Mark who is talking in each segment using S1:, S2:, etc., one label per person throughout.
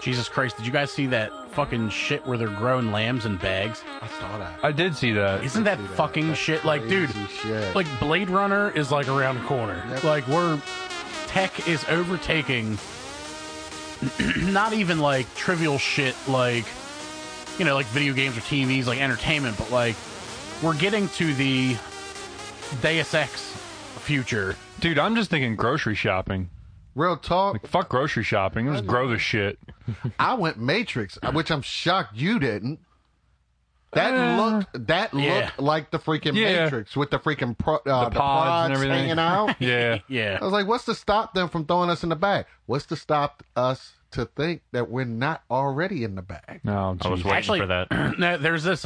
S1: Jesus Christ, did you guys see that fucking shit where they're growing lambs in bags?
S2: I saw that.
S3: I did see that.
S1: Isn't that fucking
S2: That's
S1: shit? Like, dude,
S2: shit.
S1: like Blade Runner is like around the corner.
S2: Yep.
S1: Like, tech is overtaking not even like trivial shit like, you know, like video games or TVs, like entertainment, but like we're getting to the Deus Ex future.
S3: Dude, I'm just thinking grocery shopping.
S2: Real talk.
S3: Like, fuck grocery shopping. Let's grow the shit.
S2: I went Matrix, which I'm shocked you didn't. That looked like the freaking Matrix with the freaking the pods
S3: and everything
S2: hanging out.
S3: Yeah.
S1: Yeah.
S2: I was like, what's to stop them from throwing us in the bag? What's to stop us to think that we're not already in the bag?
S3: No,
S4: I was waiting for that.
S1: No, there's this.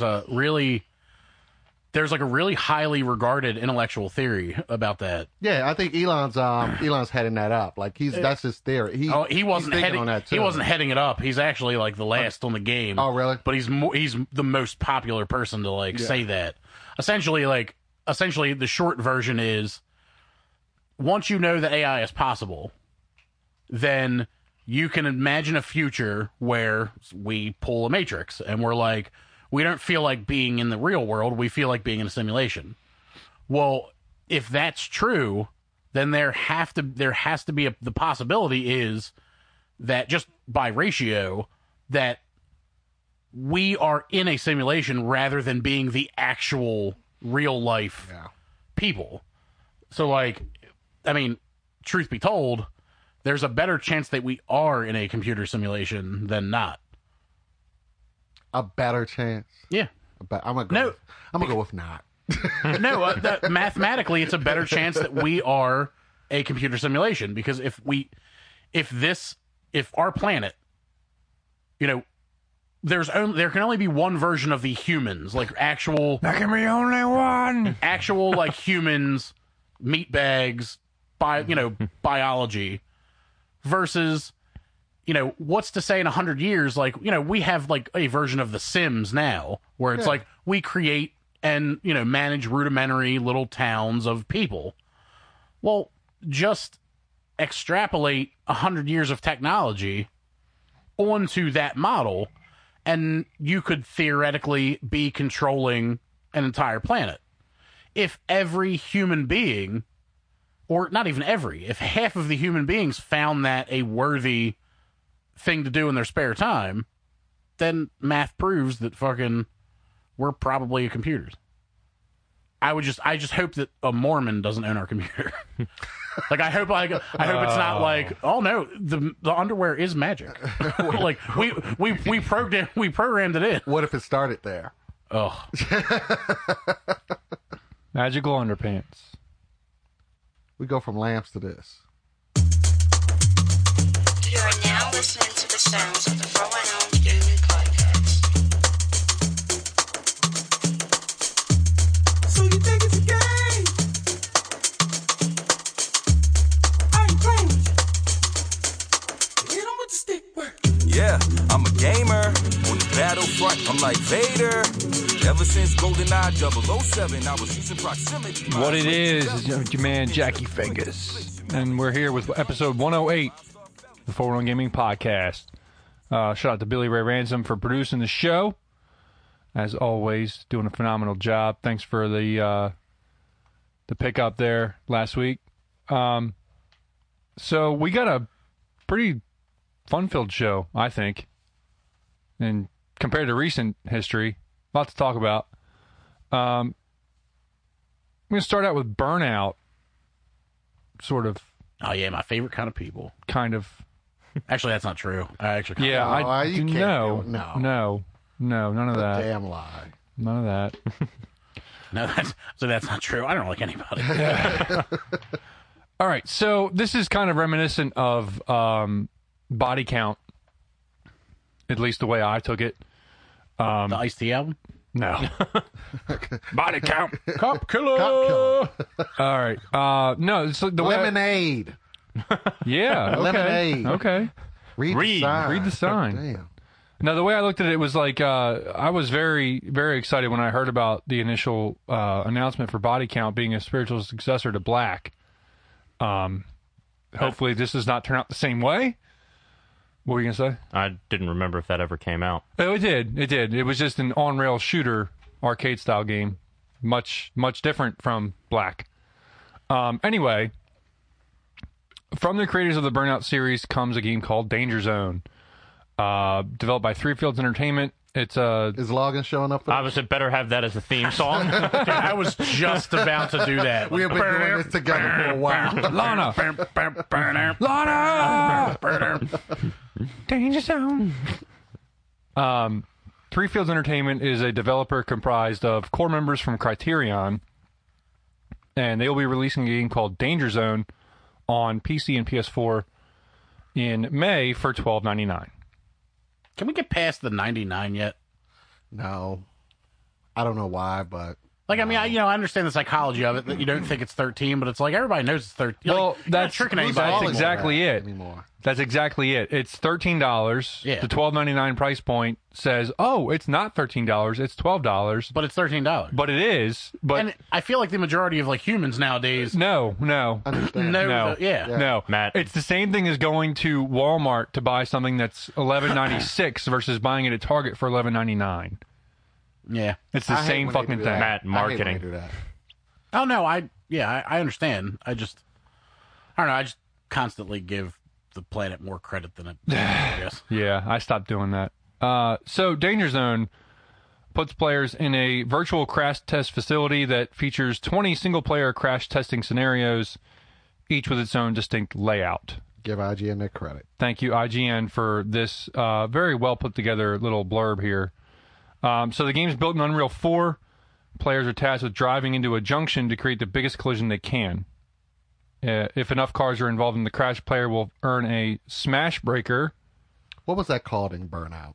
S1: There's like a really highly regarded intellectual theory about that.
S2: Yeah, I think Elon's heading that up. Like that's his theory.
S1: He wasn't
S2: he's
S1: heading
S2: on that too.
S1: He wasn't heading it up. He's actually like the last on the game.
S2: Oh, really?
S1: But he's the most popular person to like say that. Essentially, the short version is once you know that AI is possible, then you can imagine a future where we pull a Matrix and we're like, we don't feel like being in the real world. We feel like being in a simulation. Well, if that's true, then there has to be the possibility is that just by ratio that we are in a simulation rather than being the actual real life people. So, like, I mean, truth be told, there's a better chance that we are in a computer simulation than not.
S2: A better chance.
S1: Yeah.
S2: I'm gonna go with not.
S1: No, mathematically, it's a better chance that we are a computer simulation because if our planet, you know, there can only be one version of the humans, like actual.
S3: There can be only one.
S1: Actual like humans, meat bags, biology, versus. You know, what's to say in 100 years, like, you know, we have like a version of The Sims now where it's like we create and, you know, manage rudimentary little towns of people. Well, just extrapolate 100 years of technology onto that model and you could theoretically be controlling an entire planet. If every human being, or not even every, if half of the human beings found that a worthy thing to do in their spare time, then math proves that fucking we're probably computers. I just hope that a Mormon doesn't own our computer. Like I hope it's not like, oh no, the underwear is magic. Like we programmed it in.
S2: What if it started there?
S1: Oh.
S3: Magical underpants.
S2: We go from lamps to this.
S5: You are now listening to the sounds of the 410 Gaming Podcast.
S6: So you think it's a game? I ain't playing with you. Hit 'em with the stick work.
S7: Yeah, I'm a gamer. On the battlefront, I'm like Vader. Ever since GoldenEye 007, I was using proximity.
S3: What it is your man Jackie Fingers. And we're here with episode 108. The 401 Gaming Podcast. Shout out to Billy Ray Ransom for producing the show. As always, doing a phenomenal job. Thanks for the pickup there last week. So we got a pretty fun-filled show, I think. And compared to recent history, a lot to talk about. I'm going to start out with Burnout. Sort of.
S1: Oh yeah, my favorite kind of people.
S3: Kind of.
S1: Actually, that's not true. I actually
S3: yeah,
S2: no,
S3: none of that.
S2: Damn lie.
S3: None of that.
S1: No, that's not true. I don't like anybody.
S3: All right, so this is kind of reminiscent of Body Count, at least the way I took it.
S1: The Ice-T album?
S3: No. Body Count.
S1: Cop Killer.
S2: Cop Killer.
S3: All right. No, it's the
S2: Lemonade.
S3: Yeah. Okay.
S2: Lemonade.
S3: Okay.
S2: Read the sign.
S3: Damn. Now, the way I looked at it was like I was very, very excited when I heard about the initial announcement for Body Count being a spiritual successor to Black. Hopefully, this does not turn out the same way. What were you going to say?
S4: I didn't remember if that ever came out.
S3: Oh, it did. It did. It was just an on-rail shooter arcade-style game. Much different from Black. Anyway, from the creators of the Burnout series comes a game called Danger Zone. Developed by Three Fields Entertainment. It's
S2: Is Logan showing up?
S4: Obviously, better have that as a theme song.
S1: Dude, I was just about to do that.
S2: We have been doing this together for a while.
S3: Lana! Lana! Danger Zone. Three Fields Entertainment is a developer comprised of core members from Criterion, and they will be releasing a game called Danger Zone on PC and PS4 in May for $12.99.
S1: Can we get past the 99 yet?
S2: No. I don't know why, but...
S1: Like, I mean, I understand the psychology of it, that you don't think it's 13, but it's like, everybody knows it's 13.
S3: Well,
S1: like, you're not
S3: that's
S1: tricking anybody.
S3: That's exactly it.
S2: Anymore.
S3: That's exactly it. It's $13.
S1: Yeah.
S3: The $12.99 price point says, oh, it's not $13, it's $12.
S1: But it's $13.
S3: But it is. But
S1: And I feel like the majority of, like, humans nowadays...
S3: no.
S2: Understand.
S3: No.
S1: Yeah.
S3: Matt. It's the same thing as going to Walmart to buy something that's $11.96 versus buying it at Target for $11.99.
S1: Yeah.
S3: It's the
S2: I hate
S3: same
S2: when they
S3: fucking
S2: do
S3: thing.
S2: that.
S4: Matt,
S2: I hate when
S4: marketing.
S2: they do that.
S1: Oh, no, I understand. I don't know, I just constantly give the planet more credit than it deserves, I guess.
S3: Yeah, I stopped doing that. So Danger Zone puts players in a virtual crash test facility that features 20 single-player crash testing scenarios, each with its own distinct layout.
S2: Give IGN their credit.
S3: Thank you, IGN, for this very well put together little blurb here. So the game's built in Unreal 4. Players are tasked with driving into a junction to create the biggest collision they can. If enough cars are involved in the crash, player will earn a Smash Breaker.
S2: What was that called in Burnout?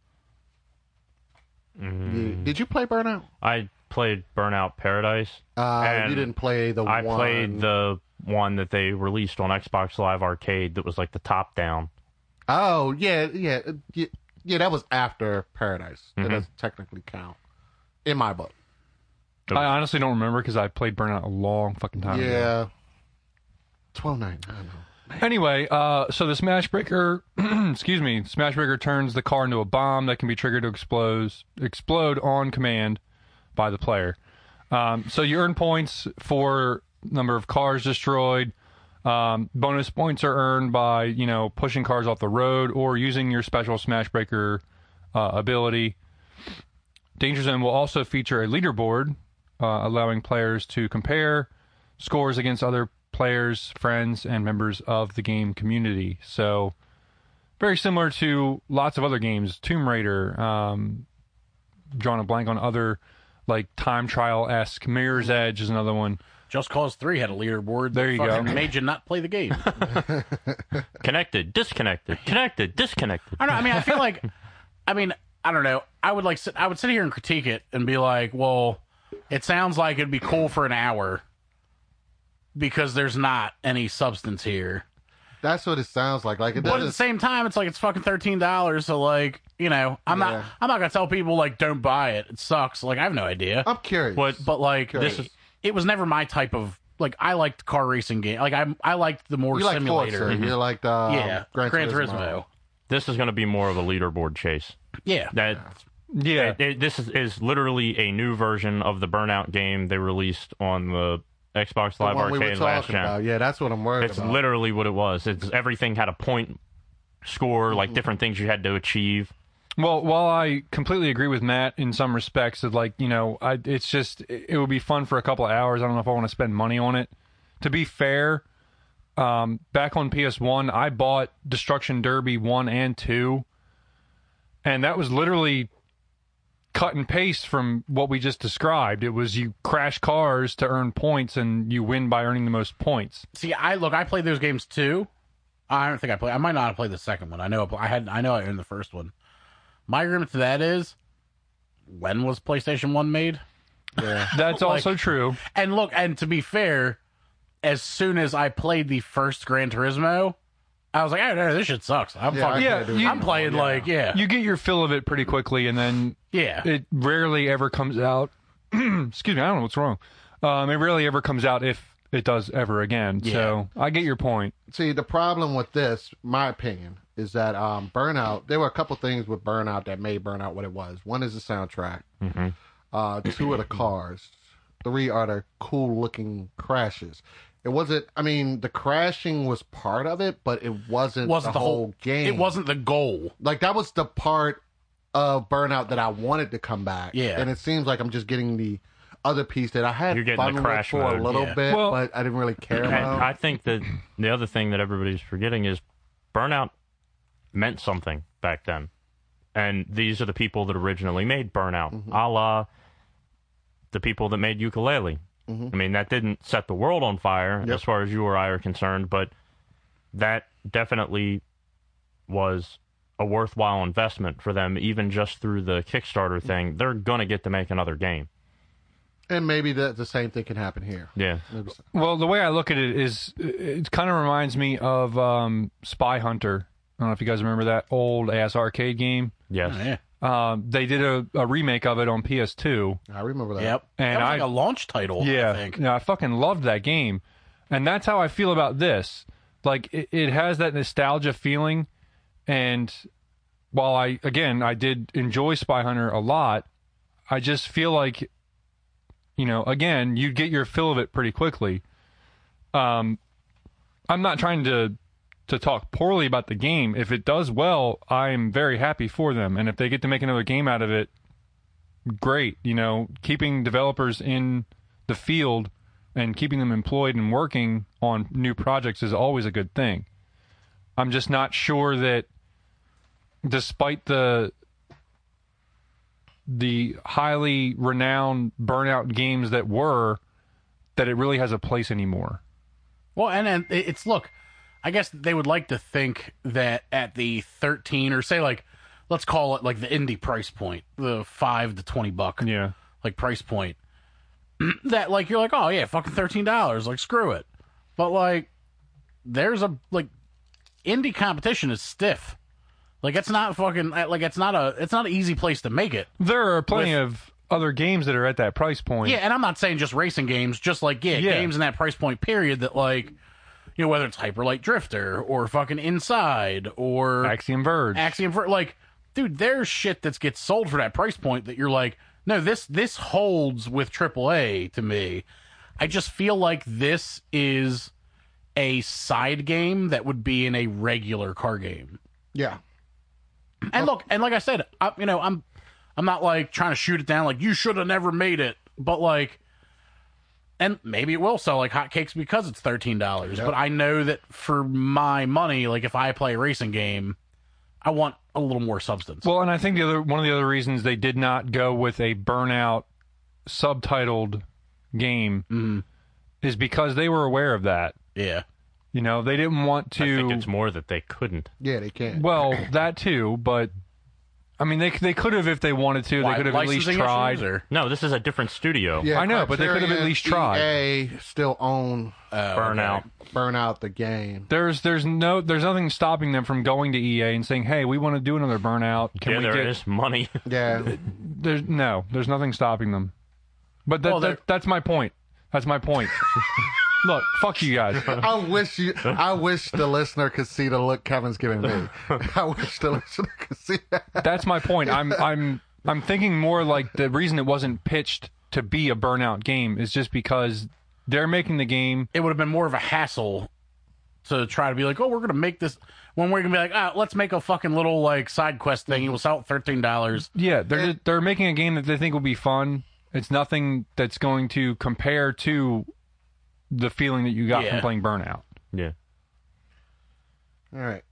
S2: Did you play Burnout?
S4: I played Burnout Paradise.
S2: You didn't play the one...
S4: I played the one that they released on Xbox Live Arcade that was like the top-down.
S2: Oh, yeah, that was after Paradise. That doesn't technically count. In my book.
S3: I honestly don't remember because I played Burnout a long fucking time ago.
S2: Yeah. $12.99. I know.
S3: Anyway, so the Smash Breaker, Smash Breaker turns the car into a bomb that can be triggered to explode on command by the player. So you earn points for number of cars destroyed. Bonus points are earned by, pushing cars off the road or using your special Smash Breaker ability. Danger Zone will also feature a leaderboard, allowing players to compare scores against other players, friends, and members of the game community. So, very similar to lots of other games. Tomb Raider, drawing a blank on other, like, time trial-esque. Mirror's Edge is another one.
S1: Just Cause 3 had a leaderboard.
S3: There you go.
S1: Made you not play the game.
S4: Connected, disconnected, connected, disconnected.
S1: I don't know. I mean, I feel like, I don't know. I would sit here and critique it and be like, well, it sounds like it'd be cool for an hour because there's not any substance here.
S2: That's what it sounds like. Like it
S1: But at the same time, it's like it's fucking $13. So like, I'm not gonna tell people like don't buy it. It sucks. Like I have no idea.
S2: I'm curious.
S1: But like it was never my type of like. I liked car racing game. Like I liked the more
S2: you like
S1: simulator.
S2: Forza. You like
S1: Gran
S2: Gran
S1: Turismo.
S2: Turismo.
S4: This is going to be more of a leaderboard chase.
S1: Yeah.
S4: This is literally a new version of the Burnout game they released on the Xbox Live Arcade last gen.
S2: Yeah, that's what I'm worried
S4: It's
S2: about.
S4: literally what it was. Everything had a point score, like different things you had to achieve.
S3: Well, while I completely agree with Matt in some respects, that like it's just it would be fun for a couple of hours. I don't know if I want to spend money on it. To be fair, back on PS1, I bought Destruction Derby 1 and 2, and that was literally cut and paste from what we just described. It was you crash cars to earn points, and you win by earning the most points.
S1: See, I played those games too. I don't think I played. I might not have played the second one. I know I owned the first one. My agreement to that is, when was PlayStation 1 made?
S2: Yeah.
S3: That's also true.
S1: And look, and to be fair, as soon as I played the first Gran Turismo, I was like, oh, no, this shit sucks. I'm playing
S3: You get your fill of it pretty quickly, and then it rarely ever comes out. Excuse me, I don't know what's wrong. It rarely ever comes out if it does ever again.
S1: Yeah.
S3: So I get your point.
S2: See, the problem with this, my opinion, is that Burnout, there were a couple things with Burnout that made Burnout what it was. One is the soundtrack.
S4: Mm-hmm.
S2: 2 are the cars. 3 are the cool-looking crashes. It wasn't, I mean, the crashing was part of it, but it wasn't the whole game.
S1: It wasn't the goal.
S2: Like, that was the part of Burnout that I wanted to come back.
S1: Yeah.
S2: And it seems like I'm just getting the other piece that I had fun with for
S4: mode.
S2: a little bit,
S3: Well,
S2: but I didn't really care
S4: And
S2: about.
S4: I think that the other thing that everybody's forgetting is Burnout meant something back then. And these are the people that originally made Burnout, a la the people that made Yooka-Laylee. I mean, that didn't set the world on fire as far as you or I are concerned, but that definitely was a worthwhile investment for them, even just through the Kickstarter thing. They're going to get to make another game.
S2: And maybe the same thing can happen here.
S4: Yeah.
S3: Well, the way I look at it is, it kind of reminds me of Spy Hunter. I don't know if you guys remember that old-ass arcade game.
S4: Yes.
S1: Yeah.
S3: They did a remake of it on PS2.
S2: I remember that.
S1: Yep.
S3: And
S1: that was like a launch title, I think.
S3: Yeah, I fucking loved that game. And that's how I feel about this. Like, it has that nostalgia feeling. And while I did enjoy Spy Hunter a lot, I just feel like, again, you get your fill of it pretty quickly. I'm not trying to talk poorly about the game. If it does well, I'm very happy for them. And if they get to make another game out of it, great. Keeping developers in the field and keeping them employed and working on new projects is always a good thing. I'm just not sure that despite the highly renowned Burnout games that it really has a place anymore.
S1: Well, and it's, look, I guess they would like to think that at the 13 or say, like, let's call it like the indie price point, the $5 to $20 like price point, that like you're like, oh yeah, fucking $13, like screw it. But like, there's indie competition is stiff. Like it's not fucking like it's not an easy place to make it.
S3: There are plenty of other games that are at that price point.
S1: Yeah, and I'm not saying just racing games, just like games in that price point period that like. Whether it's Hyper Light Drifter or fucking Inside or
S3: Axiom Verge.
S1: Like, dude, there's shit that gets sold for that price point that you're like, no, this holds with AAA to me. I just feel like this is a side game that would be in a regular car game.
S2: Yeah.
S1: And look, and like I said, I'm not like trying to shoot it down like you should have never made it, but like. And maybe it will sell like hotcakes because it's $13. Yep. But I know that for my money, like if I play a racing game, I want a little more substance.
S3: Well, and I think one of the other reasons they did not go with a Burnout subtitled game is because they were aware of that.
S1: Yeah.
S3: They didn't want to.
S4: I think it's more that they couldn't.
S2: Yeah, they can't.
S3: Well, that too, but. I mean, they could have if they wanted to. They could have at least tried.
S4: No, this is a different studio.
S2: Yeah,
S3: I know, but they could have at least tried.
S2: EA still own
S4: Burnout.
S2: Burnout the game.
S3: There's nothing stopping them from going to EA and saying, "Hey, we want to do another Burnout. Can we
S4: there
S3: get
S4: is money?"
S2: Yeah.
S3: There's nothing stopping them. But that's my point. That's my point. Look, fuck you guys.
S2: I wish the listener could see the look Kevin's giving me. I wish the listener could see that.
S3: That's my point. I'm thinking more like the reason it wasn't pitched to be a Burnout game is just because they're making the game.
S1: It would have been more of a hassle to try to be like, oh, we're gonna make this when we're gonna be like, let's make a fucking little like side quest thing. It will sell at $13.
S3: Yeah, they're making a game that they think will be fun. It's nothing that's going to compare to the feeling that you got from playing Burnout.
S4: Yeah.
S2: All right.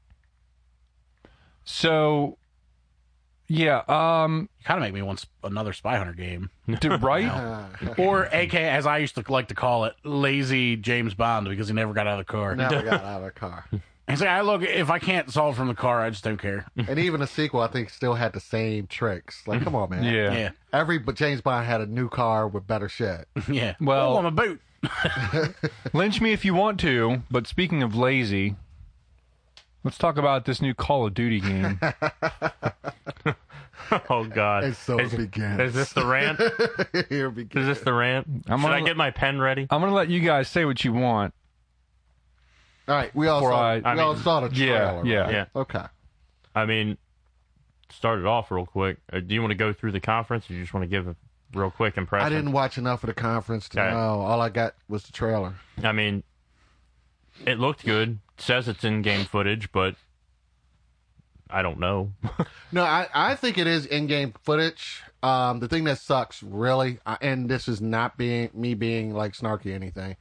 S3: So, yeah.
S1: Kind of make me want another Spy Hunter game.
S3: Right?
S1: Or, as I used to like to call it, lazy James Bond because he never got out of the car.
S2: Never got out of the car.
S1: He's like, look, if I can't solve from the car, I just don't care.
S2: And even the sequel, I think, still had the same tricks. Like, come on, man.
S3: Yeah.
S2: Every James Bond had a new car with better shit.
S1: Yeah.
S3: Well,
S1: on a boot.
S3: Lynch me if you want to, but speaking of lazy, let's talk about this new Call of Duty game.
S4: Oh God!
S2: And so it begins.
S4: Is this the rant?
S2: Here it begins.
S4: Is this the rant? Should I get my pen ready?
S3: I'm going to let you guys say what you want.
S2: All right, we all saw the trailer.
S3: Yeah.
S2: Right?
S4: Yeah.
S2: Okay.
S4: I mean, start it off real quick. Do you want to go through the conference, or you just want to give a real quick impression?
S2: I didn't watch enough of the conference to know. All I got was the trailer.
S4: I mean, it looked good. It says it's in-game footage, but I don't know.
S2: No, I think it is in-game footage. The thing that sucks, really, and this is not me being like snarky or anything.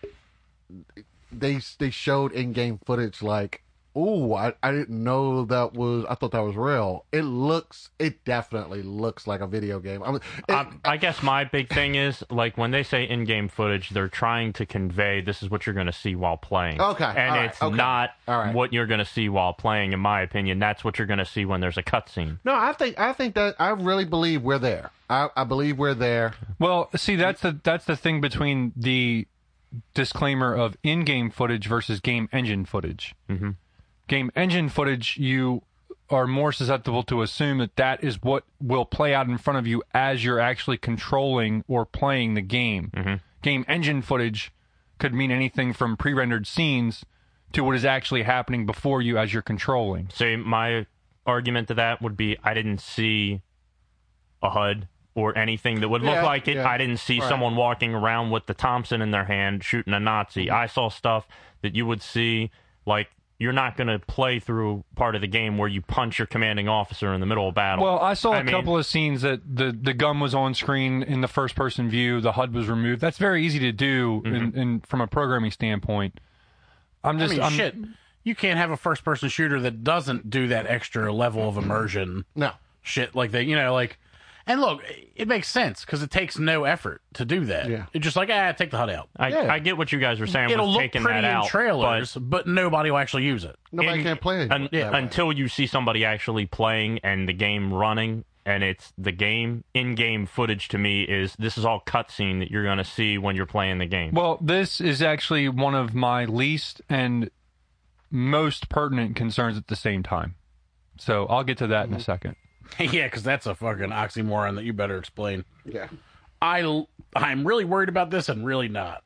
S2: They showed in-game footage like, ooh, I didn't know that was. I thought that was real. It definitely looks like a video game.
S4: I guess my big thing is, like, when they say in-game footage, they're trying to convey this is what you're going to see while playing.
S2: Okay,
S4: and it's not what you're going to see while playing. In my opinion, that's what you're going to see when there's a cutscene.
S2: No, I think that I really believe we're there. I believe we're there.
S3: Well, see, that's the thing between the disclaimer of in-game footage versus game engine footage.
S4: Mm-hmm.
S3: Game engine footage, you are more susceptible to assume that is what will play out in front of you as you're actually controlling or playing the game.
S4: Mm-hmm.
S3: Game engine footage could mean anything from pre-rendered scenes to what is actually happening before you as you're controlling.
S4: So my argument to that would be I didn't see a HUD or anything that would look like it. I didn't see someone walking around with the Thompson in their hand shooting a Nazi.
S2: Mm-hmm.
S4: I saw stuff that you would see, like, you're not going to play through part of the game where you punch your commanding officer in the middle of battle.
S3: Well, I saw a couple of scenes that the gun was on screen in the first-person view, the HUD was removed. That's very easy to do in from a programming standpoint.
S1: Shit. You can't have a first-person shooter that doesn't do that extra level of immersion.
S2: No.
S1: Shit like that, like... And look, it makes sense because it takes no effort to do that.
S2: Yeah.
S1: It's just like, take the HUD out.
S4: I get what you guys were saying.
S1: It'll
S4: with
S1: look
S4: taking
S1: pretty
S4: that out,
S1: in trailers, but nobody will actually use it.
S2: Nobody can play it
S4: until you see somebody actually playing and the game running, and it's the game. In-game footage to me this is all cutscene that you're going to see when you're playing the game.
S3: Well, this is actually one of my least and most pertinent concerns at the same time. So I'll get to that in a second.
S1: Yeah, because that's a fucking oxymoron that you better explain.
S2: Yeah.
S1: I'm really worried about this and really not.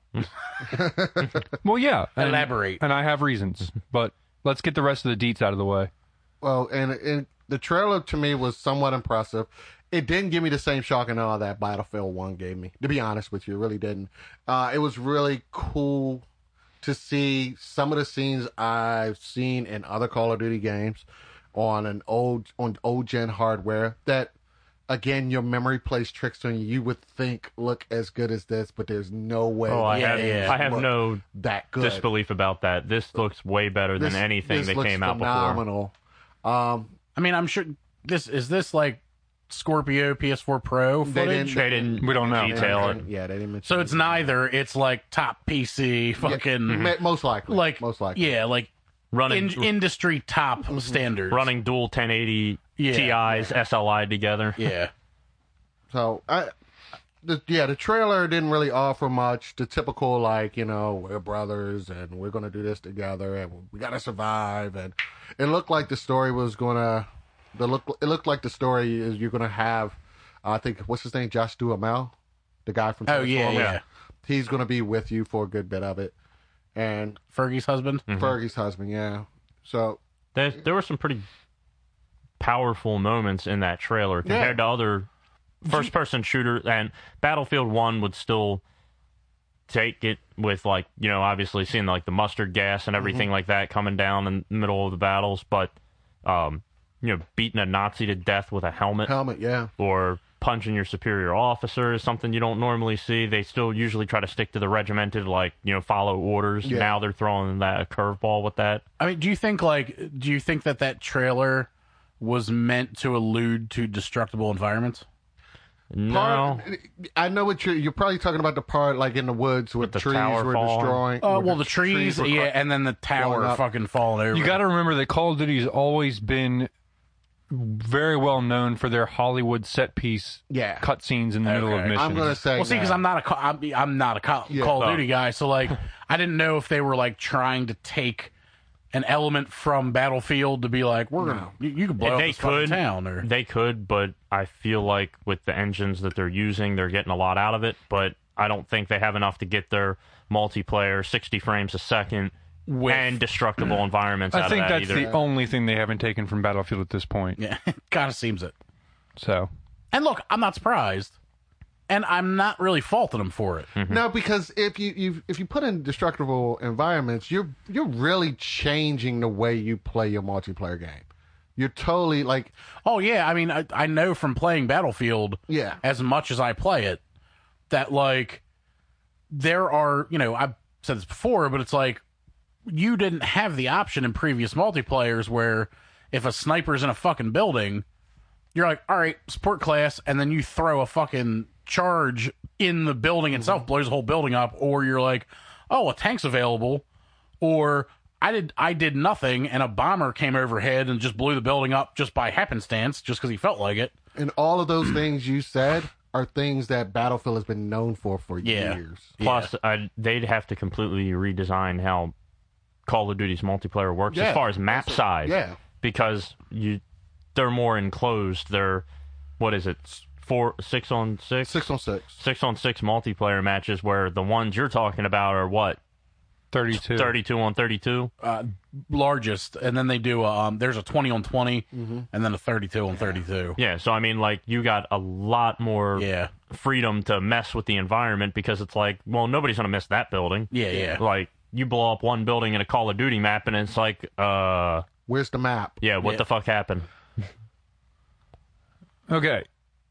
S3: Well, yeah.
S1: Elaborate.
S3: And I have reasons, but let's get the rest of the deets out of the way.
S2: Well, and the trailer to me was somewhat impressive. It didn't give me the same shock and awe that Battlefield 1 gave me, to be honest with you. It really didn't. It was really cool to see some of the scenes I've seen in other Call of Duty games on old gen hardware that, again, your memory plays tricks on you. You would think look as good as this, but there's no way.
S4: Oh, I have no
S2: that good
S4: disbelief about that. This looks way better than anything that came out before.
S2: Phenomenal.
S1: I mean, I'm sure is this like Scorpio PS4 Pro footage?
S4: They didn't.
S3: We don't know.
S4: Detail it.
S2: Yeah, they didn't mention.
S1: So it's neither. It's like top PC fucking
S2: most likely.
S1: most likely. Yeah, like running industry top standards.
S4: Running dual 1080 Ti's SLI together.
S1: Yeah.
S2: So the trailer didn't really offer much. The typical, like, we're brothers and we're gonna do this together and we gotta survive. And it looked like the story was gonna. It looked like the story is you're gonna have. I think what's his name, Josh Duhamel, the guy from.
S1: Oh yeah.
S2: He's gonna be with you for a good bit of it, and
S1: Fergie's husband.
S2: Mm-hmm. Fergie's husband, yeah. So
S4: there were some pretty powerful moments in that trailer compared to other first-person shooters, and Battlefield 1 would still take it with, like, obviously seeing like the mustard gas and everything like that coming down in the middle of the battles, but beating a Nazi to death with a helmet,
S2: yeah,
S4: or punching your superior officer is something you don't normally see. They still usually try to stick to the regimented, like, follow orders. Yeah. Now they're throwing that curveball with that.
S1: I mean, do you think that trailer was meant to allude to destructible environments?
S4: No.
S2: I know what you're probably talking about, the part like in the woods with the trees were destroying.
S1: The trees, and then the tower fucking falling over.
S3: You got to remember that Call of Duty's always been very well known for their Hollywood set piece cutscenes in the middle of missions.
S2: I'm going to say,
S1: because I'm not a Call of Duty guy, so like I didn't know if they were like trying to take an element from Battlefield to be like, we're gonna you can blow up this fucking town, or
S4: They could, but I feel like with the engines that they're using, they're getting a lot out of it. But I don't think they have enough to get their multiplayer 60 frames a second and destructible environments out
S3: I think
S4: of that
S3: that's
S4: either.
S3: the only thing they haven't taken from Battlefield at this point.
S1: yeah, kind of seems it.
S3: So
S1: And look, I'm not surprised, and I'm not really faulting them for it.
S2: No, because if you put in destructible environments, you're really changing the way you play your multiplayer game. You're totally like,
S1: Oh yeah, I mean, I know from playing Battlefield,
S2: Yeah.
S1: as much as I play it, that like there are, I've said this before, but it's like you didn't have the option in previous multiplayers where if a sniper's in a fucking building, you're like, all right, support class, and then you throw a fucking charge in the building itself, blows the whole building up, or you're like, oh, a tank's available, or I did nothing, and a bomber came overhead and just blew the building up just by happenstance, just because he felt like it.
S2: and all of those things you said are things that Battlefield has been known for
S1: Yeah.
S2: years.
S4: Plus, they'd have to completely redesign how Call of Duty's multiplayer works
S2: Yeah,
S4: as far as map
S2: that's it.
S4: size.
S2: Yeah.
S4: Because they're more enclosed. They're, what is it, 6 on 6?
S2: 6 on 6.
S4: 6 on 6 multiplayer matches, where the ones you're talking about are what?
S3: 32.
S4: 32 on 32?
S1: Largest, and then they do there's a 20 on 20, and then a 32 on 32.
S4: Yeah, so I mean, like, you got a lot more
S1: Yeah.
S4: freedom to mess with the environment, because it's like, well, nobody's going to miss that building.
S1: Yeah.
S4: Like, you blow up one building in a Call of Duty map, and it's like,
S2: Where's the map?
S4: yeah, what
S1: Yeah.
S4: the fuck happened?
S3: Okay.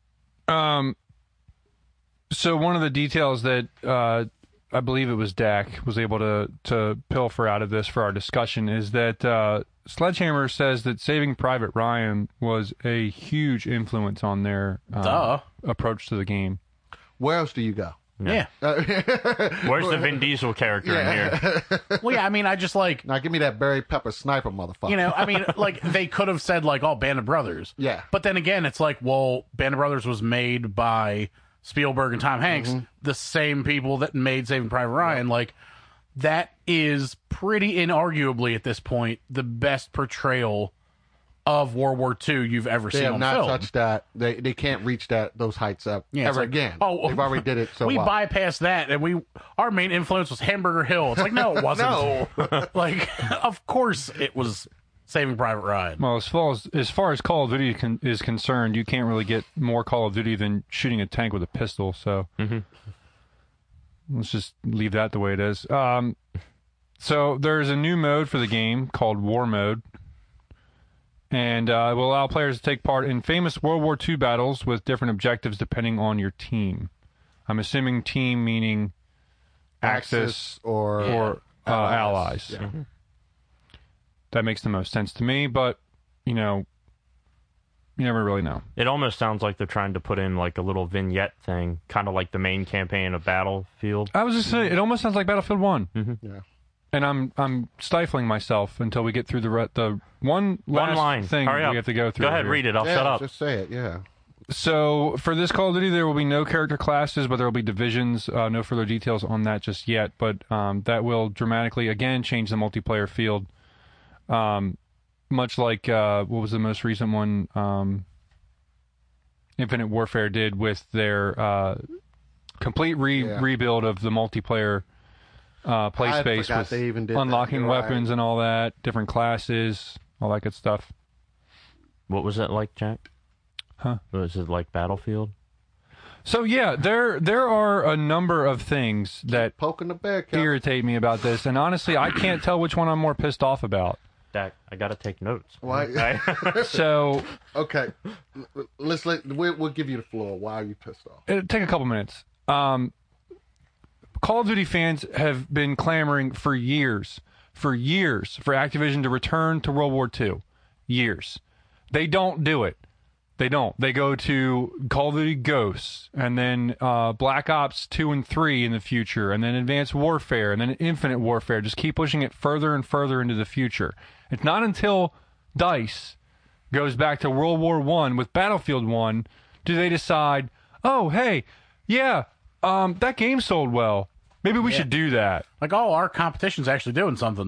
S3: So one of the details that I believe it was Dak was able to pilfer out of this for our discussion is that Sledgehammer says that Saving Private Ryan was a huge influence on their approach to the game.
S2: Where else do you go?
S1: Yeah.
S4: Where's the Vin Diesel character in here?
S1: Well, yeah, I mean, I just like,
S2: Now give me that Barry Pepper sniper, motherfucker.
S1: I mean, like, they could have said, like, oh, Band of Brothers.
S2: Yeah.
S1: But then again, it's like, well, Band of Brothers was made by Spielberg and Tom Hanks, the same people that made Saving Private Ryan. Like, that is pretty inarguably, at this point, the best portrayal of World War II you've ever
S2: They
S1: seen
S2: have
S1: on
S2: not
S1: film.
S2: touched that. They can't reach those heights up
S1: Yeah, it's
S2: ever
S1: like,
S2: again.
S1: oh,
S2: They've already did it so
S1: we
S2: well.
S1: bypassed that, and our main influence was Hamburger Hill. It's like, no, it wasn't.
S2: No.
S1: Like, of course it was Saving Private Ryan.
S3: Well, as far as Call of Duty is concerned, you can't really get more Call of Duty than shooting a tank with a pistol. So let's just leave that the way it is. So there's a new mode for the game called War Mode, and it will allow players to take part in famous World War II battles with different objectives depending on your team. I'm assuming team meaning Axis or allies.
S2: Yeah.
S3: That makes the most sense to me, but, you never really know.
S4: It almost sounds like they're trying to put in like a little vignette thing, kind of like the main campaign of Battlefield.
S3: I was just saying, it almost sounds like Battlefield 1.
S2: Yeah.
S3: And I'm stifling myself until we get through the one last
S4: line.
S3: thing
S4: Hurry up.
S3: we have to go through.
S4: Go ahead,
S3: here.
S4: read it. I'll
S2: Yeah,
S4: shut up.
S2: Just say it. Yeah.
S3: So for this Call of Duty, there will be no character classes, but there will be divisions. No further details on that just yet, but that will dramatically, again, change the multiplayer field. Much like what was the most recent one Infinite Warfare did with their complete rebuild of the multiplayer play
S2: I
S3: space
S2: forgot
S3: with
S2: they even did that.
S3: unlocking
S2: You're
S3: weapons
S2: right.
S3: and all that, different classes, all that good stuff.
S4: What was it like, Jack?
S3: Huh?
S4: Was it like Battlefield?
S3: So yeah, there are a number of things that
S2: Poking the bear. Cal.
S3: irritate me about this, and honestly, I can't tell which one I'm more pissed off about.
S4: Dak, I gotta take notes.
S2: Why?
S3: So
S2: Okay. We'll give you the floor. Why are you pissed off?
S3: it'll take a couple minutes. Call of Duty fans have been clamoring for years for Activision to return to World War II. Years. They don't do it. They don't. They go to Call of Duty Ghosts, and then Black Ops 2 and 3 in the future, and then Advanced Warfare, and then Infinite Warfare. Just keep pushing it further and further into the future. It's not until DICE goes back to World War I with Battlefield 1 do they decide, oh, hey, yeah, that game sold well. Maybe we should do that.
S1: Like, oh, our competition's actually doing something.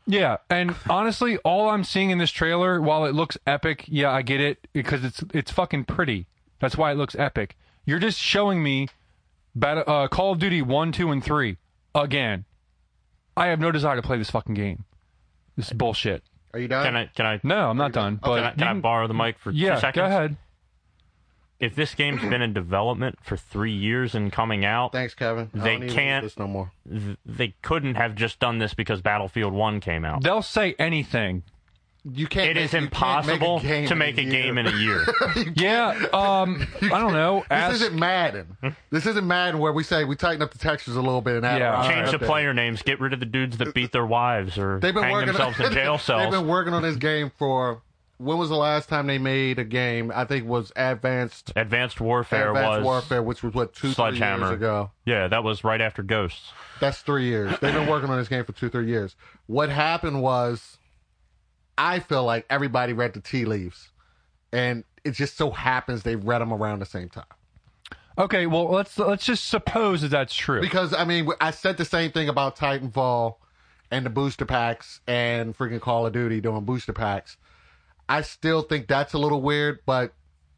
S3: Yeah, and honestly, all I'm seeing in this trailer, while it looks epic, yeah, I get it, because it's fucking pretty. That's why it looks epic. You're just showing me Call of Duty 1, 2, and 3 again. I have no desire to play this fucking game. This is bullshit.
S2: Are you done?
S4: Can I?
S3: No, I'm not done. But
S4: Can I borrow the mic for 2 seconds?
S3: Go ahead.
S4: If this game's been in development for 3 years and coming out,
S2: Thanks, Kevin. I
S4: They
S2: don't need
S4: can't-
S2: this no more.
S4: they couldn't have just done this because Battlefield 1 came out.
S3: They'll say anything.
S2: You can't.
S4: It is
S2: you can't
S4: impossible
S2: make
S4: to make a game in a year.
S3: Yeah, I don't know.
S2: This isn't Madden. This isn't Madden where we say we tighten up the textures a little bit and add
S3: Yeah.
S2: a
S4: Change the
S2: update.
S4: player names, get rid of the dudes that beat their wives or
S2: They've been
S4: hang
S2: working
S4: themselves in jail
S2: They've
S4: cells.
S2: been working on this game for. When was the last time they made a game? I think it was Advanced
S4: Warfare was
S2: Warfare, which was what 2-3 years
S4: Sledgehammer.
S2: ago.
S4: Yeah, that was right after Ghosts.
S2: That's 3 years. They've been working on this game for 2-3 years. What happened was, I feel like everybody read the tea leaves, and it just so happens they read them around the same time.
S3: Okay, well, let's just suppose that that's true.
S2: Because I mean, I said the same thing about Titanfall and the booster packs and freaking Call of Duty doing booster packs. I still think that's a little weird, but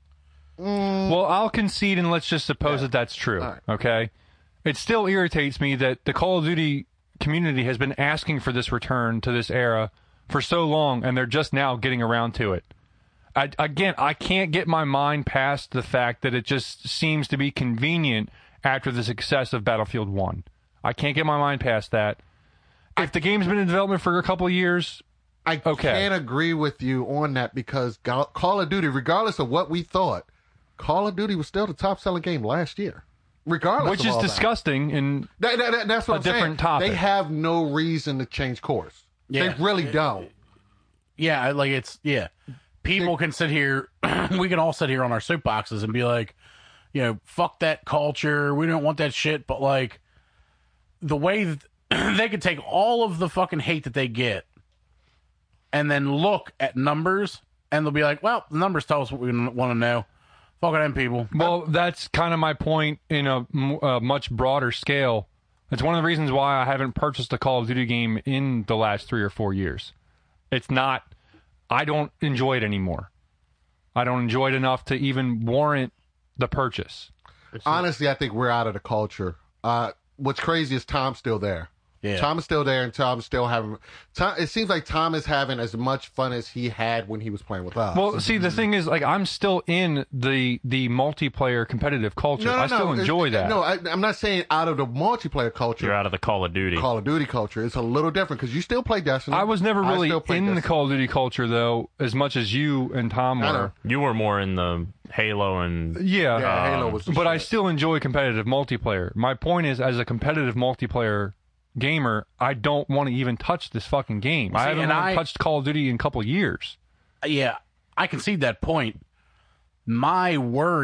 S3: Well, I'll concede and let's just suppose that that's true.
S2: All right.
S3: Okay? It still irritates me that the Call of Duty community has been asking for this return to this era for so long, and they're just now getting around to it. I can't get my mind past the fact that it just seems to be convenient after the success of Battlefield 1. I can't get my mind past that. If the game's been in development for a couple of years,
S2: I can't agree with you on that because Call of Duty, regardless of what we thought, Call of Duty was still the top-selling game last year. Regardless
S3: which
S2: of
S3: is
S2: all
S3: disgusting and
S2: that's what
S3: a
S2: I'm saying.
S3: different topic.
S2: They have no reason to change course.
S1: Yeah.
S2: They really don't.
S1: Yeah, like people can sit here, we can all sit here on our soapboxes and be like, fuck that culture, we don't want that shit, but like, the way that they could take all of the fucking hate that they get and then look at numbers and they'll be like, well, the numbers tell us what we want to know. Fuck them people.
S3: Well, that's kind of my point in a much broader scale. It's one of the reasons why I haven't purchased a Call of Duty game in the last 3 or 4 years. It's not, I don't enjoy it anymore. I don't enjoy it enough to even warrant the purchase.
S2: Honestly, I think we're out of the culture. What's crazy is Tom's still there.
S1: Yeah.
S2: Tom is still there, and Tom's still having. It seems like Tom is having as much fun as he had when he was playing with us.
S3: Well, see, the thing is, like, I'm still in the multiplayer competitive culture. I still enjoy that.
S2: No, I'm not saying out of the multiplayer culture.
S4: You're out of the Call of Duty.
S2: Call of Duty culture. It's a little different because you still play Destiny.
S3: I was never really
S2: still play
S3: in the
S2: Destiny.
S3: Call of Duty culture, though, as much as you and Tom
S2: I know.
S3: were.
S4: You were more in the Halo and
S3: Yeah,
S2: Yeah, Halo was. the
S3: but I
S2: shit.
S3: still enjoy competitive multiplayer. My point is, as a competitive multiplayer gamer, I don't want to even touch this fucking game. I haven't touched Call of Duty in a couple of years.
S1: Yeah, I concede that point. My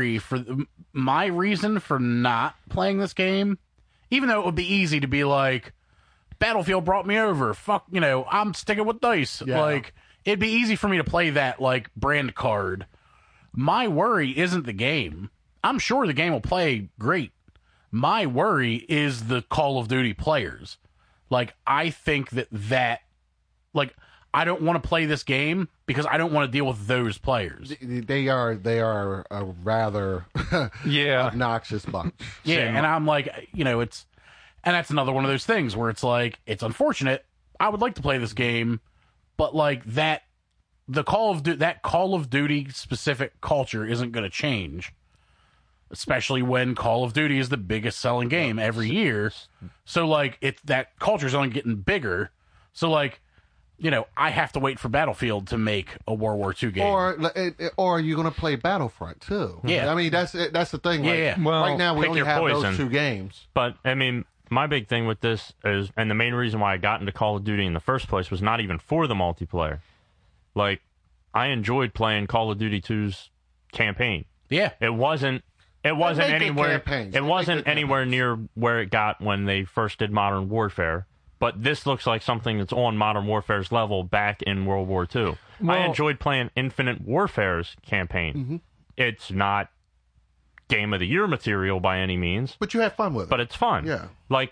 S1: reason for not playing this game, even though it would be easy to be like, Battlefield brought me over. Fuck, I'm sticking with DICE.
S2: Yeah.
S1: Like, it'd be easy for me to play that, like, brand card. My worry isn't the game. I'm sure the game will play great. My worry is the Call of Duty players. Like, I think that I don't want to play this game because I don't want to deal with those players.
S2: They are a rather
S3: Yeah.
S2: obnoxious bunch.
S1: Yeah, and I'm like, and that's another one of those things where it's like, it's unfortunate. I would like to play this game, but like that Call of Duty specific culture isn't going to change. Especially when Call of Duty is the biggest selling game every year. So, like, that culture's only getting bigger. So, like, I have to wait for Battlefield to make a World War II game.
S2: Or are you going to play Battlefront too?
S1: Yeah.
S2: I mean that's the thing. Like,
S1: Yeah.
S3: Well,
S2: right now we
S4: pick
S2: only
S4: your
S2: have
S4: poison.
S2: those 2 games.
S4: But, I mean, my big thing with this is, and the main reason why I got into Call of Duty in the first place was not even for the multiplayer. Like, I enjoyed playing Call of Duty 2's campaign.
S1: Yeah.
S4: It wasn't
S2: make good
S4: anywhere.
S2: campaigns.
S4: It
S2: They
S4: wasn't
S2: make good
S4: anywhere near where it got when they first did Modern Warfare. But this looks like something that's on Modern Warfare's level back in World War II. I
S3: Well-
S4: enjoyed playing Infinite Warfare's campaign.
S2: Mm-hmm.
S4: It's not Game of the Year material by any means,
S2: But you had fun with it.
S4: but it's fun.
S2: Yeah.
S4: Like,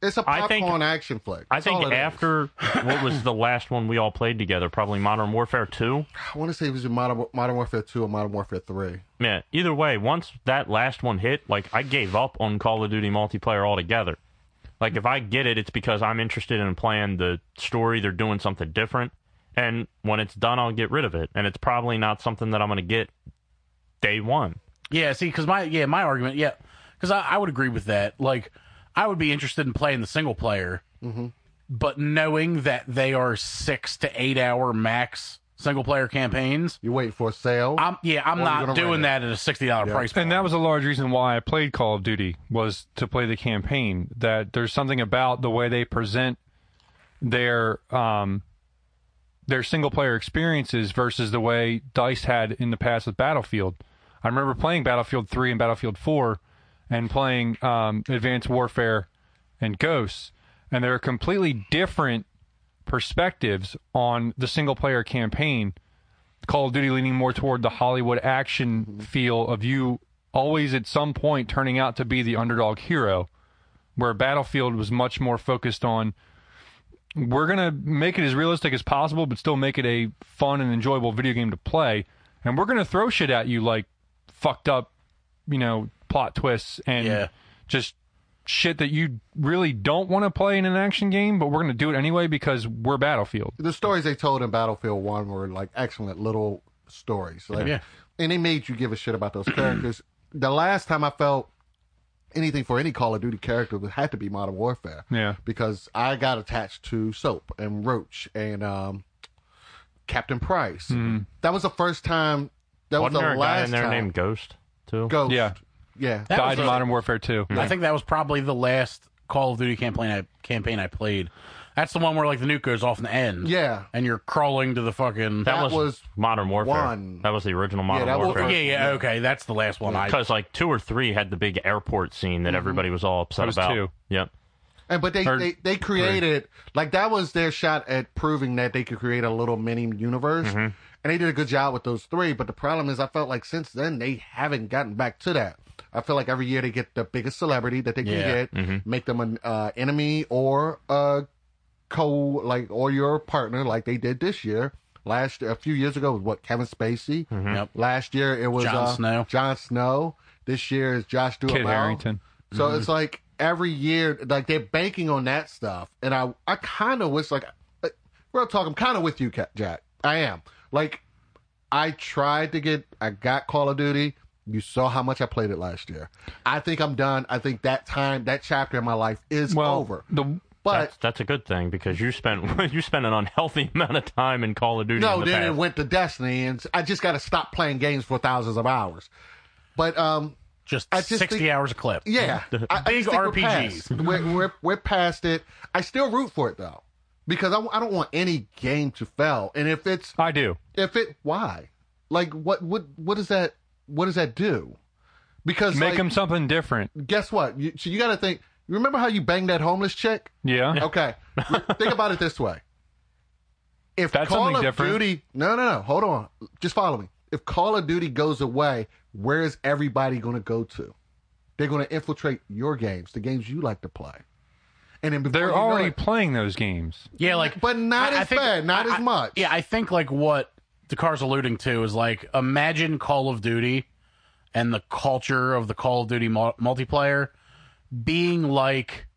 S2: It's a
S4: I think-
S2: popcorn action flick.
S4: I
S2: That's all
S4: think
S2: it is.
S4: after what was the last one we all played together, probably Modern Warfare 2.
S2: I want to say it was in Modern Warfare 2 or Modern Warfare 3.
S4: Yeah, either way, once that last one hit, like, I gave up on Call of Duty multiplayer altogether. Like, if I get it, it's because I'm interested in playing the story. They're doing something different. And when it's done, I'll get rid of it. And it's probably not something that I'm going to get day one.
S1: Yeah, see, because my argument, because I would agree with that. Like, I would be interested in playing the single player, but knowing that they are 6 to 8 hour max single player campaigns,
S2: You wait for a sale.
S1: I'm
S2: Or you're
S1: not
S2: gonna
S1: doing
S2: rent
S1: that at a $60 price point.
S3: And that was a large reason why I played Call of Duty, was to play the campaign. That there's something about the way they present their single player experiences versus the way DICE had in the past with Battlefield. I remember playing Battlefield 3 and Battlefield 4 and playing Advanced Warfare and Ghosts, and they're completely different perspectives on the single player campaign. Call of Duty leaning more toward the Hollywood action feel of you always at some point turning out to be the underdog hero, where Battlefield was much more focused on, we're going to make it as realistic as possible but still make it a fun and enjoyable video game to play, and we're going to throw shit at you like fucked up, plot twists and just shit that you really don't want to play in an action game, but we're going to do it anyway because we're Battlefield.
S2: The stories they told in Battlefield 1 were like excellent little stories. Like, and they made you give a shit about those characters. The last time I felt anything for any Call of Duty character had to be Modern Warfare.
S3: Yeah.
S2: Because I got attached to Soap and Roach and Captain Price. That was the first time. That
S4: Wasn't
S2: was the
S4: there a guy
S2: last
S4: in there
S2: time.
S4: named Ghost, too?
S2: Ghost.
S3: Yeah.
S2: Yeah.
S1: That
S3: Died
S1: was
S3: in Modern Warfare 2.
S1: I think that was probably the last Call of Duty campaign I played. That's the one where like the nuke goes off in the end.
S2: Yeah.
S1: And you're crawling to the fucking.
S2: That was
S4: Modern Warfare.
S2: one.
S4: That was the original Modern
S2: that was-
S4: Warfare.
S1: Okay, that's the last one.
S4: Because like 2 or 3 had the big airport scene that everybody was all upset
S3: That was
S4: about.
S3: 2.
S4: Yep.
S2: But they created, like, that was their shot at proving that they could create a little mini universe. And they did a good job with those 3. But the problem is, I felt like since then, they haven't gotten back to that. I feel like every year they get the biggest celebrity that they can get, make them an enemy or a or your partner, like they did this year. A few years ago, it was Kevin Spacey.
S1: Yep.
S2: Last year, it was
S1: Jon Snow.
S2: This year is Josh Duhamel.
S3: Kit Harington.
S2: So it's like every year, like they're banking on that stuff, and I kind of wish, like, real talk, I'm kind of with you, Jack. I am. Like, I got Call of Duty. You saw how much I played it last year. I think I'm done. I think that chapter in my life is over. But
S4: that's a good thing because you spent an unhealthy amount of time in Call of Duty.
S2: no,
S4: in the
S2: then
S4: past.
S2: it went to Destiny, and I just got to stop playing games for thousands of hours. But
S1: Just
S2: I just
S1: 60
S2: think-
S1: hours a clip.
S2: yeah, I
S1: Big
S2: just think
S1: RPGs.
S2: We're past it. I still root for it though, because I don't want any game to fail. And
S3: I do.
S2: why? Like what does that do? Because
S3: Make
S2: like,
S3: them something different.
S2: guess what? So you got to think. Remember how you banged that homeless chick?
S3: Yeah.
S2: Okay. Think about it this way. If
S3: That's
S2: Call
S3: something
S2: of
S3: different.
S2: Duty, no, hold on. Just follow me. If Call of Duty goes away, where is everybody going to go to? They're going to infiltrate your games, the games you like to play. And then before
S3: They're
S2: you know
S3: already
S2: it-
S3: playing those games.
S1: Yeah, like,
S2: but not
S1: I
S2: as
S1: think-
S2: bad, not as much.
S1: Yeah, I think like what Dakar's alluding to is like imagine Call of Duty and the culture of the Call of Duty multiplayer being like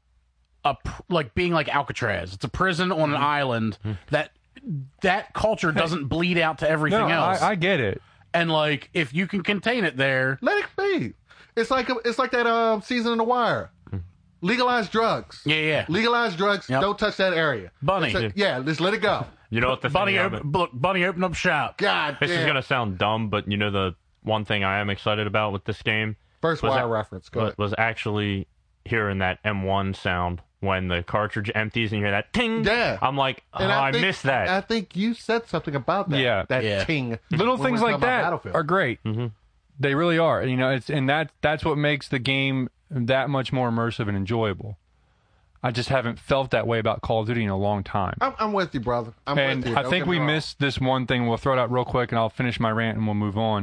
S1: being like Alcatraz. It's a prison on an island that culture doesn't bleed out to everything
S3: No,
S1: else.
S3: I get it.
S1: And like if you can contain it there,
S2: Let it be. It's like that season of The Wire. Legalize drugs.
S1: yeah.
S2: Legalize drugs.
S1: Yep.
S2: Don't touch that area.
S1: Bunny.
S2: Just let it go.
S4: You know what the
S1: Bunny,
S4: thing of it-
S1: Bunny opened up shop.
S2: God
S4: This is
S2: damn.
S4: gonna sound dumb, but you know the one thing I am excited about with this game
S2: First
S4: was
S2: Wire
S4: that-
S2: reference. Go ahead.
S4: was actually hearing that M1 sound when the cartridge empties and you hear that ting.
S2: Yeah.
S4: I'm like,
S2: And
S4: I
S2: think-
S4: missed that.
S2: I think you said something about that.
S3: Yeah.
S2: That
S1: Yeah.
S2: ting.
S3: Little
S2: when
S3: things
S2: we're
S3: like
S2: talking about
S3: that
S2: Battlefield.
S3: are great. They really are. You know, that's what makes the game that much more immersive and enjoyable. I just haven't felt that way about Call of Duty in a long time.
S2: I'm with you, brother. I'm
S3: And
S2: with you.
S3: I
S2: Don't
S3: think
S2: get me
S3: we
S2: wrong.
S3: missed this one thing. We'll throw it out real quick, and I'll finish my rant, and we'll move on.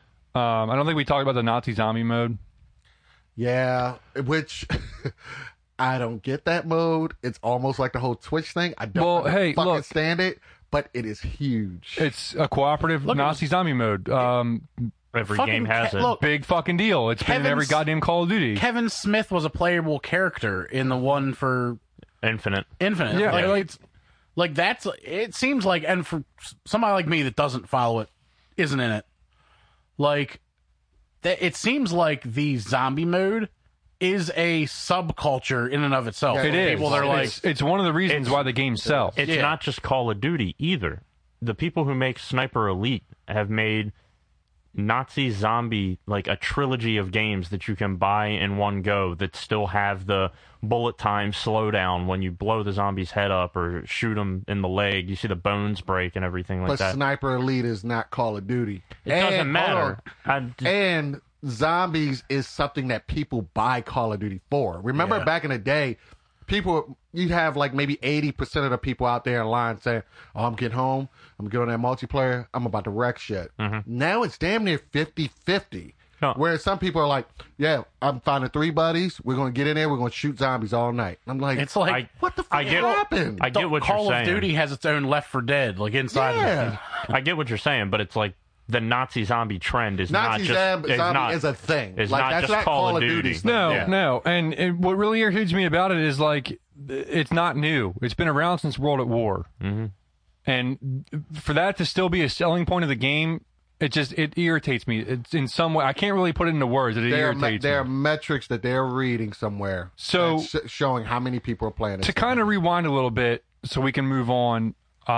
S3: I don't think we talked about the Nazi zombie mode.
S2: Yeah, which I don't get that mode. It's almost like the whole Twitch thing. I don't fucking stand it, but it is huge.
S3: It's a cooperative Nazi zombie mode.
S4: Every
S1: Fucking
S4: game has it.
S1: look,
S3: Big fucking deal. It's been in every goddamn Call of Duty.
S1: Kevin Smith was a playable character in the one for
S4: Infinite.
S1: Yeah, it seems like, and for somebody like me that doesn't follow it, isn't in it, like, it seems like the zombie mode is a subculture in and of itself.
S2: Yeah,
S3: It is.
S1: People that are like,
S3: It's one of the reasons why the games sell.
S4: It's not just Call of Duty either. The people who make Sniper Elite have made Nazi zombie, like a trilogy of games that you can buy in one go that still have the bullet time slowdown when you blow the zombie's head up or shoot them in the leg. You see the bones break and everything like
S2: but
S4: that.
S2: Sniper Elite is not Call of Duty.
S4: It doesn't matter.
S2: And zombies is something that people buy Call of Duty for. Remember back in the day, you'd have like maybe 80% of the people out there in line saying, "Oh, I'm getting home. I'm getting on that multiplayer. I'm about to wreck shit." Now it's damn near 50-50.
S4: No.
S2: Where some people are like, "Yeah, I'm finding 3 buddies. We're going to get in there. We're going to shoot zombies all night." I'm like,
S1: it's like,
S2: what the fuck happened?
S4: I get what
S1: Call
S4: you're
S1: of
S4: saying.
S1: Duty has its own Left 4 Dead, like inside of it.
S4: I get what you're saying, but it's like the Nazi zombie trend is
S2: Nazi zombie is a thing.
S4: It's
S2: Like,
S4: not
S2: that's
S4: just
S2: not
S4: Call of Duty.
S2: stuff.
S3: No,
S2: Yeah.
S3: no. And what really irritates me about it is, like, it's not new. It's been around since World at War. Mm-hmm. And for that to still be a selling point of the game, it irritates me. It's in some way. I can't really put it into words. It irritates
S2: There are
S3: me.
S2: metrics that they're reading somewhere.
S3: So-
S2: that's showing how many people are playing it.
S3: To kind of rewind a little bit so we can move on,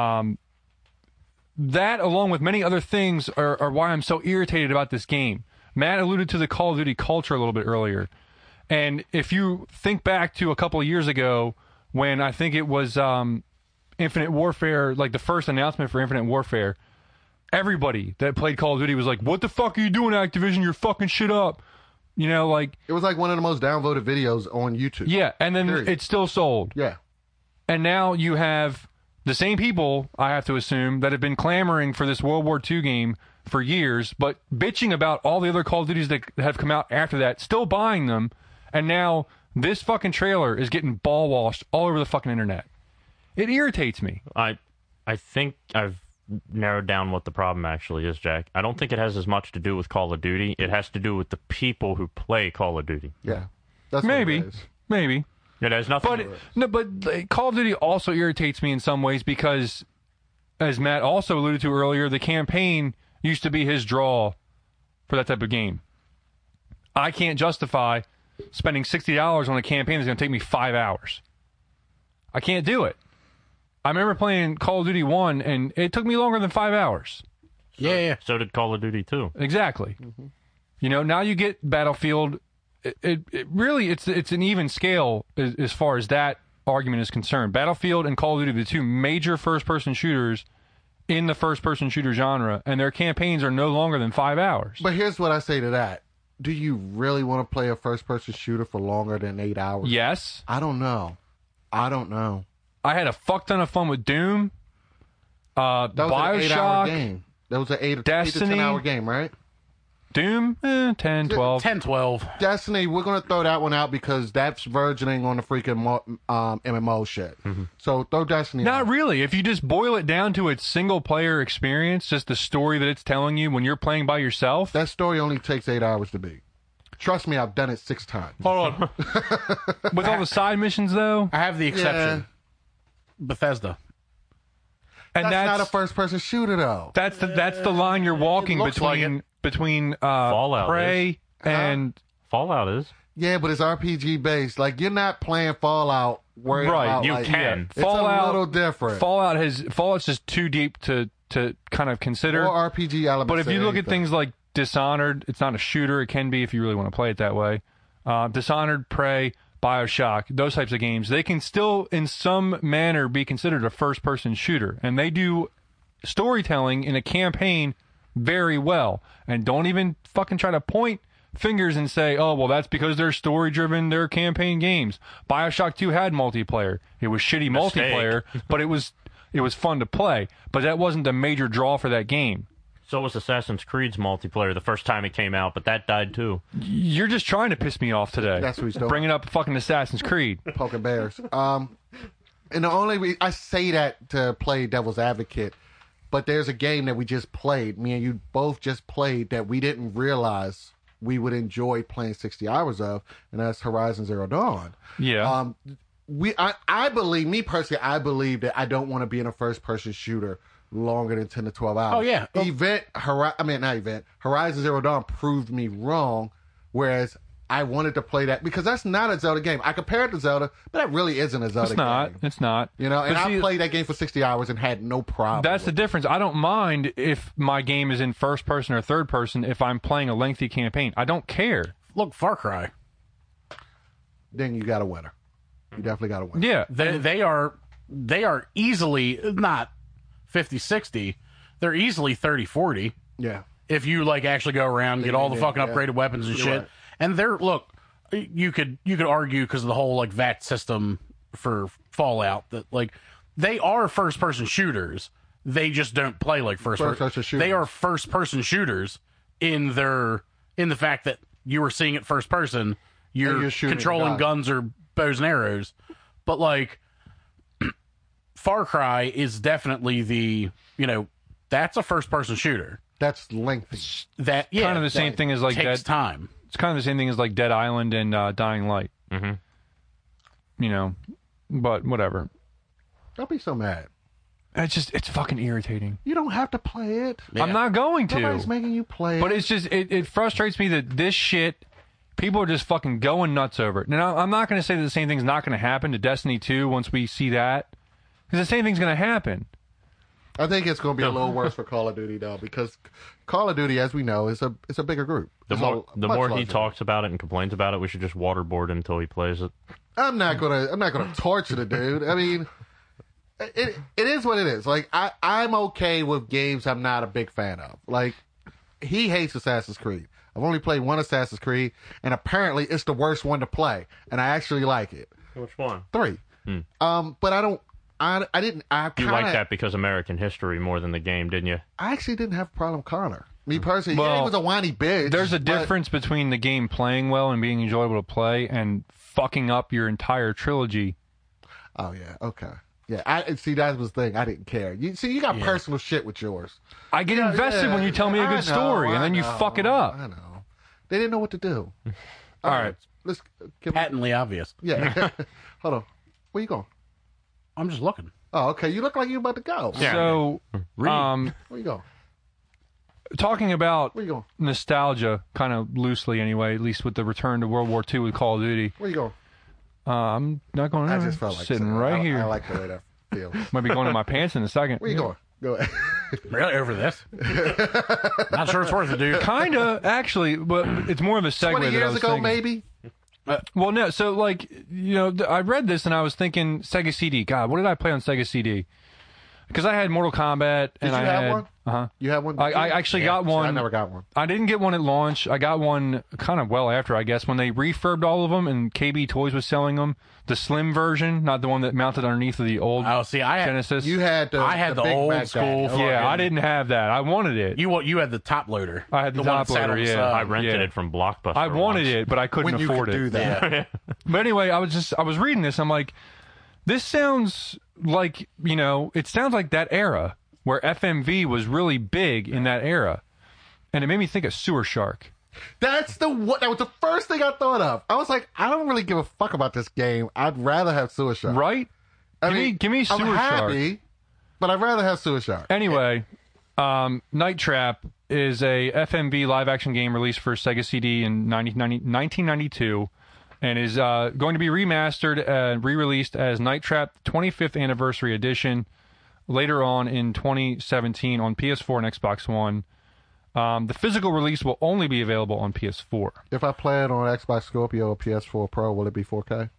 S3: that, along with many other things, are why I'm so irritated about this game. Matt alluded to the Call of Duty culture a little bit earlier. And if you think back to a couple of years ago when I think it was Infinite Warfare, like the first announcement for Infinite Warfare, everybody that played Call of Duty was like, "What the fuck are you doing, Activision? You're fucking shit up." You know, like...
S2: It was like one of the most downvoted videos on YouTube.
S3: Yeah, and then
S2: Period.
S3: it still sold.
S2: Yeah.
S3: And now you have the same people, I have to assume, that have been clamoring for this World War II game for years, but bitching about all the other Call of Duties that have come out after that, still buying them, and now this fucking trailer is getting ball washed all over the fucking internet. It irritates me.
S4: I think I've narrowed down what the problem actually is, Jack. I don't think it has as much to do with Call of Duty. It has to do with the people who play Call of Duty.
S2: Yeah. That's
S3: Maybe.
S2: what it is.
S3: Maybe.
S4: It has nothing
S3: But
S4: to do with
S3: no, but like, Call of Duty also irritates me in some ways because, as Matt also alluded to earlier, the campaign used to be his draw for that type of game. I can't justify spending $60 on a campaign that's going to take me 5 hours. I can't do it. I remember playing Call of Duty 1, and it took me longer than 5 hours.
S1: Yeah.
S4: So did Call of Duty 2.
S3: Exactly. You know, now you get Battlefield. It really, it's an even scale as far as that argument is concerned. Battlefield and Call of Duty are the two major first-person shooters in the first-person shooter genre, and their campaigns are no longer than 5 hours.
S2: But here's what I say to that. Do you really want to play a first-person shooter for longer than 8 hours?
S3: Yes.
S2: I don't know.
S3: I had a fuck ton of fun with Doom,
S2: That was an 8-hour
S3: Bioshock,
S2: game. That was an 8 to
S3: Destiny.
S2: 10-hour game, right?
S3: Doom, 10, 12.
S1: 10, 12.
S2: Destiny, we're going to throw that one out because that's verging on the freaking MMO shit. So throw Destiny
S3: Not
S2: out.
S3: really. If you just boil it down to its single-player experience, just the story that it's telling you when you're playing by yourself.
S2: That story only takes 8 hours to beat. Trust me, I've done it 6 times.
S1: Hold on.
S3: With all the side missions, though,
S1: I have the exception. Bethesda.
S3: and
S2: That's
S3: that's
S2: not a first-person shooter, though.
S3: that's the line you're walking
S1: looks like
S3: between
S4: Fallout
S3: Prey and
S4: Fallout is.
S2: Yeah, but it's RPG based. Like, you're not playing Fallout worried
S3: Right,
S2: about,
S4: you
S2: like,
S4: can.
S2: It's a little different.
S3: Fallout's just too deep to kind of consider.
S2: Or RPG elements.
S3: But if you
S2: to
S3: look at
S2: anything.
S3: things like Dishonored, it's not a shooter. It can be if you really want to play it that way. Dishonored, Prey, Bioshock, those types of games, they can still, in some manner, be considered a first-person shooter. And they do storytelling in a campaign very well. And don't even fucking try to point fingers and say, oh, well, that's because they're story-driven, they're campaign games. Bioshock 2 had multiplayer. It was shitty
S4: Mistake.
S3: multiplayer, but it was fun to play. But that wasn't the major draw for that game.
S4: So was Assassin's Creed's multiplayer the first time it came out, but that died too.
S3: You're just trying to piss me off today.
S2: That's what he's doing.
S3: Bringing up fucking Assassin's Creed.
S2: Poking bears. And the only I say that to play devil's advocate, but there's a game that we just played. Me and you both just played that we didn't realize we would enjoy playing 60 hours of, and that's Horizon Zero Dawn.
S3: Yeah.
S2: I believe, me personally, I believe that I don't want to be in a first-person shooter longer than 10 to 12 hours.
S1: Oh, yeah.
S2: Horizon Zero Dawn proved me wrong, whereas I wanted to play that because that's not a Zelda game. I compare it to Zelda, but that really isn't a Zelda game.
S3: It's not.
S2: You know, and
S3: But
S2: I
S3: see,
S2: played that game for 60 hours and had no problem.
S3: That's the
S2: with
S3: difference. I don't mind if my game is in first person or third person if I'm playing a lengthy campaign. I don't care.
S1: Look, Far Cry.
S2: it. Then you got a winner. You definitely got a winner.
S3: Yeah.
S1: They are easily not 50, 60. They're easily 30, 40.
S2: Yeah.
S1: If you like actually go around and get all the fucking upgraded weapons and shit.
S2: right.
S1: And you could argue because of the whole like VAT system for Fallout that like they are first person shooters. They just don't play like first person
S2: shooters.
S1: They are first person shooters in the fact that you were seeing it first person. You're
S2: shooting
S1: controlling
S2: guns.
S1: guns or bows and arrows. But like Far Cry is definitely that's a first person shooter.
S2: That's lengthy.
S1: That
S3: Kind of the same thing as like
S1: takes
S3: Dead.
S1: time.
S3: It's kind of the same thing as like Dead Island and Dying Light.
S4: Mm-hmm.
S3: But whatever.
S2: Don't be so mad.
S3: It's fucking irritating.
S2: You don't have to play it.
S1: Yeah.
S3: I'm not going to.
S2: Nobody's making you play
S3: But
S2: it.
S3: it's just it frustrates me that this shit, people are just fucking going nuts over it. Now I'm not going to say that the same thing's not going to happen to Destiny 2 once we see that, because the same thing's going to happen.
S2: I think it's going to be a little worse for Call of Duty though, because Call of Duty, as we know, is a bigger group.
S4: The
S2: It's
S4: more
S2: a much
S4: he
S2: larger
S4: talks about it and complains about it, we should just waterboard him until he plays it.
S2: I'm not gonna torture the dude. I mean, it is what it is. Like I'm okay with games I'm not a big fan of. Like he hates Assassin's Creed. I've only played one Assassin's Creed, and apparently it's the worst one to play, and I actually like it.
S4: Which one?
S2: 3. But I don't. I didn't.
S4: You like that because American history more than the game, didn't you?
S2: I actually didn't have a problem with Connor. Me personally,
S3: Well,
S2: he was a whiny bitch.
S3: There's a
S2: but-
S3: difference between the game playing well and being enjoyable to play and fucking up your entire trilogy.
S2: Oh yeah, okay, yeah. I see. That was the thing. I didn't care. You got personal shit with yours.
S3: I get invested when you tell me a
S2: I
S3: good
S2: know,
S3: story, and then you
S2: I know,
S3: fuck it up.
S2: I know. They didn't know what to do.
S3: All right.
S2: Let's give
S1: Patently obvious.
S2: Yeah. Hold on. Where you going?
S1: I'm just looking.
S2: Oh, okay. You look like you're about to go.
S4: Yeah.
S3: So,
S2: Where you going?
S3: talking about
S2: Where you going?
S3: nostalgia, kind of loosely anyway, at least with the return to World War II with Call of Duty.
S2: Where you going?
S3: I'm not going
S2: I
S3: anywhere.
S2: just felt like
S3: sitting
S2: saying it.
S3: right
S2: I
S3: here.
S2: like the way that feels.
S3: Might be going to my pants in a second.
S2: Where you going? Go ahead.
S1: Really over this? Not sure it's worth it, dude.
S3: Kinda, actually, but it's more of a segue.
S2: 20
S3: that I
S2: years
S3: was
S2: ago,
S3: thinking.
S2: maybe.
S3: Well, no. So, like, I read this and I was thinking Sega CD. God, what did I play on Sega CD? Because I had Mortal Kombat and
S2: Did you
S3: I
S2: have
S3: had
S2: one?
S3: Uh-huh.
S2: You have one?
S3: I actually got
S2: See,
S3: one.
S2: I never got one.
S3: I didn't get one at launch. I got one kind of well after, I guess, when they refurbed all of them and KB Toys was selling them. The slim version, not the one that mounted underneath of the old
S1: Oh, see, I had
S3: Genesis.
S2: You had
S1: I had the
S2: Big
S1: old
S2: Mac
S1: school
S2: bag.
S3: yeah, I didn't have that. I wanted it.
S1: you had the top loader.
S3: I had the
S1: one
S3: top
S1: that sat on
S3: loader,
S1: the
S3: yeah.
S1: side.
S4: I rented
S3: yeah.
S4: it from Blockbuster.
S3: I wanted
S4: once.
S3: it, but I couldn't
S2: When you
S3: afford
S2: could
S3: it.
S2: do that.
S3: But anyway, I was reading this. I'm like, this sounds like, it sounds like that era where FMV was really big in that era. And it made me think of Sewer Shark.
S2: That was the first thing I thought of. I was like, I don't really give a fuck about this game. I'd rather have Sewer Shark.
S3: Right? Give me Sewer
S2: I'm
S3: Shark.
S2: happy, but I'd rather have Sewer Shark.
S3: Anyway, Night Trap is a FMV live-action game released for Sega CD in 1992 and is going to be remastered and re-released as Night Trap 25th Anniversary Edition later on in 2017 on PS4 and Xbox One. The physical release will only be available on PS4.
S2: If I play it on Xbox Scorpio or PS4 Pro, will it be 4K?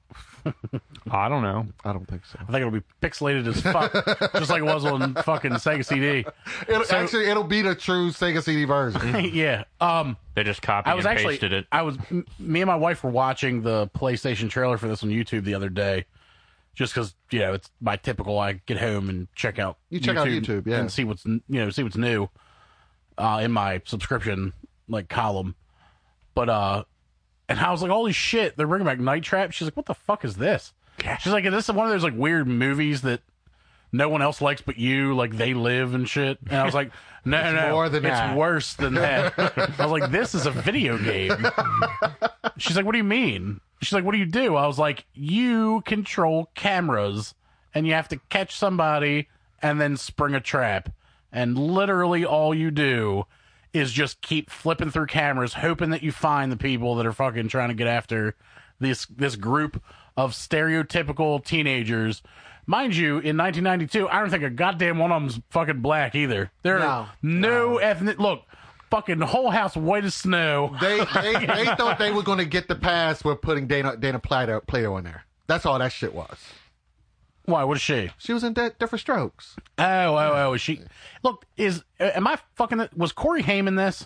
S3: I don't know.
S2: I don't think so.
S1: I think it'll be pixelated as fuck, just like it was on fucking Sega CD.
S2: It'll be the true Sega CD version.
S1: Yeah.
S4: They just copied
S1: I was
S4: and
S1: actually,
S4: pasted it.
S1: Me and my wife were watching the PlayStation trailer for this on YouTube the other day, just because it's my typical. I get home and check out.
S2: You check out YouTube, yeah.
S1: and see what's new. in my subscription like column. But and I was like, holy shit, they're bringing back Night Trap. She's like, what the fuck is this? She's like, this is one of those like weird movies that no one else likes but you, like They Live and shit. And I was like, no,
S2: more than that.
S1: It's worse than that. I was like, this is a video game. She's like, what do you mean? She's like, what do you do? I was like, you control cameras and you have to catch somebody and then spring a trap. And literally all you do is just keep flipping through cameras, hoping that you find the people that are fucking trying to get after this group of stereotypical teenagers. Mind you, in 1992, I don't think a goddamn one of them's fucking black either. There are no ethnic... Look, fucking whole house white as snow.
S2: They thought they were going to get the pass with putting Dana Plato in there. That's all that shit was.
S1: Why? What is she?
S2: She was in Different Strokes.
S1: Oh, is she... Look, am I fucking... Was Corey Haim in this?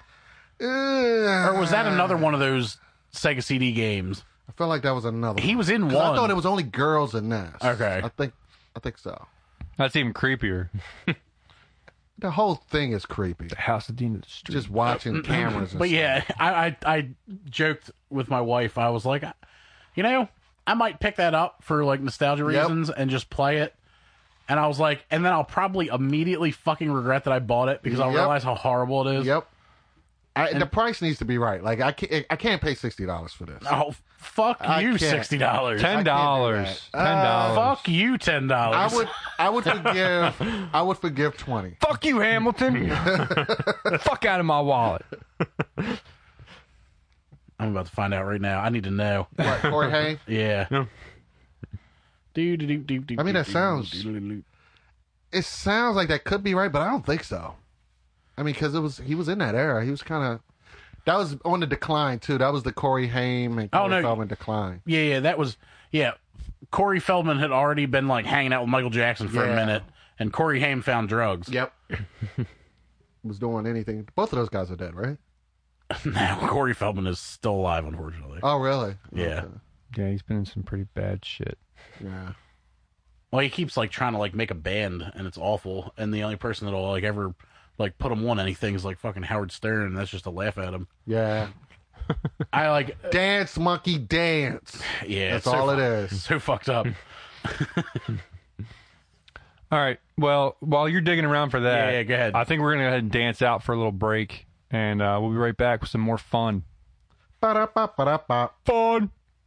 S1: Or was that another one of those Sega CD games?
S2: I felt like that was another
S1: He
S2: one.
S1: was in
S2: 'Cause
S1: one.
S2: I thought it was only girls in this.
S1: Okay.
S2: I think so.
S3: That's even creepier.
S2: The whole thing is creepy.
S3: The House of Dean of the Street.
S2: Just watching cameras and
S1: But
S2: stuff.
S1: yeah, I joked with my wife. I was like, you know, I might pick that up for like nostalgia reasons and just play it. And I was like, and then I'll probably immediately fucking regret that I bought it because I'll realize how horrible it is.
S2: Yep. The price needs to be right. Like I can't pay $60 for this.
S1: Oh, fuck you,
S2: can't.
S1: $60.
S3: $10.
S2: $10.
S3: $10.
S1: Fuck you, $10.
S2: I would forgive 20.
S3: Fuck you, Hamilton. Fuck out of my wallet.
S1: I'm about to find out right now. I need to know.
S2: What, Corey Haim?
S1: Yeah.
S2: I mean, that sounds. It sounds like that could be right, but I don't think so. I mean, because he was in that era. He was kind of. That was on the decline too. That was the Corey Haim and Corey Feldman decline.
S1: Yeah, that was. Yeah, Corey Feldman had already been like hanging out with Michael Jackson for a minute, and Corey Haim found drugs.
S2: Yep. Was doing anything. Both of those guys are dead, right?
S1: Now Corey Feldman is still alive, unfortunately.
S2: Oh, really?
S1: Yeah.
S2: Okay.
S3: Yeah, he's been in some pretty bad shit.
S2: Yeah.
S1: Well, he keeps like trying to like make a band, and it's awful. And the only person that'll like ever like put him on anything is like fucking Howard Stern, and that's just to laugh at him.
S2: Yeah.
S1: I like
S2: Dance, monkey, dance.
S1: Yeah,
S2: That's all it is.
S1: So fucked up.
S3: All right. Well, while you're digging around for that,
S1: Yeah, go ahead.
S3: I think we're going to go ahead and dance out for a little break, and we'll be right back with some more fun.
S2: Ba-da-ba-ba-da-ba.
S3: Fun!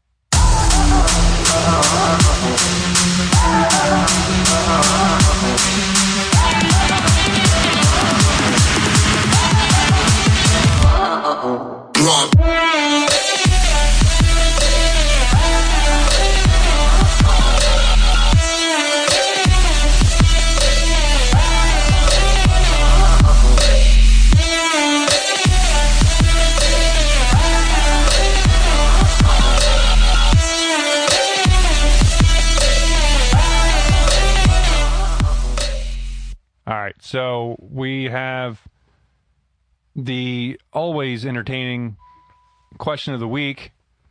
S3: All right, so we have the always entertaining question of the week.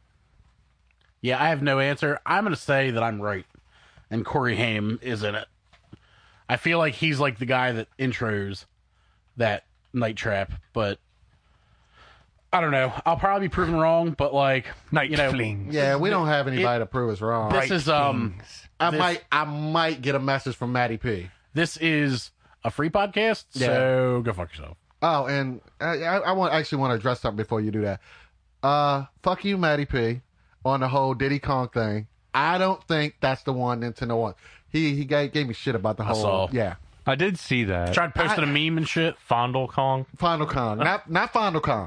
S1: Yeah, I have no answer. I'm going to say that I'm right, and Corey Haim is in it. I feel like he's like the guy that intros that Night Trap, but I don't know. I'll probably be proven wrong, but like
S3: Night
S1: you know,
S3: Flings.
S2: Yeah, we don't have anybody to prove us wrong.
S1: This is
S2: I might get a message from Matty P.
S1: This is a free podcast, so go fuck yourself.
S2: Oh, and I actually want to address something before you do that. Fuck you, Matty P, on the whole Diddy Kong thing. I don't think that's the one Nintendo wants. He gave me shit about the whole.
S1: saw.
S2: Yeah,
S3: I did see that.
S1: Tried posting a meme and shit.
S4: Fondle Kong.
S2: Final Kong, not Final Kong.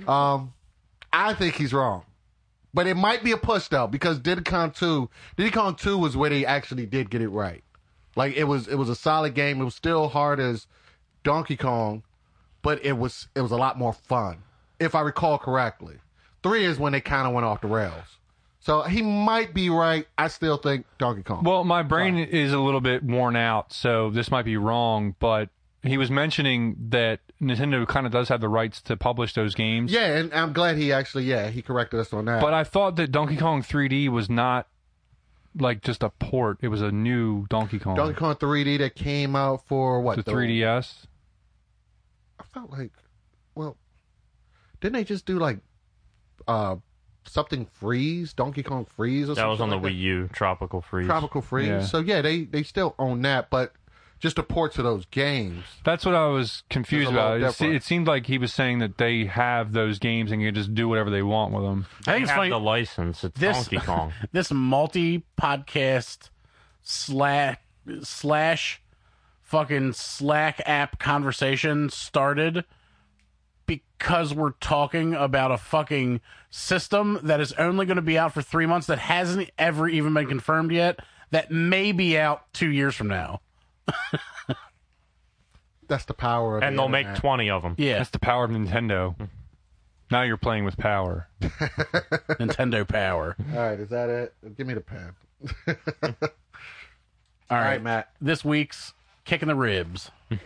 S2: I think he's wrong, but it might be a push though because Diddy Kong 2 was where they actually did get it right. Like it was a solid game. It was still hard as Donkey Kong, but it was a lot more fun, if I recall correctly. 3 is when they kind of went off the rails. So he might be right. I still think Donkey Kong.
S3: Well, my brain is a little bit worn out, so this might be wrong, but he was mentioning that Nintendo kind of does have the rights to publish those games.
S2: Yeah, and I'm glad he actually, he corrected us on that.
S3: But I thought that Donkey Kong 3D was not like just a port. It was a new Donkey Kong.
S2: Donkey Kong 3D that came out for what?
S3: The 3DS?
S2: felt like, well, didn't they just do like something Freeze, Donkey Kong Freeze or something?
S4: That was on the
S2: like
S4: Wii U, Tropical Freeze.
S2: Tropical Freeze.
S3: Yeah.
S2: So yeah, they still own that, but just the ports of those games.
S3: That's what I was confused
S2: It's a little
S3: about.
S2: different.
S3: It seemed like he was saying that they have those games and you can just do whatever they want with them.
S1: I think
S4: They
S1: it's
S4: have
S1: funny.
S4: the license. It's
S1: This-
S4: Donkey Kong.
S1: This multi-podcast slash fucking Slack app conversation started because we're talking about a fucking system that is only going to be out for 3 months, that hasn't ever even been confirmed yet, that may be out 2 years from now.
S2: That's the power of
S4: And
S2: the
S4: they'll make
S2: internet.
S4: 20 of them.
S1: Yeah,
S3: That's the power of Nintendo. Now you're playing with power.
S1: Nintendo Power.
S2: All right, is that it? Give me the pen.
S1: All right,
S2: right, Matt.
S1: This week's Kicking the Ribs.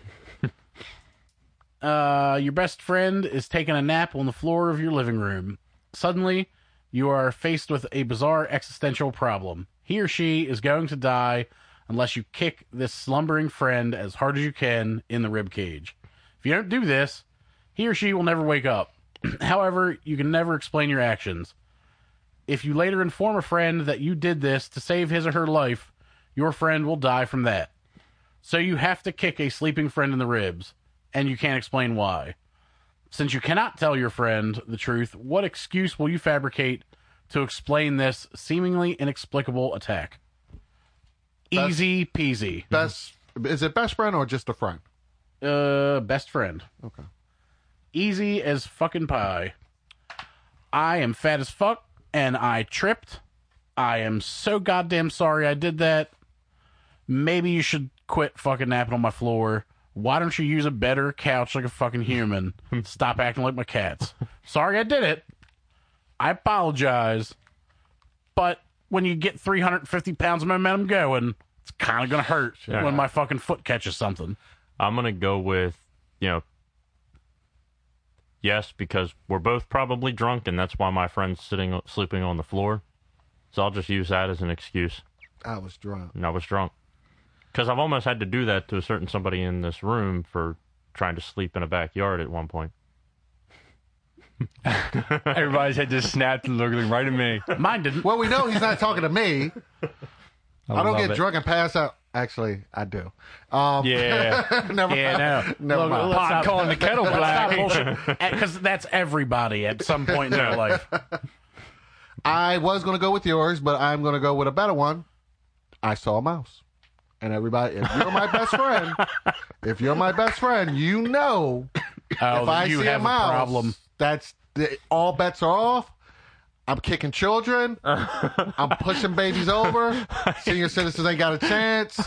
S1: Your best friend is taking a nap on the floor of your living room. Suddenly, you are faced with a bizarre existential problem. He or she is going to die unless you kick this slumbering friend as hard as you can in the rib cage. If you don't do this, he or she will never wake up. However, you can never explain your actions. If you later inform a friend that you did this to save his or her life, your friend will die from that. So you have to kick a sleeping friend in the ribs, and you can't explain why. Since you cannot tell your friend the truth, what excuse will you fabricate to explain this seemingly inexplicable attack? Easy peasy.
S2: Is it best friend or just a friend?
S1: Best friend.
S2: Okay.
S1: Easy as fucking pie. I am fat as fuck, and I tripped. I am so goddamn sorry I did that. Maybe you should quit fucking napping on my floor. Why don't you use a better couch like a fucking human? Stop acting like my cats. Sorry I did it. I apologize. But when you get 350 pounds of momentum going, it's kind of going to hurt when my fucking foot catches something.
S4: I'm going to go with, yes, because we're both probably drunk, and that's why my friend's sleeping on the floor. So I'll just use that as an excuse.
S2: I was drunk.
S4: And I was drunk. Because I've almost had to do that to a certain somebody in this room for trying to sleep in a backyard at one point.
S3: Everybody's head just snapped and looking right at me.
S1: Mine didn't.
S2: Well, we know he's not talking to me. I don't
S3: love
S2: get
S3: it.
S2: drunk and pass out. Actually, I do.
S3: Yeah.
S2: Never
S1: Yeah,
S2: mind.
S1: no.
S2: Never mind.
S1: Let's
S3: Pot
S1: not-
S3: calling the kettle black.
S1: Because that's everybody at some point in their life.
S2: I was going to go with yours, but I'm going to go with a better one. I saw a mouse. And everybody, if you're my best friend, you know, if I
S1: you
S2: see
S1: have
S2: a mouse,
S1: problem.
S2: all bets are off. I'm kicking children. I'm pushing babies over. Senior citizens ain't got a chance.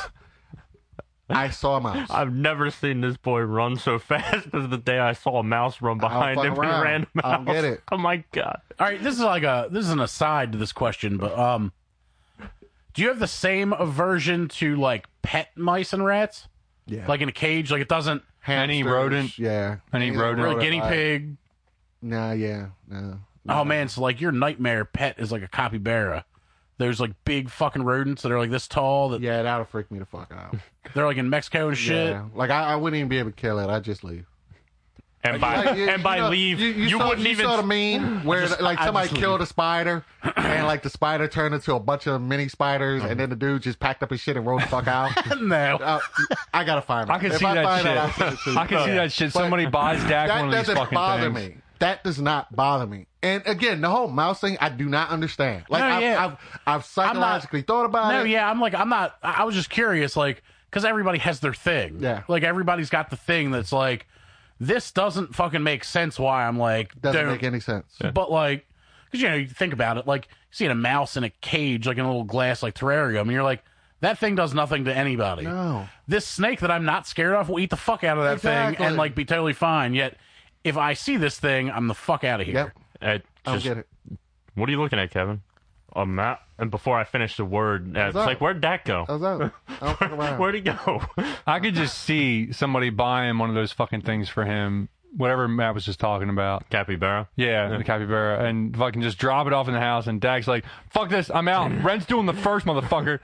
S2: I saw a mouse.
S4: I've never seen this boy run so fast as the day I saw a mouse run behind
S2: fuck
S4: him and
S2: around.
S4: ran a mouse.
S2: I don't get it.
S4: Oh my god.
S1: All right, this is an aside to this question, but do you have the same aversion to like pet mice and rats?
S2: Yeah.
S1: Like in a cage, like it doesn't.
S3: Any
S2: Hamsters,
S3: rodent?
S2: Yeah.
S3: Any rodent?
S1: Or a guinea pig.
S2: Nah, yeah. No.
S1: Oh man, so like your nightmare pet is like a capybara. There's like big fucking rodents that are like this tall that
S2: Yeah, that'll freak me the fuck out.
S1: they're like in Mexico and shit.
S2: Yeah. Like, I wouldn't even be able to kill it. I'd just leave.
S4: And by
S2: Like,
S4: and by
S2: you know,
S4: leave, you
S2: saw,
S4: wouldn't even.
S2: saw the meme where like somebody killed a spider and like the spider turned into a bunch of mini spiders and then the dude just packed up his shit and rode the fuck out.
S1: No.
S2: I gotta find it.
S3: I can
S2: If
S3: see
S2: I
S3: that
S2: find
S3: shit.
S2: it, I'll send it to you.
S3: I can see that shit. Somebody buys Dak
S2: That
S3: one of these
S2: doesn't
S3: fucking
S2: bother
S3: things.
S2: me. That does not bother me. And again, the whole mouse thing, I do not understand. Like,
S1: No, yeah.
S2: I've psychologically thought about
S1: No,
S2: it.
S1: yeah, I'm not. I was just curious, like, because everybody has their thing.
S2: Yeah.
S1: Like everybody's got the thing that's like, this doesn't fucking make sense. Why I'm like,
S2: Doesn't
S1: don't.
S2: make any sense.
S1: But like, because you think about it, like seeing a mouse in a cage, like in a little glass, like terrarium, and you're like, that thing does nothing to anybody.
S2: No.
S1: This snake that I'm not scared of will eat the fuck out of that
S2: Exactly.
S1: thing and like be totally fine. Yet, if I see this thing, I'm the fuck out of here.
S2: Yep. I don't
S4: Just,
S2: get it.
S4: what are you looking at, Kevin? A map. And before I finish the word, it's
S2: up?
S4: like, where'd that go?
S2: I was out. I don't fuck around.
S4: Where'd he go?
S3: I could just see somebody buying one of those fucking things for him, whatever Matt was just talking about.
S4: Capybara.
S3: Yeah, the capybara, and fucking just drop it off in the house, and Dak's like, fuck this, I'm out. Rent's doing the first, motherfucker.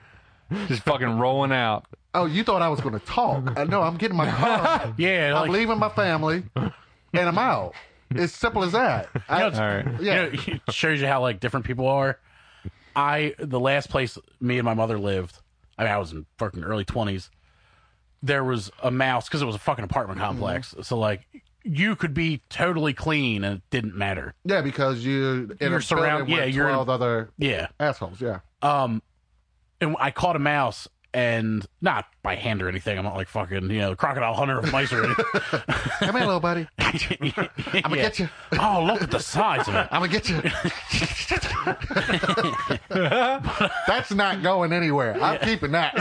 S3: Just fucking rolling out.
S2: Oh, you thought I was going to talk? No, I'm getting my car.
S1: Yeah,
S2: I'm
S1: like,
S2: leaving my family, and I'm out. It's simple as that.
S3: All right.
S2: Yeah.
S1: it shows you how like different people are. The last place me and my mother lived, I mean, I was in fucking early 20s. There was a mouse because it was a fucking apartment complex. So like, you could be totally clean and it didn't matter.
S2: Yeah, because you're
S1: surrounded.
S2: with
S1: Yeah, you're
S2: 12 other
S1: Yeah.
S2: assholes. Yeah.
S1: And I caught a mouse, and not by hand or anything. I'm not like fucking, crocodile hunter of mice or anything.
S2: Come here, little buddy. I'm gonna get you.
S1: Oh, look at the size of it.
S2: I'm gonna get you. That's not going anywhere. I'm keeping that.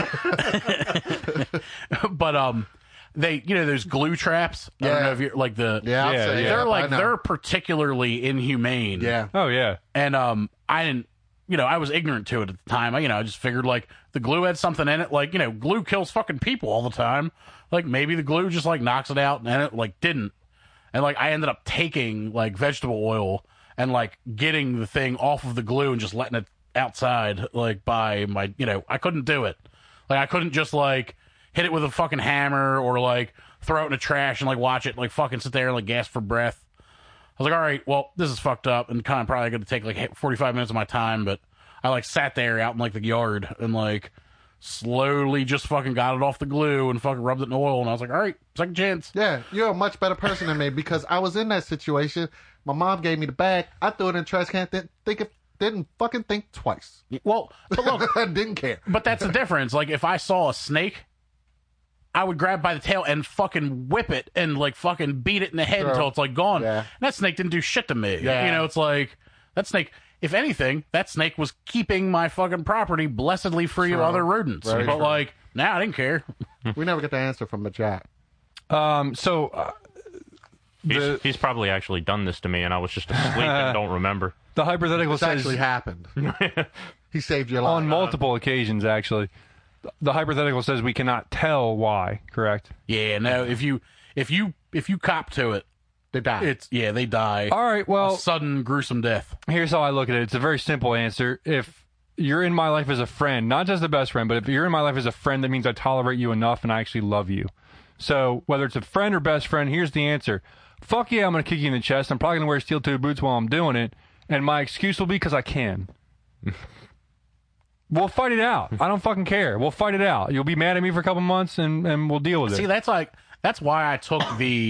S1: But they, there's glue traps. I don't know if you're like the.
S2: Yeah, I'll say,
S1: They're
S2: I
S1: like
S2: know.
S1: they're particularly inhumane.
S2: Yeah.
S3: Oh, yeah.
S1: And I didn't. I was ignorant to it at the time. I just figured like the glue had something in it. Like, glue kills fucking people all the time. Like maybe the glue just like knocks it out, and it like didn't. And like I ended up taking like vegetable oil and like getting the thing off of the glue and just letting it outside. Like by my, I couldn't do it. Like I couldn't just like hit it with a fucking hammer or like throw it in the trash and like watch it like fucking sit there and like gasp for breath. I was like, all right, well, this is fucked up and kind of probably going to take like 45 minutes of my time, but I like sat there out in like the yard and like slowly just fucking got it off the glue and fucking rubbed it in oil, and I was like, all right, second chance.
S2: Yeah, you're a much better person than me because I was in that situation. My mom gave me the bag. I threw it in the trash can. Didn't fucking think twice.
S1: Well, but look,
S2: I didn't care.
S1: but that's the difference. Like if I saw a snake, I would grab by the tail and fucking whip it and like fucking beat it in the head
S2: Sure.
S1: until it's like gone.
S2: Yeah.
S1: And that snake didn't do shit to me.
S2: Yeah.
S1: It's like that snake. If anything, that snake was keeping my fucking property blessedly free of
S2: True.
S1: other rodents.
S2: Very
S1: But
S2: true.
S1: like, I didn't care.
S2: We never get the answer from the Jack.
S4: He's probably actually done this to me, and I was just asleep and don't remember.
S3: The hypothetical
S2: This
S3: says
S2: actually happened. He saved your life.
S3: on multiple occasions, actually. The hypothetical says we cannot tell why, correct?
S1: Yeah, no. If you cop to it,
S2: They died.
S1: they die.
S3: All right, well,
S1: A sudden gruesome death.
S3: here's how I look at it. It's a very simple answer. If you're in my life as a friend, not just the best friend, but if you're in my life as a friend, that means I tolerate you enough and I actually love you. So whether it's a friend or best friend, here's the answer. Fuck yeah, I'm going to kick you in the chest. I'm probably going to wear steel-toed boots while I'm doing it. And my excuse will be because I can. We'll fight it out. I don't fucking care. We'll fight it out. You'll be mad at me for a couple months and we'll deal with it.
S1: See, that's why I took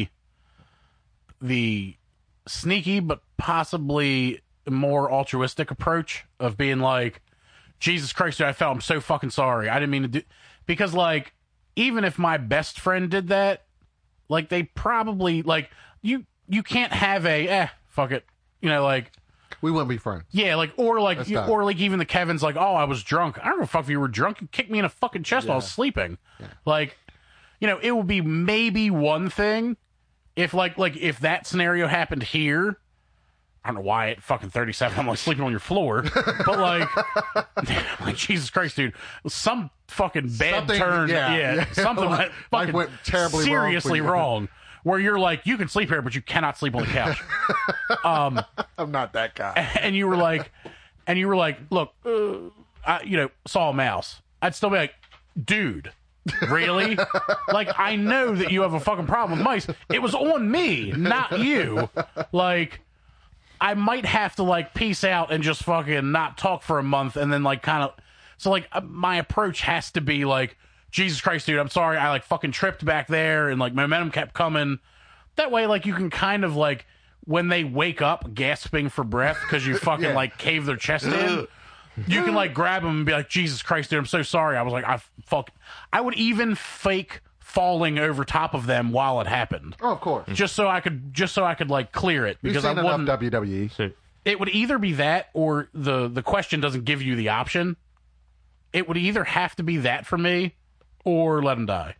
S1: the sneaky but possibly more altruistic approach of being like, Jesus Christ, dude, I'm so fucking sorry. I didn't mean to do, because like, even if my best friend did that, like they probably like you can't have fuck it, like.
S2: We wouldn't be friends.
S1: Yeah, like or like
S2: That's tough.
S1: or like even the Kevin's like, oh, I was drunk. I don't give a fuck if you were drunk. You kicked me in the fucking chest while I was sleeping. Like, it would be maybe one thing if like if that scenario happened here. I don't know why at fucking 37 I'm like sleeping on your floor, but like Jesus Christ, dude, some fucking bad
S2: Something-
S1: turn,
S2: yeah.
S1: something
S2: Life
S1: went fucking
S2: went terribly wrong for
S1: seriously
S2: you.
S1: wrong. Where you're like, you can sleep here, but you cannot sleep on the couch.
S2: I'm not that guy.
S1: And you were like, look, I saw a mouse. I'd still be like, dude, really? Like, I know that you have a fucking problem with mice. It was on me, not you. Like, I might have to like peace out and just fucking not talk for a month, and then like kind of. So like, my approach has to be like, Jesus Christ, dude, I'm sorry. I like fucking tripped back there, and like momentum kept coming. That way, like you can kind of like when they wake up gasping for breath because you fucking like cave their chest in. You can like grab them and be like, Jesus Christ, dude, I'm so sorry. I was like, I would even fake falling over top of them while it happened,
S2: Oh, of course.
S1: just so I could like clear it
S2: You've
S1: because I
S2: seen enough
S1: wouldn't.
S2: WWE.
S4: So,
S1: It would either be that or the question doesn't give you the option. It would either have to be that for me or let him die.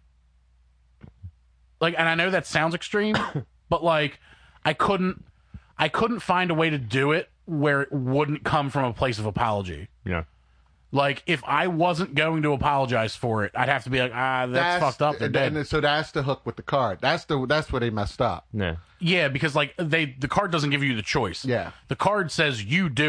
S1: Like, and I know that sounds extreme, but like, I couldn't find a way to do it where it wouldn't come from a place of apology.
S4: yeah.
S1: Like, if I wasn't going to apologize for it, I'd have to be like, that's fucked up. They're dead.
S2: And so that's the hook with the card. That's where they messed up.
S4: Yeah.
S1: Yeah, because like the card doesn't give you the choice.
S2: Yeah.
S1: The card says you do it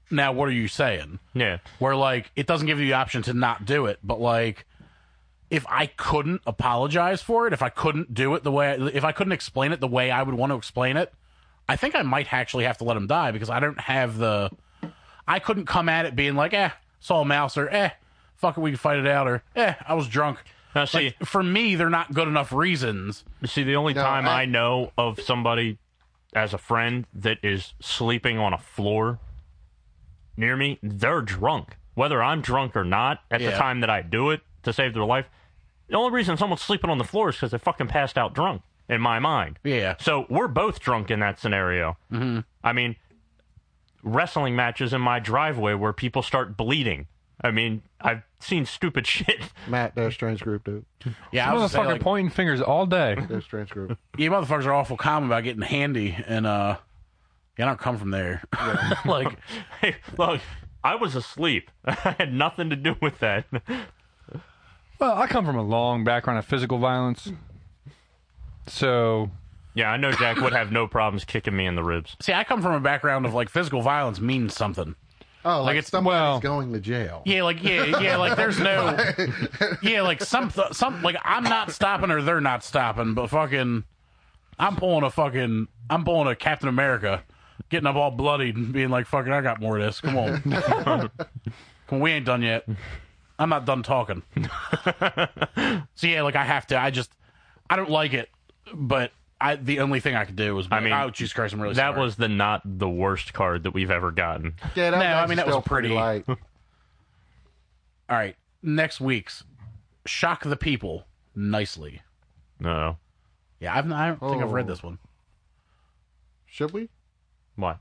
S1: now what are you saying?
S4: Yeah.
S1: Where, like, it doesn't give you the option to not do it, but, like, if I couldn't apologize for it, if I couldn't do it if I couldn't explain it the way I would want to explain it, I think I might actually have to let him die, because I don't have I couldn't come at it being like, saw a mouse, or fuck it, we can fight it out, or I was drunk.
S4: Now, see,
S1: Like, for me, they're not good enough reasons.
S4: see, the only time I know of somebody as a friend that is sleeping on a floor near me, they're drunk. Whether I'm drunk or not, at the time that I do it to save their life, the only reason someone's sleeping on the floor is because they fucking passed out drunk, in my mind.
S1: Yeah.
S4: So we're both drunk in that scenario. Mm-hmm. I mean, wrestling matches in my driveway where people start bleeding. I mean, I've seen stupid shit.
S2: Matt, they're a strange group, dude.
S1: Yeah, I was
S3: Motherfucker
S1: saying, like,
S3: pointing fingers all day.
S2: They're a strange group.
S1: you motherfuckers are awful common about getting handy, and I don't come from there. Like,
S4: Hey, look, I was asleep. I had nothing to do with that.
S3: Well, I come from a long background of physical violence. So,
S4: Yeah, I know Jack would have no problems kicking me in the ribs.
S1: see, I come from a background of, like, physical violence means something.
S2: Oh, like
S1: it's-
S2: somebody's going to jail.
S1: Yeah, like like there's no, like some like I'm not stopping or they're not stopping, but fucking, I'm pulling a Captain America, getting up all bloodied and being like, fucking, I got more of this. Come on, come on, we ain't done yet. I'm not done talking. So yeah, like I have to. I don't like it, but the only thing I could do was, be like, oh Jesus Christ, I'm really
S4: that
S1: sorry.
S4: was not the worst card that we've ever gotten.
S2: Yeah,
S1: No, I
S2: that's
S1: mean, that was
S2: still
S1: pretty-
S2: light.
S1: All right, next week's Shock the People nicely.
S4: No.
S1: Yeah, I don't think I've read this one.
S2: Should we?
S4: What?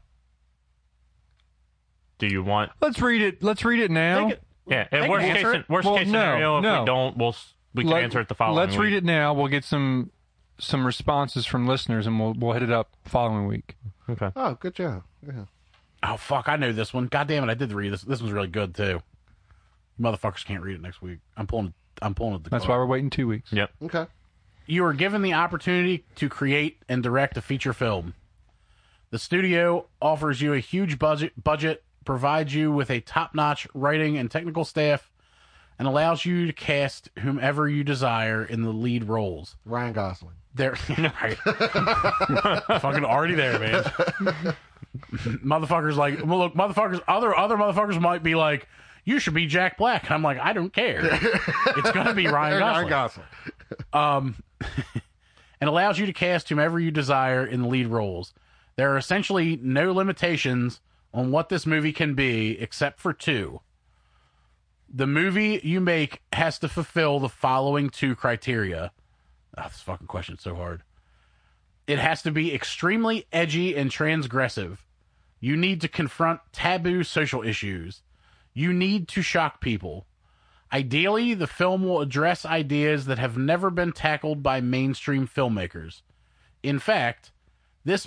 S4: Do you want?
S3: let's read it. Let's read it now.
S1: Take it.
S4: Yeah.
S1: They can answer it.
S4: Worst
S3: Well,
S4: case
S3: no,
S4: scenario, if
S3: no.
S4: we don't, we can answer it the following.
S3: Let's read
S4: week.
S3: it now. We'll get some responses from listeners, and we'll hit it up following week.
S4: Okay.
S2: Oh, good job. Yeah.
S1: Oh fuck, I know this one. God damn it, I did read this. This one's really good too. Motherfuckers can't read it next week. I'm pulling it.
S3: That's why we're waiting 2 weeks.
S4: Yep.
S2: Okay.
S1: You are given the opportunity to create and direct a feature film. The studio offers you a huge budget, provides you with a top-notch writing and technical staff, and allows you to cast whomever you desire in the lead roles.
S2: Ryan Gosling.
S1: They're right. Fucking already there, man. Motherfuckers like, well, look, motherfuckers. Other motherfuckers might be like, you should be Jack Black. And I'm like, I don't care. It's gonna be Ryan Gosling.
S2: Ryan Gosling.
S1: And allows you to cast whomever you desire in the lead roles. There are essentially no limitations on what this movie can be, except for two. The movie you make has to fulfill the following two criteria. Oh, this fucking question's so hard. It has to be extremely edgy and transgressive. You need to confront taboo social issues. You need to shock people. Ideally, the film will address ideas that have never been tackled by mainstream filmmakers. In fact, if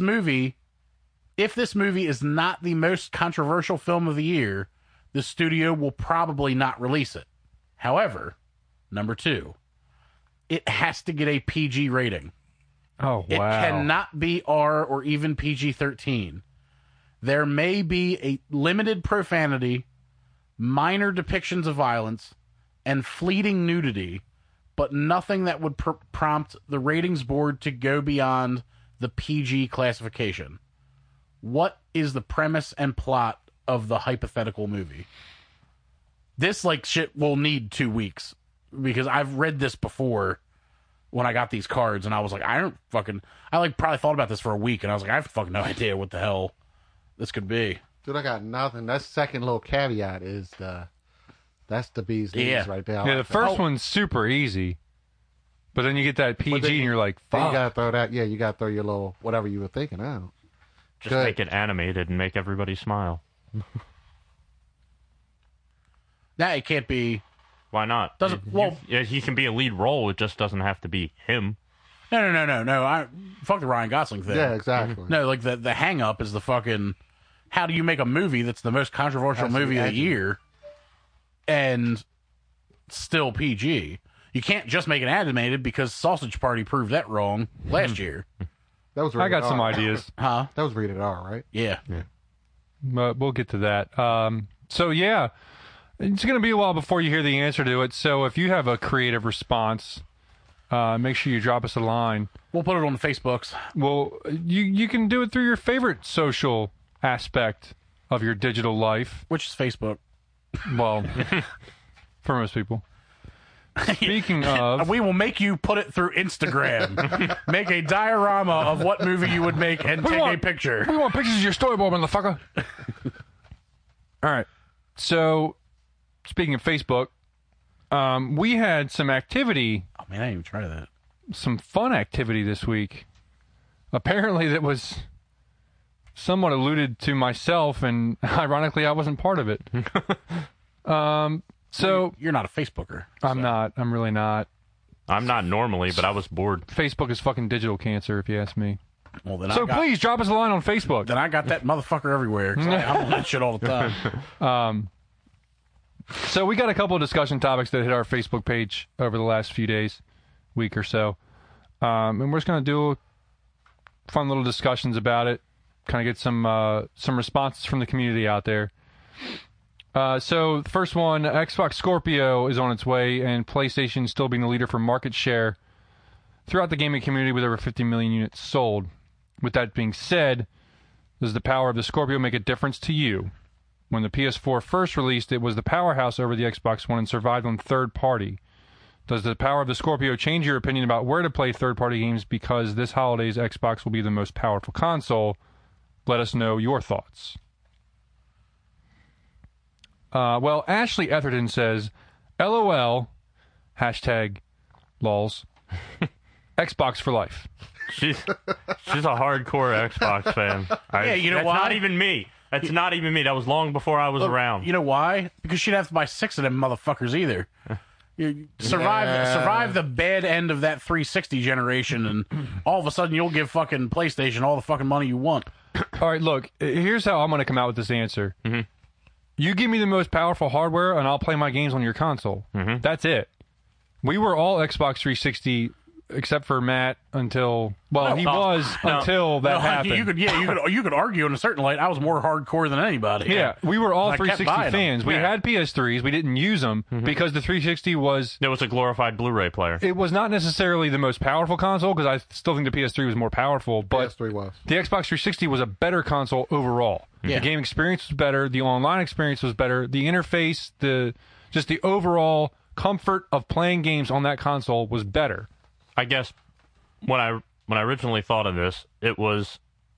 S1: this movie is not the most controversial film of the year, the studio will probably not release it. However, number two, it has to get a PG rating.
S3: Oh, wow.
S1: It cannot be R or even PG-13. There may be a limited profanity, minor depictions of violence, and fleeting nudity, but nothing that would prompt the ratings board to go beyond the PG classification. What is the premise and plot of the hypothetical movie? This, like, shit will need 2 weeks, because I've read this before when I got these cards, and I was like, I probably thought about this for a week, and I was like, I have fucking no idea what the hell this could be.
S2: Dude, I got nothing. That second little caveat is that's the bee's knees right there.
S3: Yeah, the first one's super easy. But then you get that PG, and you're like,
S2: Then
S3: fuck.
S2: you gotta throw that. Yeah, you gotta throw your little whatever you were thinking out.
S4: Just
S2: Good.
S4: make it animated and make everybody smile.
S1: That it can't be.
S4: Why not? He can be a lead role. It just doesn't have to be him.
S1: No. Fuck the Ryan Gosling thing.
S2: Yeah, exactly.
S1: No, like the hang up is the fucking, how do you make a movie that's the most controversial
S2: Has to be
S1: movie of the
S2: edgy.
S1: year and still PG? You can't just make it animated, because Sausage Party proved that wrong last year.
S2: That was
S3: I
S2: rated
S3: got some
S2: R.
S3: ideas.
S1: Huh?
S2: That was rated R, right?
S1: Yeah.
S3: but we'll get to that. So yeah, it's going to be a while before you hear the answer to it. So if you have a creative response, make sure you drop us a line.
S1: We'll put it on the Facebooks.
S3: Well, you can do it through your favorite social aspect of your digital life.
S1: Which is Facebook.
S3: Well, for most people. Speaking of...
S1: We will make you put it through Instagram. Make a diorama of what movie you would make and take a picture.
S3: We want pictures of your storyboard, motherfucker. All right. So, speaking of Facebook, we had some activity.
S1: Oh, man, I didn't even try that.
S3: Some fun activity this week. Apparently, that was somewhat alluded to myself, and ironically, I wasn't part of it. So
S1: you're not a Facebooker.
S3: I'm not. I'm really not.
S4: I'm not normally, but I was bored.
S3: Facebook is fucking digital cancer, if you ask me.
S1: Well, then
S3: So please drop us a line on Facebook.
S1: Then I got that motherfucker everywhere. 'Cause I'm on that shit all the time.
S3: So we got a couple of discussion topics that hit our Facebook page over the last few days, week or so. And we're just going to do fun little discussions about it, kind of get some responses from the community out there. So the first one, Xbox Scorpio is on its way, and PlayStation still being the leader for market share throughout the gaming community with over 50 million units sold. With that being said, does the power of the Scorpio make a difference to you? When the PS4 first released, it was the powerhouse over the Xbox One and survived on third party. Does the power of the Scorpio change your opinion about where to play third-party games because this holiday's Xbox will be the most powerful console? Let us know your thoughts. Well, Ashley Etherton says, LOL, hashtag lols, Xbox for life.
S4: She's a hardcore Xbox fan.
S1: Yeah, you know
S4: that's
S1: why?
S4: Not even me. That's not even me. That was long before I was around.
S1: You know why? Because she'd have to buy 6 of them motherfuckers either. You survive the bad end of that 360 generation, and all of a sudden you'll give fucking PlayStation all the fucking money you want.
S3: All right, look, here's how I'm going to come out with this answer. Mm-hmm. You give me the most powerful hardware, and I'll play my games on your console. Mm-hmm. That's it. We were all Xbox 360, except for Matt, until until that happened.
S1: You could argue in a certain light. I was more hardcore than anybody.
S3: Yeah, we were all 360 fans. We
S1: Yeah.
S3: had PS3s. We didn't use them because the 360 was...
S4: It was a glorified Blu-ray player.
S3: It was not necessarily the most powerful console, because I still think the PS3 was more powerful, but
S2: PS3 was.
S3: the Xbox 360 was a better console overall.
S1: Yeah.
S3: The game experience was better. The online experience was better. The interface, the overall comfort of playing games on that console was better.
S4: I guess when I originally thought of this, it was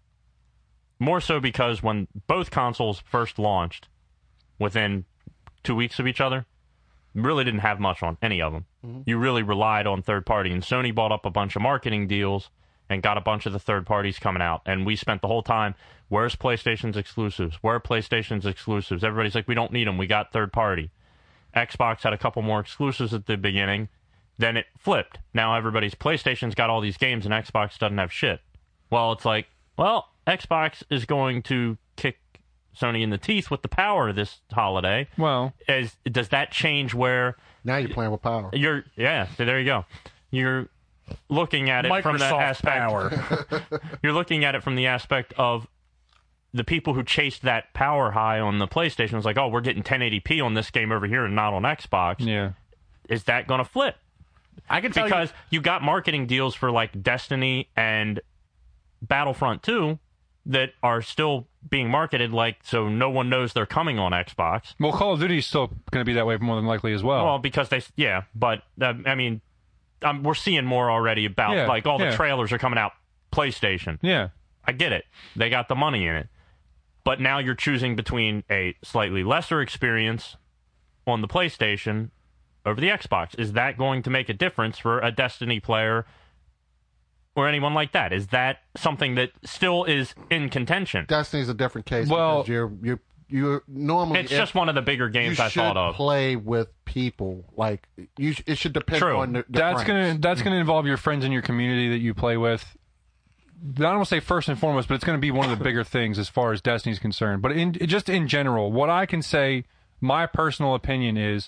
S4: more so because when both consoles first launched, within 2 weeks of each other, really didn't have much on any of them. Mm-hmm. You really relied on third party, and Sony bought up a bunch of marketing deals and got a bunch of the third parties coming out, and we spent the whole time, where's PlayStation's exclusives? Where are PlayStation's exclusives? Everybody's like, we don't need them. We got third party. Xbox had a couple more exclusives at the beginning. Then it flipped. Now everybody's PlayStation's got all these games and Xbox doesn't have shit. Well, it's like, well, Xbox is going to kick Sony in the teeth with the power this holiday.
S3: Well,
S4: does that change where
S2: Now you're playing with power.
S4: so there you go. You're looking at it from that
S1: Microsoft
S4: aspect.
S1: power.
S4: You're looking at it from the aspect of the people who chased that power high on the PlayStation was like, oh, we're getting 1080p on this game over here and not on Xbox.
S3: yeah.
S4: Is that going to flip?
S1: I can tell
S4: Because you got marketing deals for like Destiny and Battlefront 2 that are still being marketed so no one knows they're coming on Xbox.
S3: Well, Call of Duty is still going to be that way more than likely as well.
S4: Well, because but I mean, we're seeing more already about all the trailers are coming out PlayStation.
S3: Yeah.
S4: I get it. They got the money in it. But now you're choosing between a slightly lesser experience on the PlayStation over the Xbox. Is that going to make a difference for a Destiny player or anyone like that? Is that something that still is in contention?
S2: Destiny's a different case.
S3: Well,
S2: because you're normally
S4: It's just one of the bigger games I thought of.
S2: Play with people. Like it should depend
S4: True.
S2: on the
S3: That's
S2: friends.
S3: gonna involve your friends in your community that you play with. I don't want to say first and foremost, but it's going to be one of the bigger things as far as Destiny's concerned. But in general, what I can say, my personal opinion is,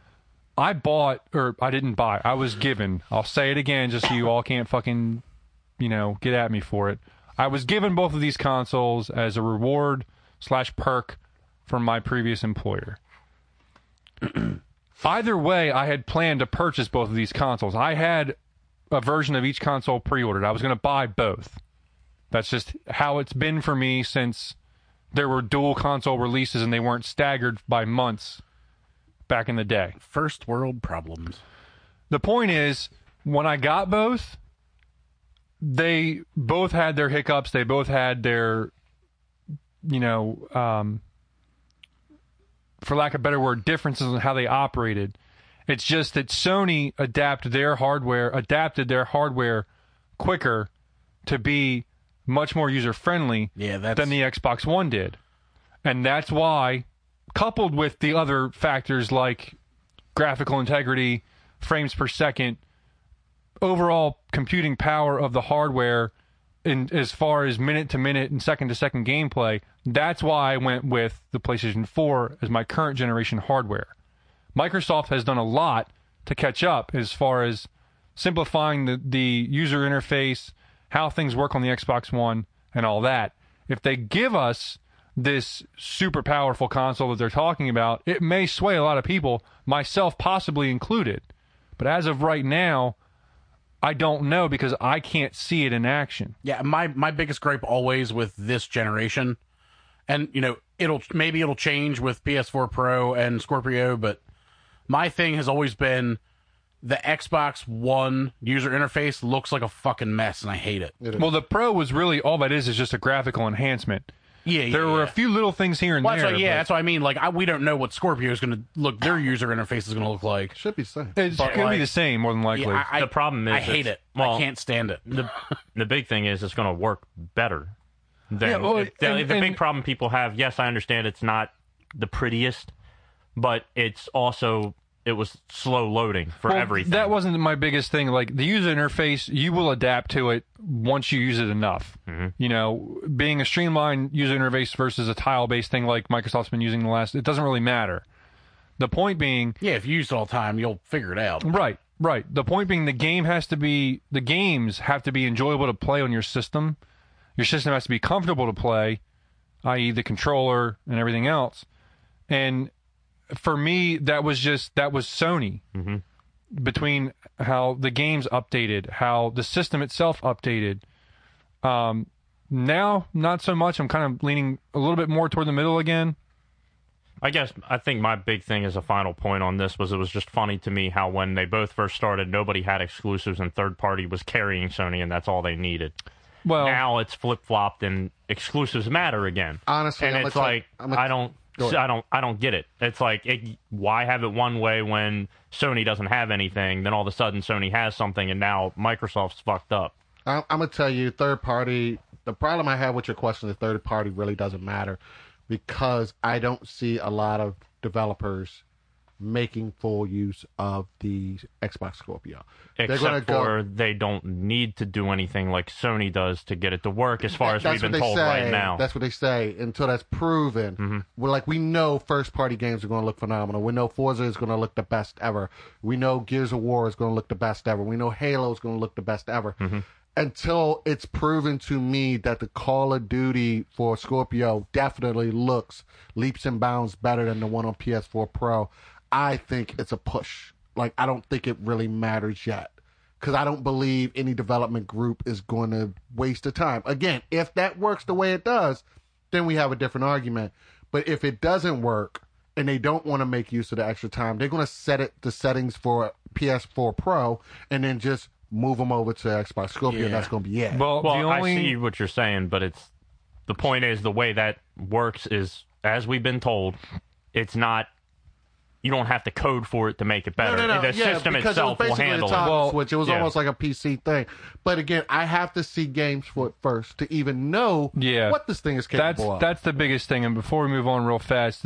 S3: I didn't buy. I was given. I'll say it again, just so you all can't fucking, get at me for it. I was given both of these consoles as a reward /perk from my previous employer. Either way, I had planned to purchase both of these consoles. I had a version of each console pre-ordered. I was going to buy both. That's just how it's been for me since there were dual console releases and they weren't staggered by months back in the day.
S1: First world problems.
S3: The point is, when I got both, they both had their hiccups. They both had their, for lack of a better word, differences in how they operated. It's just that Sony adapted their hardware quicker to be much more user-friendly than the Xbox One did. And that's why, coupled with the other factors like graphical integrity, frames per second, overall computing power of the hardware in as far as minute-to-minute and second-to-second gameplay, that's why I went with the PlayStation 4 as my current generation hardware. Microsoft has done a lot to catch up as far as simplifying the user interface, how things work on the Xbox One, and all that. If they give us this super powerful console that they're talking about, it may sway a lot of people, myself possibly included. But as of right now, I don't know because I can't see it in action.
S1: Yeah, my biggest gripe always with this generation, and it'll change with PS4 Pro and Scorpio, but my thing has always been the Xbox One user interface looks like a fucking mess, and I hate it.
S3: Well, the Pro was really, all that is just a graphical enhancement. There were a few little things here and there.
S1: That's what I mean. Like, we don't know what Scorpio is going to look. Their user interface is going to look like.
S2: Should be the same.
S3: It's going to be the same, more than likely.
S1: Yeah,
S4: the problem is
S1: I hate it. I can't stand it.
S4: The big thing is it's going to work better. The big problem people have, yes, I understand it's not the prettiest, but it's also, it was slow loading for everything.
S3: That wasn't my biggest thing. Like, the user interface, you will adapt to it once you use it enough. Mm-hmm. Being a streamlined user interface versus a tile-based thing like Microsoft's been using it doesn't really matter. The point being...
S1: Yeah, if you use it all the time, you'll figure it out.
S3: Right. The point being the games have to be enjoyable to play on your system. Your system has to be comfortable to play, i.e. the controller and everything else. And for me, that was Sony. Mm-hmm. Between how the games updated, how the system itself updated. Now, not so much. I'm kind of leaning a little bit more toward the middle again.
S4: I think my big thing as a final point on this was it was just funny to me how when they both first started, nobody had exclusives and third party was carrying Sony, and that's all they needed. Well, now it's flip-flopped and exclusives matter again.
S2: Honestly,
S4: and it's like, I don't get it. It's like, why have it one way when Sony doesn't have anything? Then all of a sudden Sony has something, and now Microsoft's fucked up.
S2: I'm going to tell you, third party, the problem I have with your question is third party really doesn't matter because I don't see a lot of developers making full use of the Xbox Scorpio.
S4: Except they don't need to do anything like Sony does to get it to work as far as we've been told right now.
S2: That's what they say until that's proven. Mm-hmm. We know first-party games are going to look phenomenal. We know Forza is going to look the best ever. We know Gears of War is going to look the best ever. We know Halo is going to look the best ever. Mm-hmm. Until it's proven to me that the Call of Duty for Scorpio definitely looks leaps and bounds better than the one on PS4 Pro, I think it's a push. I don't think it really matters yet because I don't believe any development group is going to waste the time. Again, if that works the way it does, then we have a different argument. But if it doesn't work and they don't want to make use of the extra time, they're going to set the settings for PS4 Pro and then just move them over to Xbox Scorpio. And that's going to be it.
S4: Well, I see what you're saying, but the point is the way that works is, as we've been told, it's not. You don't have to code for it to make it better.
S2: No.
S4: The system itself will handle
S2: it. Switch. It was almost like a PC thing. But again, I have to see games for it first to even know what this thing is capable of.
S3: That's the biggest thing. And before we move on real fast,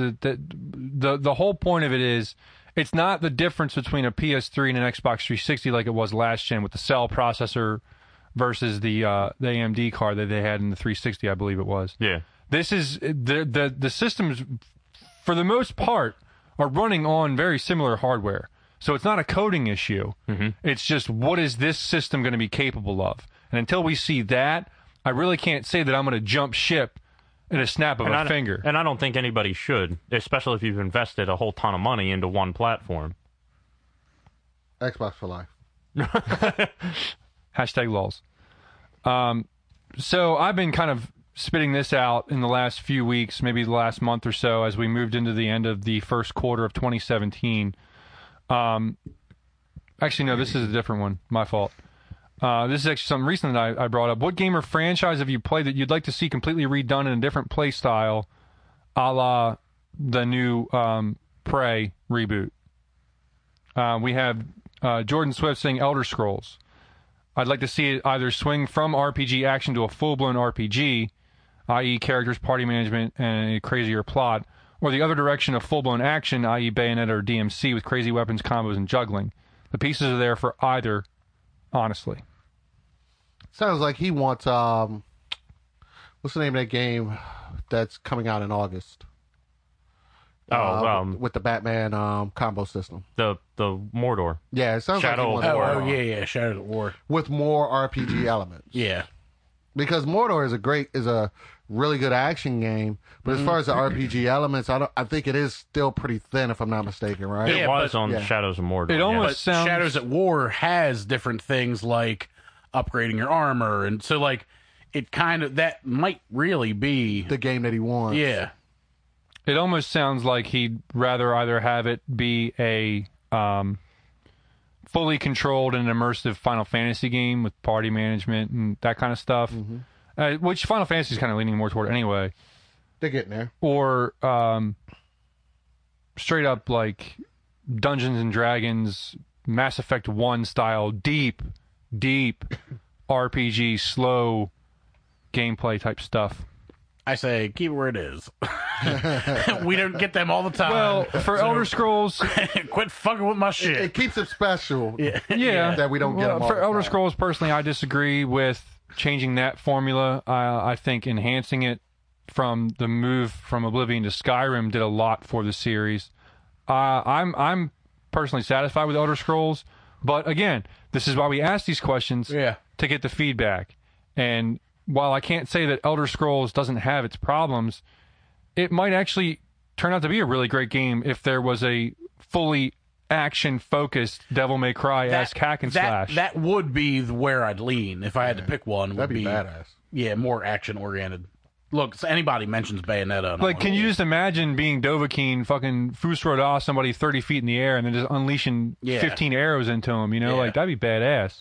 S3: the whole point of it is it's not the difference between a PS3 and an Xbox 360 like it was last gen with the cell processor versus the AMD card that they had in the 360, I believe it was.
S4: Yeah.
S3: This is the systems, for the most part, are running on very similar hardware. So it's not a coding issue. Mm-hmm. It's just, what is this system going to be capable of? And until we see that, I really can't say that I'm going to jump ship in a snap of a finger.
S4: And I don't think anybody should, especially if you've invested a whole ton of money into one platform.
S2: Xbox for life.
S3: Hashtag lols. So I've been kind of spitting this out in the last few weeks, maybe the last month or so, as we moved into the end of the first quarter of 2017. Actually, no, this is a different one. My fault. This is actually something recent that I brought up. What game or franchise have you played that you'd like to see completely redone in a different play style, a la the new Prey reboot? We have Jordan Swift saying Elder Scrolls. I'd like to see it either swing from RPG action to a full-blown RPG, i.e. characters, party management, and a crazier plot, or the other direction of full-blown action, i.e. Bayonetta or DMC with crazy weapons, combos, and juggling. The pieces are there for either, honestly.
S2: Sounds like he wants, what's the name of that game that's coming out in August? With the Batman combo system.
S4: The Mordor.
S2: Yeah, it sounds
S4: Shadow
S2: like he
S4: of
S2: wants
S4: War.
S1: Oh, yeah, Shadow of War.
S2: with more RPG elements.
S1: Yeah.
S2: Because Mordor is a really good action game, but as far as the RPG elements, I think it is still pretty thin, if I'm not mistaken, right?
S4: It
S1: Yeah,
S4: was
S1: but-
S4: on
S2: yeah.
S4: Shadows of Mordor.
S3: It almost
S1: But
S3: sounds...
S1: Shadows at War has different things like upgrading your armor, and so like it kind of that might really be
S2: The game that he wants.
S1: yeah.
S3: It almost sounds like he'd rather either have it be a fully controlled and immersive Final Fantasy game with party management and that kind of stuff, which Final Fantasy is kind of leaning more toward anyway,
S2: They're getting there.
S3: or straight up like Dungeons and Dragons, Mass Effect 1 style, deep RPG, slow gameplay type stuff.
S1: I say keep it where it is. We don't get them all the time.
S3: Well, for Elder Scrolls,
S1: quit fucking with my shit.
S2: It keeps it special.
S3: yeah,
S2: That we don't get them all
S3: for
S2: the
S3: Elder
S2: time.
S3: Scrolls, personally, I disagree with changing that formula. I think enhancing it from the move from Oblivion to Skyrim did a lot for the series. I'm personally satisfied with Elder Scrolls, but again, this is why we ask these questions
S1: Yeah.
S3: to get the feedback. And while I can't say that Elder Scrolls doesn't have its problems, it might actually turn out to be a really great game if there was a fully action-focused Devil May Cry-esque hack and slash.
S1: That would be where I'd lean if I had to pick one. Would
S2: That'd be badass.
S1: Yeah, more action oriented. Look, so anybody mentions Bayonetta. and I'm
S3: Like, can you just imagine being Dovahkiin, fucking Fusroda somebody 30 feet in the air and then just unleashing
S1: Yeah.
S3: 15 arrows into him, you know?
S1: Yeah.
S3: Like, that'd be badass.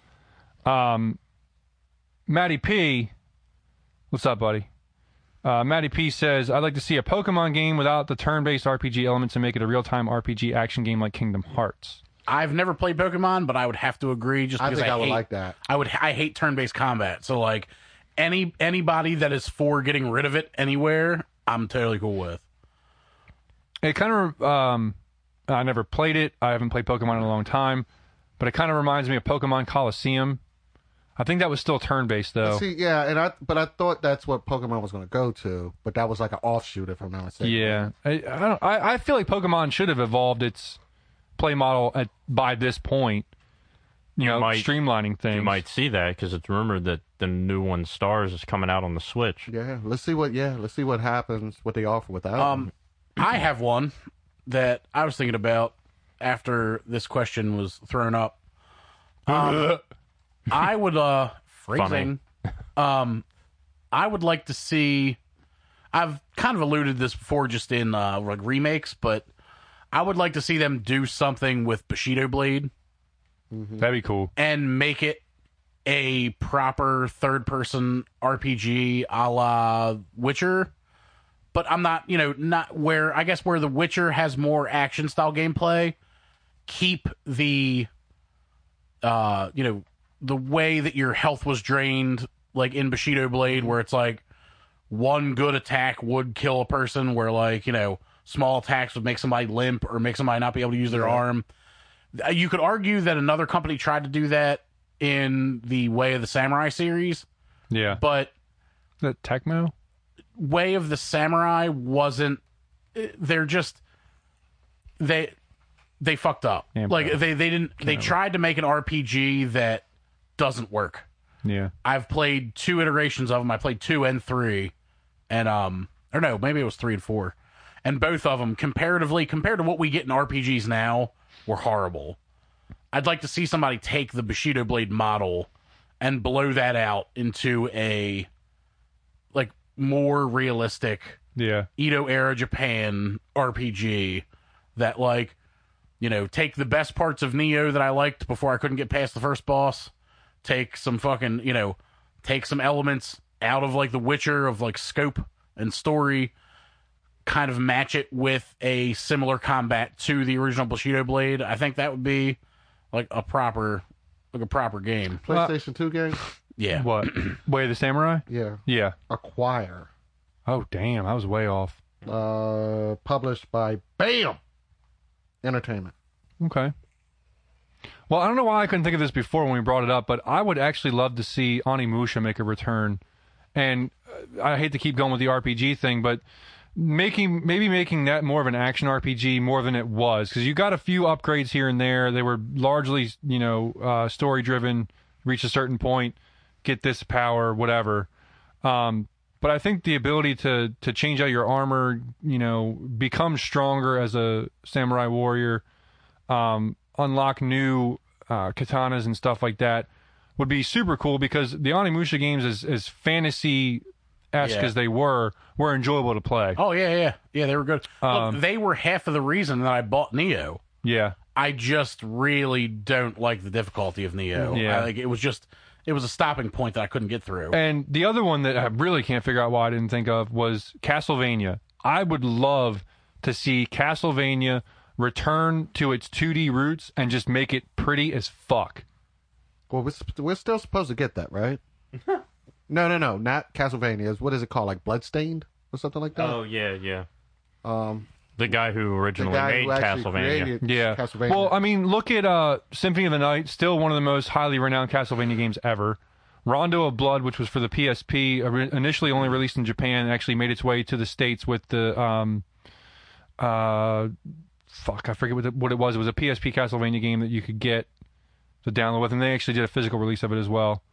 S3: Matty P, what's up, buddy? Matty P says, I'd like to see a Pokemon game without the turn-based RPG elements and make it a real-time RPG action game like Kingdom Hearts.
S1: I've never played Pokemon, but I would have to agree. Just
S2: I
S1: because
S2: think I would
S1: hate,
S2: like that.
S1: I hate turn-based combat. So like anybody that is for getting rid of it anywhere, I'm totally cool with.
S3: It kind of, I never played it. I haven't played Pokemon in a long time, but it kind of reminds me of Pokemon Coliseum. I think that was still turn-based, though.
S2: See, yeah, and I thought that's what Pokemon was going to go to, but that was like an offshoot, if I'm not mistaken.
S3: Yeah, I feel like Pokemon should have evolved its play model by this point. You know, streamlining things.
S4: You might see that because it's rumored that the new one, Stars, is coming out on the Switch.
S2: Yeah, let's see what happens, what they offer with that.
S1: I have one that I was thinking about after this question was thrown up. I would phrasing. I would like to see. I've kind of alluded to this before, just in like remakes, but I would like to see them do something with Bushido Blade
S3: That'd be cool.
S1: and make it a proper third-person RPG a la Witcher. But I'm not, not where, I guess where The Witcher has more action-style gameplay, keep the, the way that your health was drained, like in Bushido Blade, where it's like one good attack would kill a person, where like, small attacks would make somebody limp or make somebody not be able to use their arm. You could argue that another company tried to do that in the Way of the Samurai series,
S3: Yeah.
S1: but
S3: That Tecmo?
S1: Way of the Samurai wasn't. They're just they fucked up.
S3: Yeah,
S1: like
S3: bro.
S1: they didn't. They tried to make an RPG that doesn't work.
S3: Yeah.
S1: I've played 2 iterations of them. I played 2 and 3, and or no, maybe it was 3 and 4, and both of them comparatively compared to what we get in RPGs now were horrible. I'd like to see somebody take the Bushido Blade model and blow that out into a like more realistic Edo era Japan RPG that like, you know, take the best parts of Neo that I liked before I couldn't get past the first boss, take some fucking, you know, take some elements out of like The Witcher of like scope and story, kind of match it with a similar combat to the original Bushido Blade. I think that would be like a proper game.
S2: PlayStation 2 game?
S1: Yeah.
S3: What? Way of the Samurai?
S2: Yeah.
S3: Yeah.
S2: Acquire.
S3: Oh, damn. I was way off.
S2: Published by BAM! Entertainment.
S3: Okay. Well, I don't know why I couldn't think of this before when we brought it up, but I would actually love to see Onimusha make a return. And I hate to keep going with the RPG thing, but maybe making that more of an action RPG more than it was, because you got a few upgrades here and there. They were largely, you know, story driven. Reach a certain point, get this power, whatever. But I think the ability to change out your armor, you know, become stronger as a samurai warrior, unlock new katanas and stuff like that would be super cool, because the Onimusha games, as fantasy-esque as they were enjoyable to play.
S1: Oh, yeah, they were good. Look, they were half of the reason that I bought Neo.
S3: Yeah.
S1: I just really don't like the difficulty of Neo.
S3: Yeah.
S1: It was a stopping point that I couldn't get through.
S3: And the other one that I really can't figure out why I didn't think of was Castlevania. I would love to see Castlevania return to its 2D roots and just make it pretty as fuck.
S2: Well, we're still supposed to get that, right? No, not Castlevania. What is it called? Like Bloodstained or something like that?
S4: Oh, yeah. The guy who originally made Castlevania.
S3: Yeah.
S2: Castlevania.
S3: Well, I mean, look at Symphony of the Night, still one of the most highly renowned Castlevania games ever. Rondo of Blood, which was for the PSP, initially only released in Japan, actually made its way to the States with the I forget what it was. It was a PSP Castlevania game that you could get to download with, and they actually did a physical release of it as well.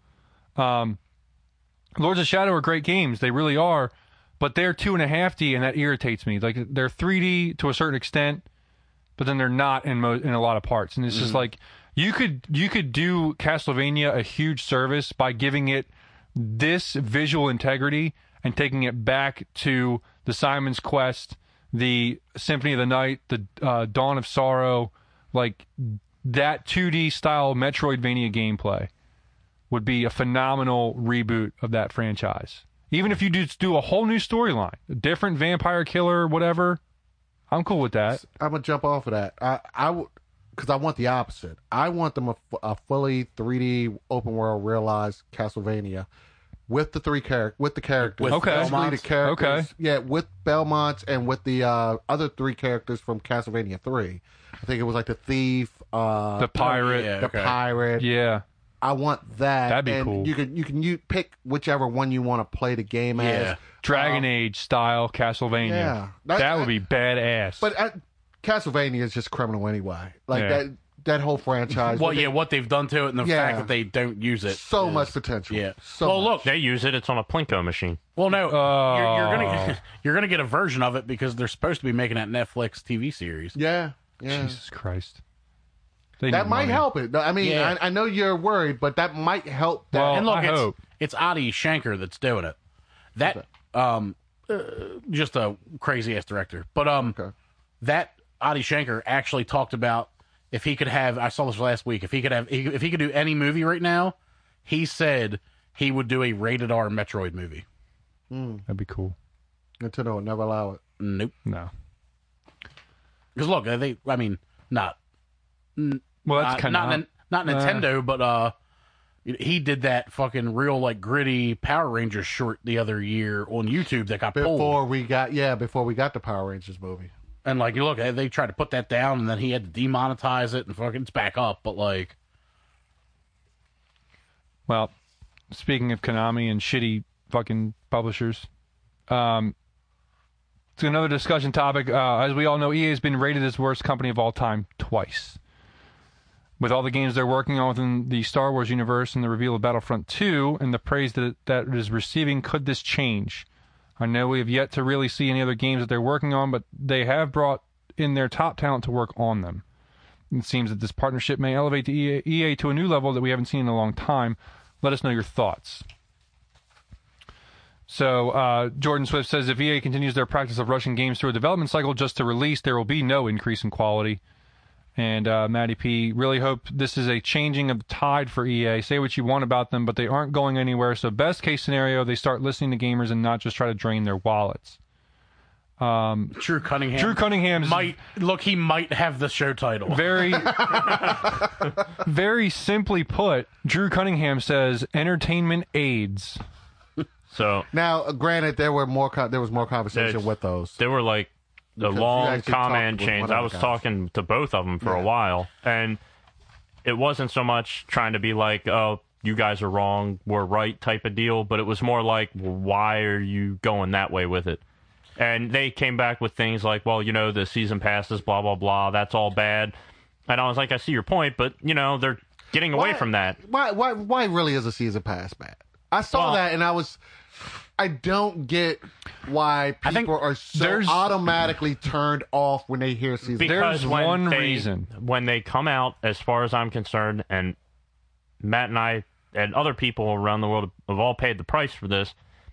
S3: Lords of Shadow are great games. They really are. But they're 2.5D, and that irritates me. Like, they're 3D to a certain extent, but then they're not in a lot of parts. And it's just like, you could do Castlevania a huge service by giving it this visual integrity and taking it back to the Simon's Quest, the Symphony of the Night, the Dawn of Sorrow. Like, that 2D style Metroidvania gameplay would be a phenomenal reboot of that franchise. Even if you do a whole new storyline, a different vampire killer, whatever, I'm cool with that.
S2: I'm gonna jump off of that. Because I want the opposite. I want them a fully 3D open world realized Castlevania with the characters.
S1: With
S2: Basically
S1: Belmonts.
S2: the characters.
S3: Okay.
S2: Yeah, with Belmonts and with the other 3 characters from Castlevania 3. I think it was like the thief,
S3: The pirate.
S2: the pirate.
S3: Yeah.
S2: I want that.
S3: That'd be
S2: and
S3: cool.
S2: You can pick whichever one you want to play the game as.
S3: Dragon Age style Castlevania.
S2: Yeah.
S3: That would be badass.
S2: But Castlevania is just criminal anyway. Like that whole franchise.
S1: Well, what they've done to it and the fact that they don't use it.
S2: So much potential.
S1: Yeah.
S2: So
S1: well,
S2: much.
S1: look.
S4: They use it. It's on a Plinko machine.
S1: Well, no, you're gonna get a version of it because they're supposed to be making that Netflix TV series.
S2: Yeah.
S3: Jesus Christ. They
S2: That
S3: need
S2: might
S3: money.
S2: help it. I mean, I know you're worried, but that might help. That.
S3: Well,
S1: And look,
S3: I hope.
S1: it's Adi Shankar that's doing it. That just a crazy ass director. But that Adi Shankar actually talked about if he could have. I saw this last week. If he could do any movie right now, he said he would do a rated R Metroid movie.
S3: That'd be cool.
S2: Nintendo would never allow it.
S1: Nope.
S3: No.
S1: Because look, not
S3: Well, that's kind of
S1: not Nintendo, but he did that fucking real like gritty Power Rangers short the other year on YouTube that got pulled.
S2: Before we got the Power Rangers movie.
S1: And like you look, they tried to put that down, and then he had to demonetize it, and fucking it's back up. But like,
S3: well, speaking of Konami and shitty fucking publishers, it's another discussion topic. As we all know, EA has been rated as worst company of all time twice. With all the games they're working on within the Star Wars universe and the reveal of Battlefront 2 and the praise that it is receiving, could this change? I know we have yet to really see any other games that they're working on, but they have brought in their top talent to work on them. It seems that this partnership may elevate the EA to a new level that we haven't seen in a long time. Let us know your thoughts. So Jordan Swift says, if EA continues their practice of rushing games through a development cycle just to release, there will be no increase in quality. And Matty P, really hope this is a changing of the tide for EA. Say what you want about them, but they aren't going anywhere. So best case scenario, they start listening to gamers and not just try to drain their wallets.
S1: Drew Cunningham.
S3: Drew Cunningham's
S1: he might have the show title.
S3: Very, very simply put, Drew Cunningham says entertainment aids.
S4: So
S2: Now, granted, there was more conversation with those.
S4: There were like the
S2: Because you
S4: long
S2: actually
S4: comment
S2: talked with
S4: chains.
S2: one of
S4: I
S2: the
S4: was
S2: guys.
S4: talking to both of them for a while, and it wasn't so much trying to be like, oh, you guys are wrong, we're right type of deal, but it was more like, well, why are you going that way with it? And they came back with things like, well, you know, the season passes, blah, blah, blah, that's all bad. And I was like, I see your point, but, you know, they're getting away from that.
S2: Why really is a season pass bad? I saw that and I don't get why people are so automatically turned off when they hear season pass.
S4: Because
S3: There's one reason.
S4: When they come out, as far as I'm concerned, and Matt and I and other people around the world have all paid the price for this,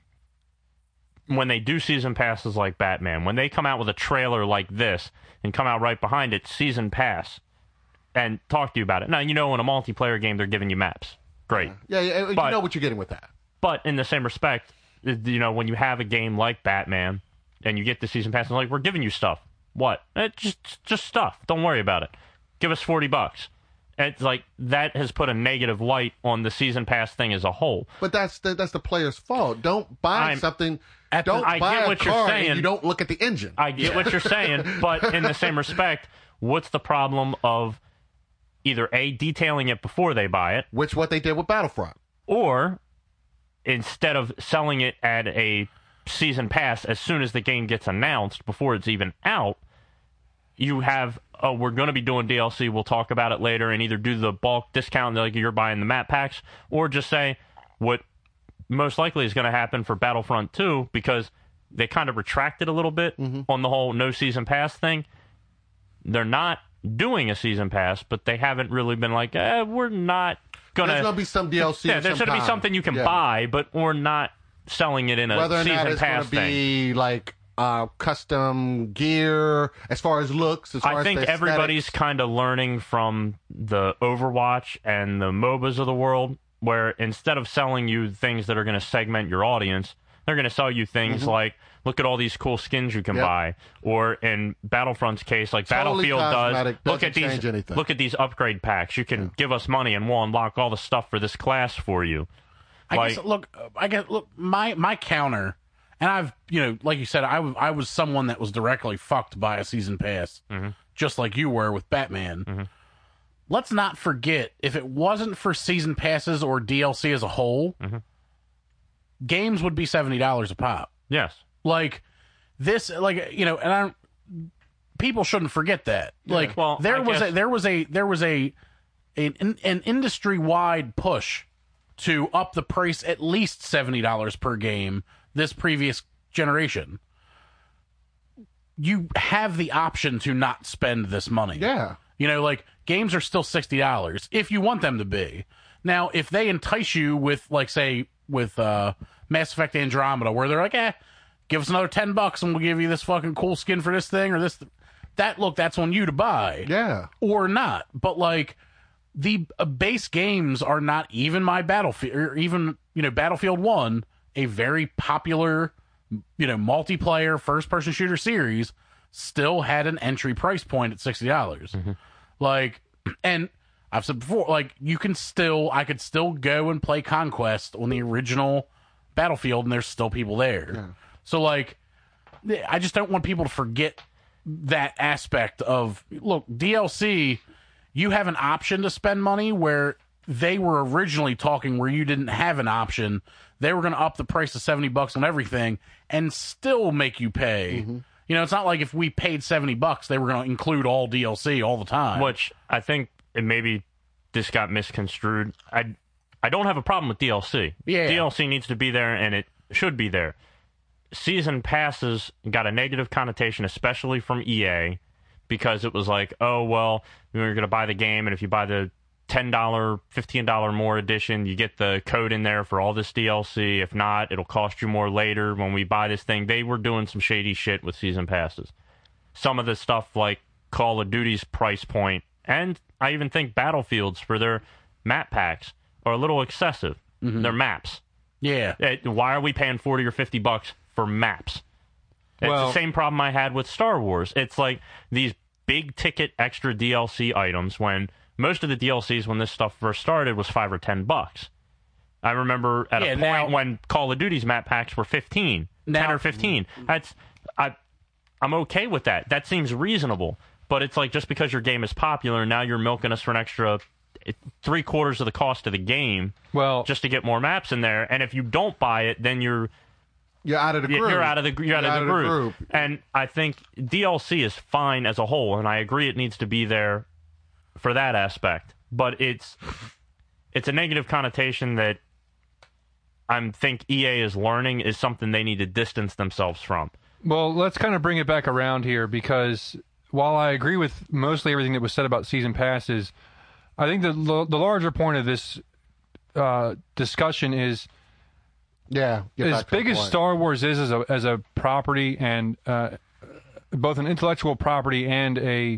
S4: when they do season passes like Batman, when they come out with a trailer like this and come out right behind it, season pass, and talk to you about it. Now, you know, in a multiplayer game, they're giving you maps. Great.
S2: Yeah, you know what you're getting with that.
S4: But in the same respect, you know, when you have a game like Batman and you get the season pass, and like, we're giving you stuff. What? Just stuff. Don't worry about it. Give us $40. It's like that has put a negative light on the season pass thing as a whole.
S2: But that's the player's fault. Don't buy something. Don't
S4: I
S2: buy
S4: get
S2: a
S4: what you're
S2: car
S4: saying.
S2: and you don't look at the engine.
S4: I get what you're saying, but in the same respect, what's the problem of either A, detailing it before they buy it,
S2: Which what they did with Battlefront.
S4: or instead of selling it at a season pass as soon as the game gets announced, before it's even out, you have, oh, we're going to be doing DLC, we'll talk about it later, and either do the bulk discount like you're buying the map packs, or just say what most likely is going to happen for Battlefront 2, because they kind of retracted a little bit on the whole no season pass thing. They're not doing a season pass, but they haven't really been like, we're not going to...
S2: There's going to be some DLC.
S4: Yeah, there's going to be something you can buy, but we're not selling it in a
S2: Whether or
S4: season
S2: not it's
S4: pass
S2: going to be like custom gear, as far as looks, as far
S4: I think
S2: as the
S4: everybody's
S2: aesthetics.
S4: kind of learning from the Overwatch and the MOBAs of the world, where instead of selling you things that are going to segment your audience, they're going to sell you things like, look at all these cool skins you can buy, or in Battlefront's case, like
S2: Totally
S4: Battlefield
S2: cosmetic,
S4: does,
S2: doesn't
S4: look at these upgrade packs. You can give us money and we'll unlock all the stuff for this class for you.
S1: I guess my counter, and I've, you know, like you said, I was someone that was directly fucked by a season pass, just like you were with Batman. Let's not forget, if it wasn't for season passes or DLC as a whole, games would be $70 a pop.
S4: Yes.
S1: Like this, like, you know, and people shouldn't forget that. Like,
S4: well,
S1: there was an industry wide push to up the price at least $70 per game this previous generation. You have the option to not spend this money.
S2: Yeah.
S1: You know, like, games are still $60 if you want them to be. Now, if they entice you with, like, say, with Mass Effect Andromeda, where they're like, give us another $10 and we'll give you this fucking cool skin for this thing or this, that's on you to buy.
S2: Yeah.
S1: Or not. But, like, the base games are not even my Battlefield, or even, you know, Battlefield 1, a very popular, you know, multiplayer first-person shooter series, still had an entry price point at $60. Like, and I've said before, like, I could still go and play Conquest on the original Battlefield, and there's still people there. Yeah. So, like, I just don't want people to forget that aspect of, look, DLC, you have an option to spend money, where they were originally talking where you didn't have an option. They were going to up the price to $70 on everything and still make you pay. You know, it's not like if we paid $70, they were going to include all DLC all the time.
S4: Which I think maybe this got misconstrued. I don't have a problem with DLC.
S1: Yeah.
S4: DLC needs to be there, and it should be there. season passes got a negative connotation, especially from EA, because it was like, oh, well, you're going to buy the game, and if you buy the $10, $15 more edition, you get the code in there for all this DLC. If not, it'll cost you more later when we buy this thing. They were doing some shady shit with season passes. Some of the stuff like Call of Duty's price point, and I even think Battlefield's for their map packs are a little excessive. They're maps.
S1: Yeah.
S4: Why are we paying $40 or $50 for maps? It's
S3: Well-
S4: the same problem I had with Star Wars. It's like these big ticket extra DLC items when most of the DLCs when this stuff first started was $5 or $10. I remember at a point
S1: now-
S4: when Call of Duty's map packs were 10 or 15. I'm okay with that. That seems reasonable. But it's like just because your game is popular, now you're milking us for an extra 3/4 of the cost of the game just to get more maps in there. And if you don't buy it, then you're
S2: out of the group.
S4: You're out of the group. And I think DLC is fine as a whole, and I agree it needs to be there for that aspect. But it's a negative connotation that I think EA is learning is something they need to distance themselves from.
S3: Well, let's kind of bring it back around here, because while I agree with mostly everything that was said about season passes, I think the larger point of this discussion is as big as Star Wars is as a property, and both an intellectual property and a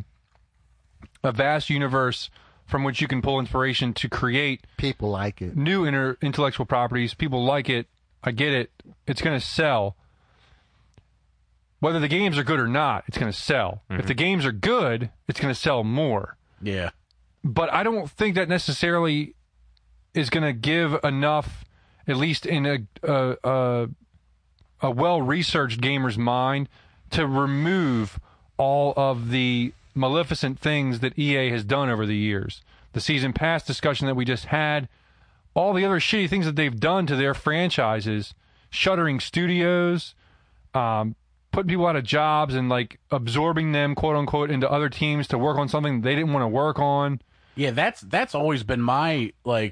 S3: vast universe from which you can pull inspiration to create
S2: people like it.
S3: New intellectual properties. People like it. I get it. It's going to sell. Whether the games are good or not, it's going to sell.
S4: Mm-hmm.
S3: If the games are good, it's going to sell more.
S1: Yeah.
S3: But I don't think that necessarily is going to give enough, at least in a well-researched gamer's mind, to remove all of the maleficent things that EA has done over the years. The season pass discussion that we just had, all the other shitty things that they've done to their franchises, shuttering studios, putting people out of jobs and like absorbing them, quote unquote, into other teams to work on something they didn't want to work on.
S1: Yeah, that's always been my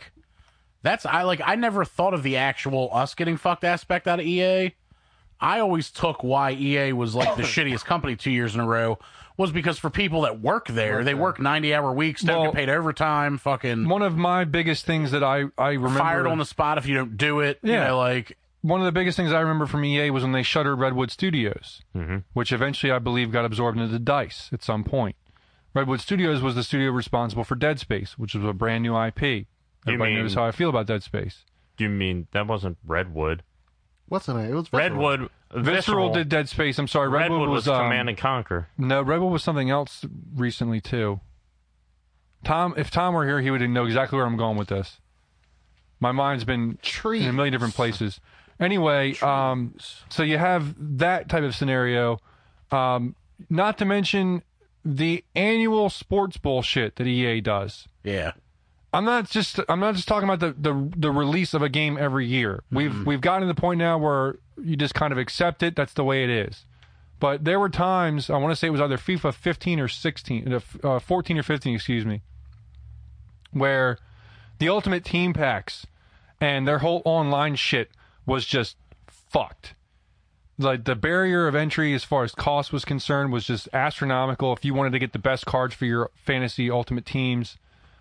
S1: I never thought of the actual us getting fucked aspect out of EA. I always took why EA was like the shittiest company 2 years in a row was because for people that work there, they work 90-hour weeks, don't get paid overtime, fucking
S3: one of my biggest things that I remember,
S1: fired on the spot if you don't do it.
S3: Yeah.
S1: You know, like
S3: one of the biggest things I remember from EA was when they shuttered Redwood Studios, which eventually I believe got absorbed into DICE at some point. Redwood Studios was the studio responsible for Dead Space, which was a brand new IP. Everybody knows how I feel about Dead Space.
S4: You mean that wasn't Redwood?
S2: What's the name? It was
S4: Visceral.
S3: Visceral did Dead Space. I'm sorry,
S4: Redwood was Command and Conquer.
S3: No, Redwood was something else recently too. If Tom were here, he would know exactly where I'm going with this. My mind's been in a million different places. Anyway, so you have that type of scenario. Not to mention the annual sports bullshit that EA does.
S1: yeah.
S3: I'm not just talking about the release of a game every year. We've gotten to the point now where you just kind of accept it. That's the way it is. But there were times, I want to say it was either FIFA 15 or 16, 14 or 15, excuse me, where the Ultimate Team packs and their whole online shit was just fucked. Like the barrier of entry as far as cost was concerned was just astronomical. If you wanted to get the best cards for your fantasy Ultimate Teams,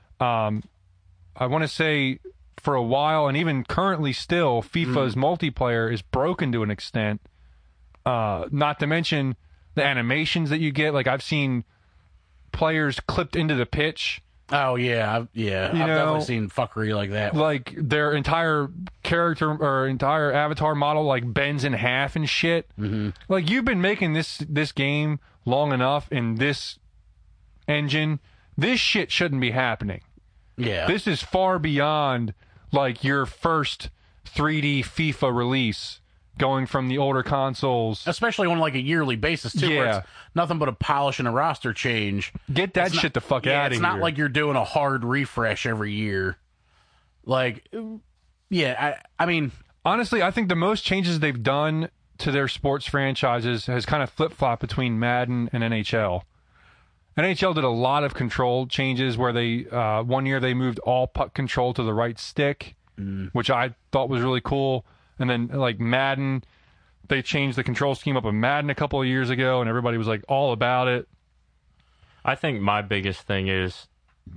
S3: I want to say for a while, and even currently still, FIFA's multiplayer is broken to an extent. Not to mention the animations that you get. Like I've seen players clipped into the pitch.
S1: Oh yeah, I've definitely seen fuckery like that.
S3: Like their entire character or entire avatar model like bends in half and shit. Mm-hmm. Like you've been making this game long enough in this engine. This shit shouldn't be happening.
S1: Yeah.
S3: This is far beyond like your first 3D FIFA release going from the older consoles.
S1: Especially on like a yearly basis too, where
S3: Yeah.
S1: it's nothing but a polish and a roster change.
S3: Get that shit the fuck out of here.
S1: It's not like you're doing a hard refresh every year. Like, yeah, I mean,
S3: honestly, I think the most changes they've done to their sports franchises has kind of flip-flopped between Madden and NHL. NHL did a lot of control changes where they one year they moved all puck control to the right stick, which I thought was really cool. And then like Madden, they changed the control scheme up in Madden a couple of years ago, and everybody was like all about it.
S4: I think my biggest thing is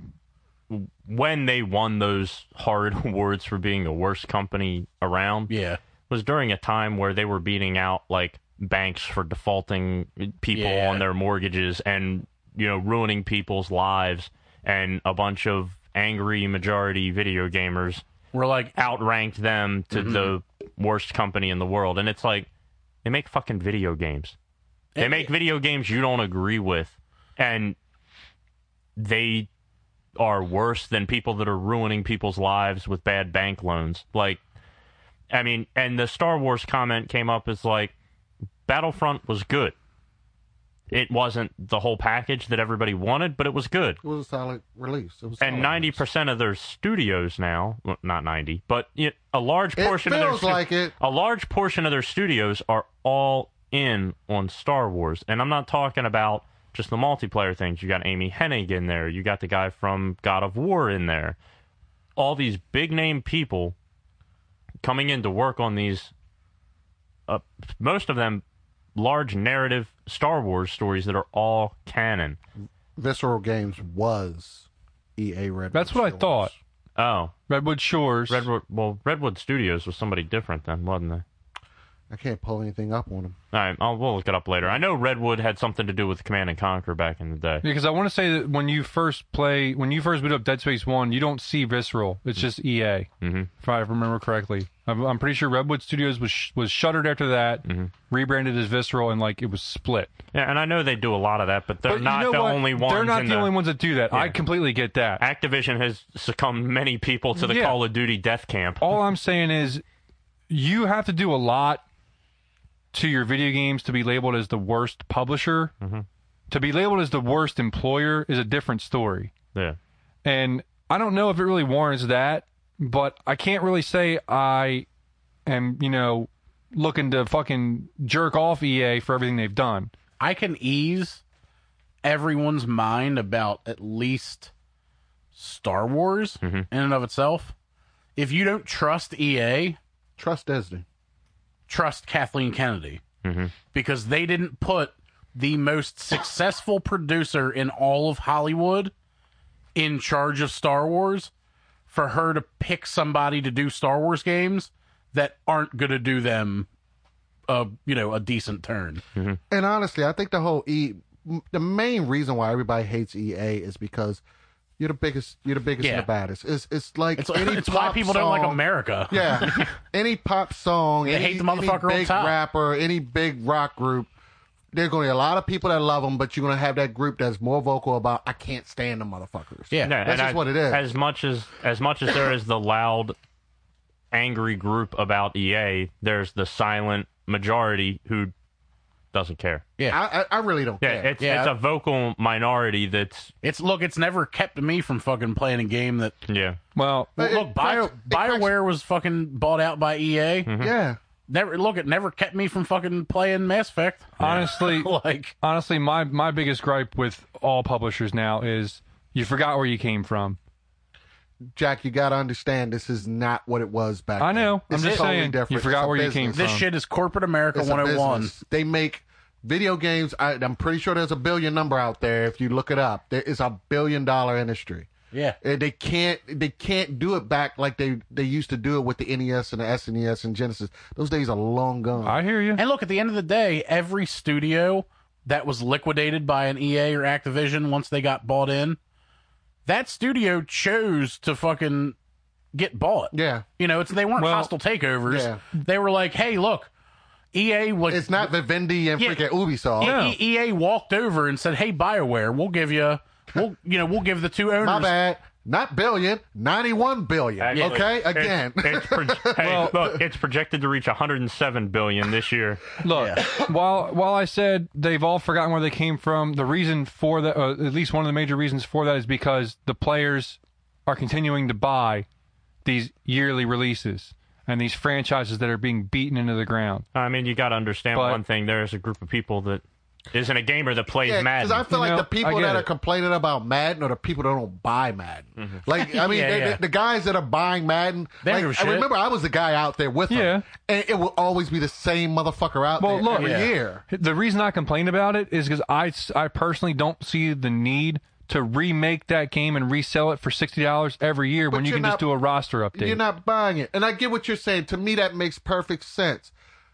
S4: when they won those hard awards for being the worst company around.
S1: Yeah.
S4: Was during a time where they were beating out like banks for defaulting people on their mortgages and ruining people's lives, and a bunch of angry majority video gamers
S1: We're like
S4: outranked them to the worst company in the world. And it's like, they make fucking video games. They make video games you don't agree with, and they are worse than people that are ruining people's lives with bad bank loans. Like, I mean, and the Star Wars comment came up as like, Battlefront was good. It wasn't the whole package that everybody wanted, but it was good.
S2: It was a solid release. It was
S4: And 90% of their studios now, well, not 90, but a large portion of a large portion of their studios are all in on Star Wars. And I'm not talking about just the multiplayer things. You got Amy Hennig in there. You got the guy from God of War in there. All these big name people coming in to work on these, most of them large narrative Star Wars stories that are all canon.
S2: Visceral Games was EA Redwood.
S3: That's what I thought.
S4: Oh.
S3: Redwood Shores.
S4: Redwood Studios was somebody different then, wasn't they?
S2: I can't pull anything up on them.
S4: All right, we'll look it up later. I know Redwood had something to do with Command and Conquer back in the day.
S3: Because I want to say that when you first boot up Dead Space 1, you don't see Visceral. It's just EA, if I remember correctly. I'm pretty sure Redwood Studios was shuttered after that, rebranded as Visceral, and like it was split.
S4: Yeah, and I know they do a lot of that, but they're not the only ones.
S3: They're not the only ones that do that.
S4: Yeah.
S3: I completely get that.
S4: Activision has succumbed many people to the Call of Duty death camp.
S3: All I'm saying is you have to do a lot to your video games to be labeled as the worst publisher. To be labeled as the worst employer is a different story.
S4: Yeah.
S3: And I don't know if it really warrants that, but I can't really say I am, looking to fucking jerk off EA for everything they've done.
S1: I can ease everyone's mind about at least Star Wars in and of itself. If you don't trust EA,
S2: trust Disney.
S1: Trust Kathleen Kennedy. Because they didn't put the most successful producer in all of Hollywood in charge of Star Wars for her to pick somebody to do Star Wars games that aren't going to do them a decent turn.
S2: And honestly, I think the main reason why everybody hates EA is because you're the biggest and the baddest. It's like
S1: it's
S2: any
S1: it's why people don't like America.
S2: Yeah. Any pop song,
S1: they hate the motherfucker
S2: any
S1: on
S2: big
S1: top.
S2: rapper, any big rock group, there's going to be a lot of people that love them, but you're going to have that group that's more vocal about, I can't stand the motherfuckers.
S1: Yeah.
S2: That's just what it is.
S4: As much as there is the loud, angry group about EA, there's the silent majority who doesn't care.
S1: Yeah.
S2: I really don't care.
S4: It's a vocal minority that's...
S1: It's never kept me from fucking playing a game that...
S4: Yeah.
S3: Well,
S1: look, BioWare was fucking bought out by EA.
S2: Yeah.
S1: It never kept me from fucking playing Mass Effect.
S3: Honestly, my biggest gripe with all publishers now is you forgot where you came from.
S2: Jack, you got to understand this is not what it was back then.
S3: I know.
S2: This
S3: I'm just
S2: is totally
S3: saying
S2: different.
S3: you forgot where you came from.
S1: This shit is corporate America
S2: It's a
S1: 101.
S2: business. They make video games. I'm pretty sure there's a billion number out there. If you look it up, there is a $1 billion industry.
S1: Yeah.
S2: They can't do it back like they used to do it with the NES and the SNES and Genesis. Those days are long gone.
S3: I hear you.
S1: And look, at the end of the day, every studio that was liquidated by an EA or Activision once they got bought in, that studio chose to fucking get bought.
S2: Yeah.
S1: They weren't hostile takeovers.
S2: Yeah.
S1: They were like, hey, look, EA...
S2: It's not Vivendi and freaking Ubisoft.
S3: No.
S1: EA walked over and said, hey, BioWare, we'll give you... We'll give the two owners...
S2: My bad. Not billion, 91 billion.
S4: Actually,
S2: Okay, again.
S4: It's projected to reach 107 billion this year.
S3: Look, while I said they've all forgotten where they came from, the reason for that, at least one of the major reasons for that, is because the players are continuing to buy these yearly releases and these franchises that are being beaten into the ground.
S4: I mean, you got to understand one thing. There is a group of people that isn't a gamer that plays
S2: Yeah,
S4: Madden.
S2: because I feel
S3: You
S2: like
S3: know,
S2: the people
S3: I get
S2: that are
S3: it.
S2: complaining about Madden are the people that don't buy Madden. Like, I mean,
S1: Yeah, yeah.
S2: the guys that are buying Madden,
S1: They don't
S2: like,
S1: give a shit.
S2: I remember I was the guy out there with
S3: Yeah.
S2: them, and it will always be the same motherfucker out
S3: Well,
S2: there
S3: look,
S2: every
S1: Yeah.
S2: year.
S3: The reason I complain about it is because I personally don't see the need to remake that game and resell it for $60 every year when you
S2: you're
S3: can just
S2: not-
S3: do a roster update.
S2: You're not buying it, and I get what you're saying. To me, that makes perfect sense.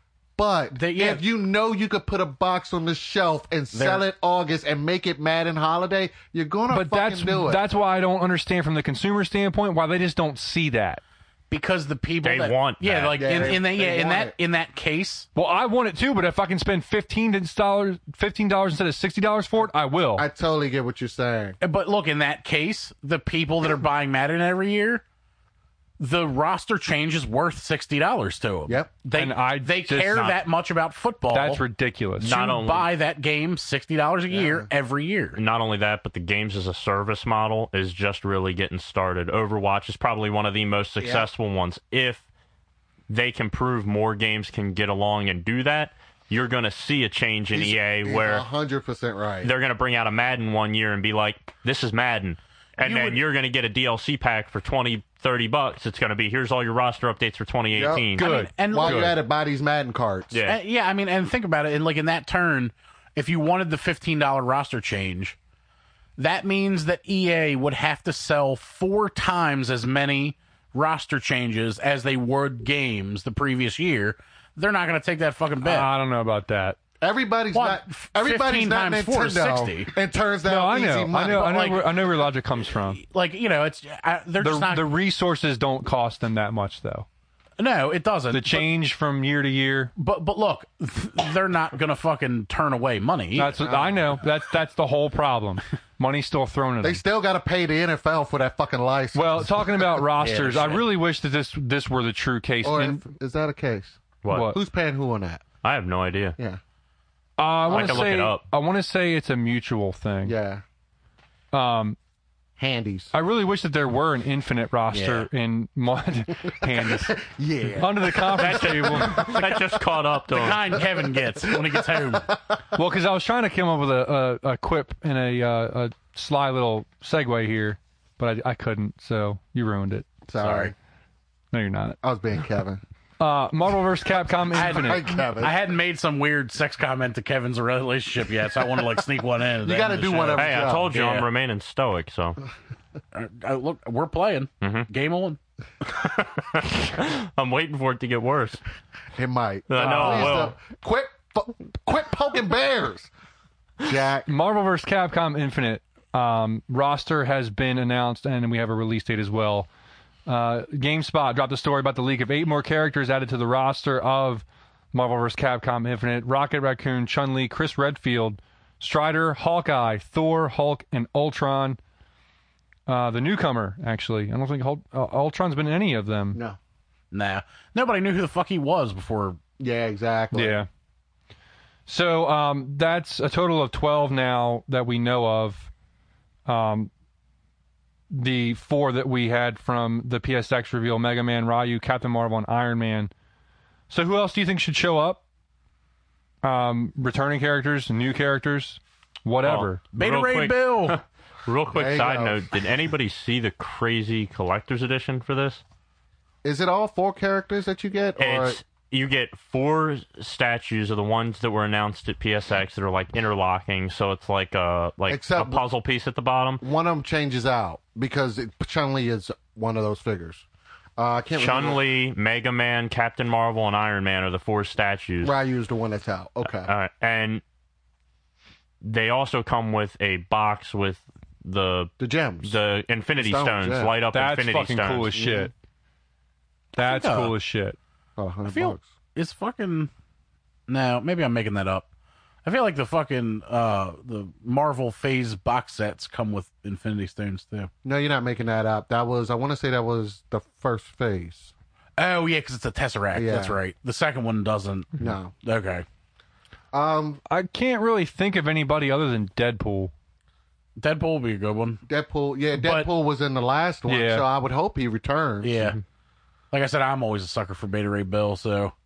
S2: But
S1: Yeah.
S2: if you know you could put a box on the shelf and sell it August and make it Madden Holiday, you're gonna
S3: but
S2: fucking do it.
S3: that's why I don't understand from the consumer standpoint why they just don't see that.
S1: because the people
S4: They
S1: that
S4: want
S1: yeah,
S4: that.
S1: like
S2: Yeah,
S1: in
S2: they want it.
S1: in that case,
S3: Well, I want it too, but if I can spend $15 instead of $60 for it, I will.
S2: I totally get what you're saying.
S1: but look, in that case, the people that are buying Madden every year, the roster change is worth $60 to them.
S2: Yep.
S1: They
S3: just
S1: care
S4: not-
S1: that much about football.
S3: That's ridiculous.
S1: to
S4: Not only-
S1: buy that game $60 a year every year.
S4: Not only that, but the games as a service model is just really getting started. Overwatch is probably one of the most successful ones. If they can prove more games can get along and do that, you're going to see a change in EA where
S2: 100% right.
S4: they're going to bring out a Madden one year and be like, this is Madden. And
S1: You
S4: then
S1: would-
S4: you're going to get a DLC pack for $20-$30. It's going to be, here's all your roster updates for 2018.
S2: Yep.
S3: Good.
S1: And
S2: While
S1: look,
S2: you're at it, buy these Madden cards.
S4: Yeah.
S1: yeah, I mean, and think about it. And like in that turn, if you wanted the $15 roster change, that means that EA would have to sell 4 times as many roster changes as they would games the previous year. They're not going to take that fucking bet.
S3: I don't know about that.
S2: Everybody's
S1: What?
S2: not. Everybody's
S1: 15
S2: not
S1: times 4 is
S2: Nintendo.
S1: 60.
S2: And turns out
S3: No, I
S2: easy
S3: know.
S2: money.
S1: like-
S3: I know where logic comes from.
S1: Like, you know, it's they're just not.
S3: The resources don't cost them that much, though.
S1: No, it doesn't.
S3: The change from year to year.
S1: But look, they're not going to fucking turn away money.
S3: That's what, I know. That's the whole problem. Money's still thrown at
S2: They
S3: them.
S2: still got to pay the NFL for that fucking license.
S3: Well, talking about rosters, I
S1: shit.
S3: really wish that this were the true case.
S2: or
S3: And-
S2: is that a case?
S3: What?
S2: Who's paying who on that?
S4: I have no idea.
S2: Yeah.
S3: I want to
S4: can look
S3: say
S4: it up.
S3: I want to say it's a mutual thing.
S2: Yeah. Handies.
S3: I really wish that there were an infinite roster in handies
S2: Yeah.
S3: under the conference table.
S4: That just caught up to him.
S1: kind Kevin gets when he gets home.
S3: Well, because I was trying to come up with a quip and a sly little segue here, but I couldn't. So you ruined it.
S2: Sorry.
S3: No, you're not.
S2: I was being Kevin.
S3: Marvel vs. Capcom Infinite.
S2: Hi, Kevin.
S1: I hadn't made some weird sex comment to Kevin's relationship yet, so I want to like sneak one in.
S2: You gotta do whatever.
S4: Hey, I
S2: Yeah.
S4: told you
S1: Yeah.
S4: I'm remaining stoic, so
S1: Look, we're playing game on.
S4: I'm waiting for it to get worse.
S2: It might.
S4: I know it
S2: Please
S4: will.
S2: don't. Quit poking bears. Jack.
S3: Marvel vs. Capcom Infinite roster has been announced, and we have a release date as well. GameSpot dropped a story about the leak of 8 more characters added to the roster of Marvel vs. Capcom Infinite: Rocket Raccoon, Chun-Li, Chris Redfield, Strider, Hawkeye, Thor, Hulk, and Ultron. The newcomer, actually. I don't think Ultron's been in any of them.
S2: No.
S1: Nah, nobody knew who the fuck he was before.
S2: Yeah, exactly.
S3: Yeah. So that's a total of 12 now that we know of. The 4 that we had from the PSX reveal: Mega Man, Ryu, Captain Marvel, and Iron Man. So who else do you think should show up? Returning characters, new characters, whatever.
S1: Beta
S4: Real
S1: Ray
S4: quick.
S1: Bill.
S4: Real
S2: There
S4: quick
S2: you
S4: side
S2: go.
S4: note, did anybody see the crazy collector's edition for this?
S2: Is it all 4 characters that you get? Or
S4: You get 4 statues of the ones that were announced at PSX that are like interlocking, so it's like a
S2: Except-
S4: puzzle piece at the bottom.
S2: one of them changes out because Chun-Li is one of those figures. I can't remember.
S4: Chun-Li, Mega Man, Captain Marvel, and Iron Man are the 4 statues.
S2: Ryu's the one that's out. Okay.
S4: And they also come with a box with the
S2: the
S4: Infinity
S2: Stones,
S4: Stones,
S2: yeah.
S4: light up
S3: That's
S4: Infinity
S3: fucking
S4: Stones.
S3: cool as shit. That's
S1: think,
S3: cool as shit.
S2: Oh,
S1: I
S2: $100.
S1: feel it's fucking. No, maybe I'm making that up. I feel like the fucking the Marvel Phase box sets come with Infinity Stones too.
S2: No, you're not making that up. That was, I want to say that was the first phase.
S1: Oh yeah, because it's a Tesseract.
S2: Yeah.
S1: That's right. The second one doesn't.
S2: No.
S1: Okay.
S3: I can't really think of anybody other than Deadpool.
S1: Deadpool will be a good one.
S2: Deadpool, yeah,
S1: But-
S2: Deadpool was in the last one,
S3: Yeah.
S2: so I would hope he returns.
S1: Yeah. Like I said, I'm always a sucker for Beta Ray Bill, so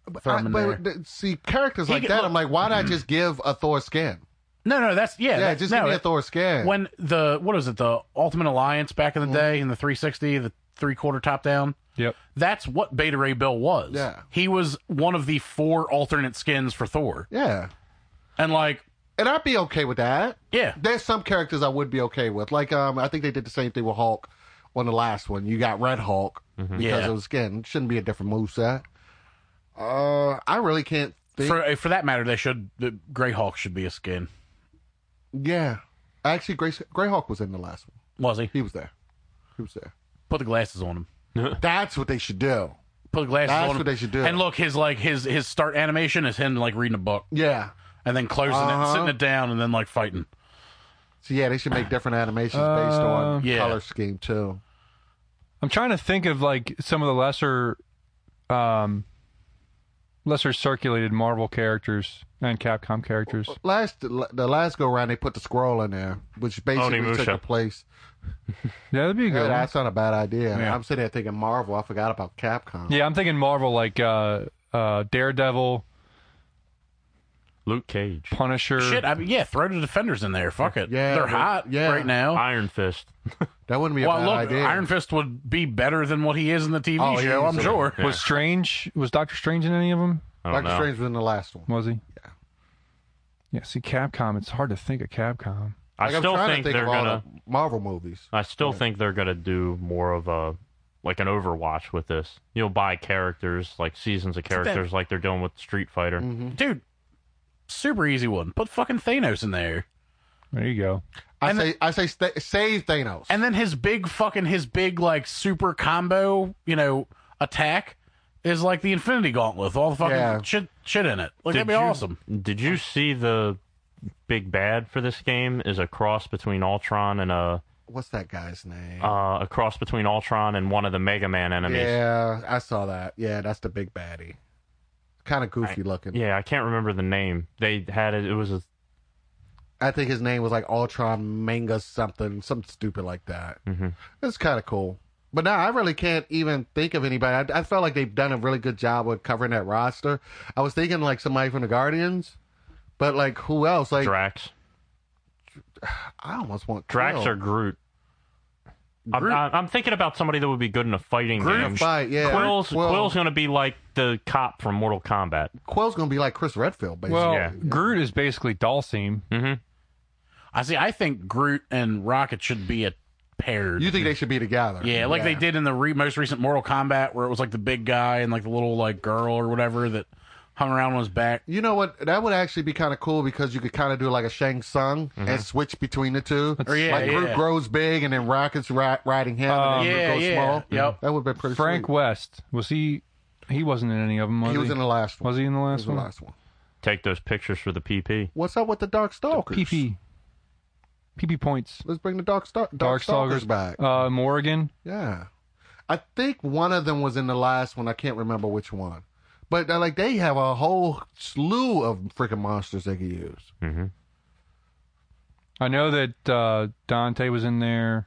S1: throw him in there.
S2: See, characters like
S1: could-
S2: that,
S1: look-
S2: I'm like, why not just give a Thor skin?
S1: No, that's
S2: Just give me a Thor skin.
S1: When the Ultimate Alliance back in the day in the 360, the 3/4 top down.
S3: Yep.
S1: That's what Beta Ray Bill was.
S2: Yeah.
S1: He was one of the 4 alternate skins for Thor.
S2: Yeah.
S1: And like,
S2: And I'd be okay with that.
S1: yeah.
S2: There's some characters I would be okay with. Like, I think they did the same thing with Hulk on the last one. You got Red Hulk because
S1: Yeah.
S2: of the skin. Shouldn't be a different moveset. I really can't think.
S1: For that matter, the Grey Hulk should be a skin.
S2: Yeah. Actually, Grey Hulk was in the last one.
S1: Was he?
S2: He was there. He was there.
S1: Put the glasses on him.
S2: That's what they should do.
S1: Put the glasses
S2: That's
S1: on him.
S2: what they should do.
S1: And look, his start animation is him like reading a book
S2: Yeah.
S1: and then closing it, sitting it down, and then like fighting.
S2: So, yeah, they should make different animations based on
S1: Yeah.
S2: color scheme, too.
S3: I'm trying to think of like some of the lesser circulated Marvel characters and Capcom characters.
S2: The last go round, they put the squirrel in there, which basically
S4: Onimusha.
S2: took the place.
S3: Yeah, that'd be a good. one.
S2: That's not a bad idea.
S3: Yeah.
S2: I'm sitting there thinking Marvel. I forgot about Capcom.
S3: Yeah, I'm thinking Marvel like Daredevil,
S4: Luke Cage,
S3: Punisher.
S1: Shit, throw the Defenders in there. Fuck it.
S2: Yeah,
S1: They're
S2: but-
S1: hot
S2: yeah.
S1: right now.
S4: Iron Fist.
S2: That wouldn't be a
S1: Well,
S2: bad
S1: look,
S2: idea.
S1: Iron Fist would be better than what he is in the TV
S2: Oh,
S1: show, I'm
S2: easily.
S1: sure.
S3: Was Strange? Was Doctor Strange in any of them?
S4: I don't
S2: Doctor
S4: know.
S2: Strange was in the last one.
S3: Was he?
S2: Yeah.
S3: Yeah. See, Capcom. It's hard to think of Capcom.
S4: I
S2: Like, I'm
S4: still
S2: trying
S4: think
S2: to think
S4: they're
S2: of all
S4: gonna.
S2: the Marvel movies.
S4: I still think they're gonna do more of a like an Overwatch with this. You'll buy characters, like seasons of characters, like they're doing with Street Fighter.
S1: Dude, super easy one. Put fucking Thanos in there.
S3: There you go.
S2: I say save Thanos.
S1: And then his big like super combo, attack is like the Infinity Gauntlet with all the fucking shit in it. Like, that'd be awesome.
S4: Did you see the big bad for this game is a cross between Ultron and
S2: What's that guy's name?
S4: a cross between Ultron and one of the Mega Man enemies.
S2: Yeah, I saw that. Yeah, that's the big baddie. Kind of goofy looking.
S4: Yeah, I can't remember the name. They had it. It was a
S2: I think his name was like Ultron Manga something stupid like that. Mm-hmm. It's kind of cool. But now I really can't even think of anybody. I felt like they've done a really good job with covering that roster. I was thinking like somebody from the Guardians, but like who else? Like
S4: Drax.
S2: I almost want
S4: Drax
S2: Quill.
S4: or Groot. I'm thinking about somebody that would be good in a fighting game.
S2: Fight, yeah.
S4: Quill's going to be like the cop from Mortal Kombat.
S2: Quill's gonna be like Chris Redfield, basically.
S3: Well,
S4: Yeah.
S3: Groot is basically Dalsim.
S1: I think Groot and Rocket should be a paired.
S2: You think they should be together?
S1: Yeah, like they did in the most recent Mortal Kombat, where it was like the big guy and like the little like girl or whatever that hung around on his back.
S2: You know what? That would actually be kind of cool because you could kind of do like a Shang Tsung and switch between the two. Like Groot grows big and then Rocket's riding him and then Groot goes small.
S1: Yep.
S2: That would be pretty
S3: Frank
S2: sweet.
S3: West, was he? He wasn't in any of them. Was
S2: He was in the last one.
S3: Was he in the
S2: He
S3: last
S2: was the
S3: one?
S2: last one.
S4: Take those pictures for the PP.
S2: What's up with the Darkstalkers?
S3: PP points.
S2: Let's bring the Darkstalkers back.
S3: Morrigan.
S2: Yeah. I think one of them was in the last one. I can't remember which one. But like they have a whole slew of freaking monsters they can use.
S4: Mm-hmm.
S3: I know that Dante was in there.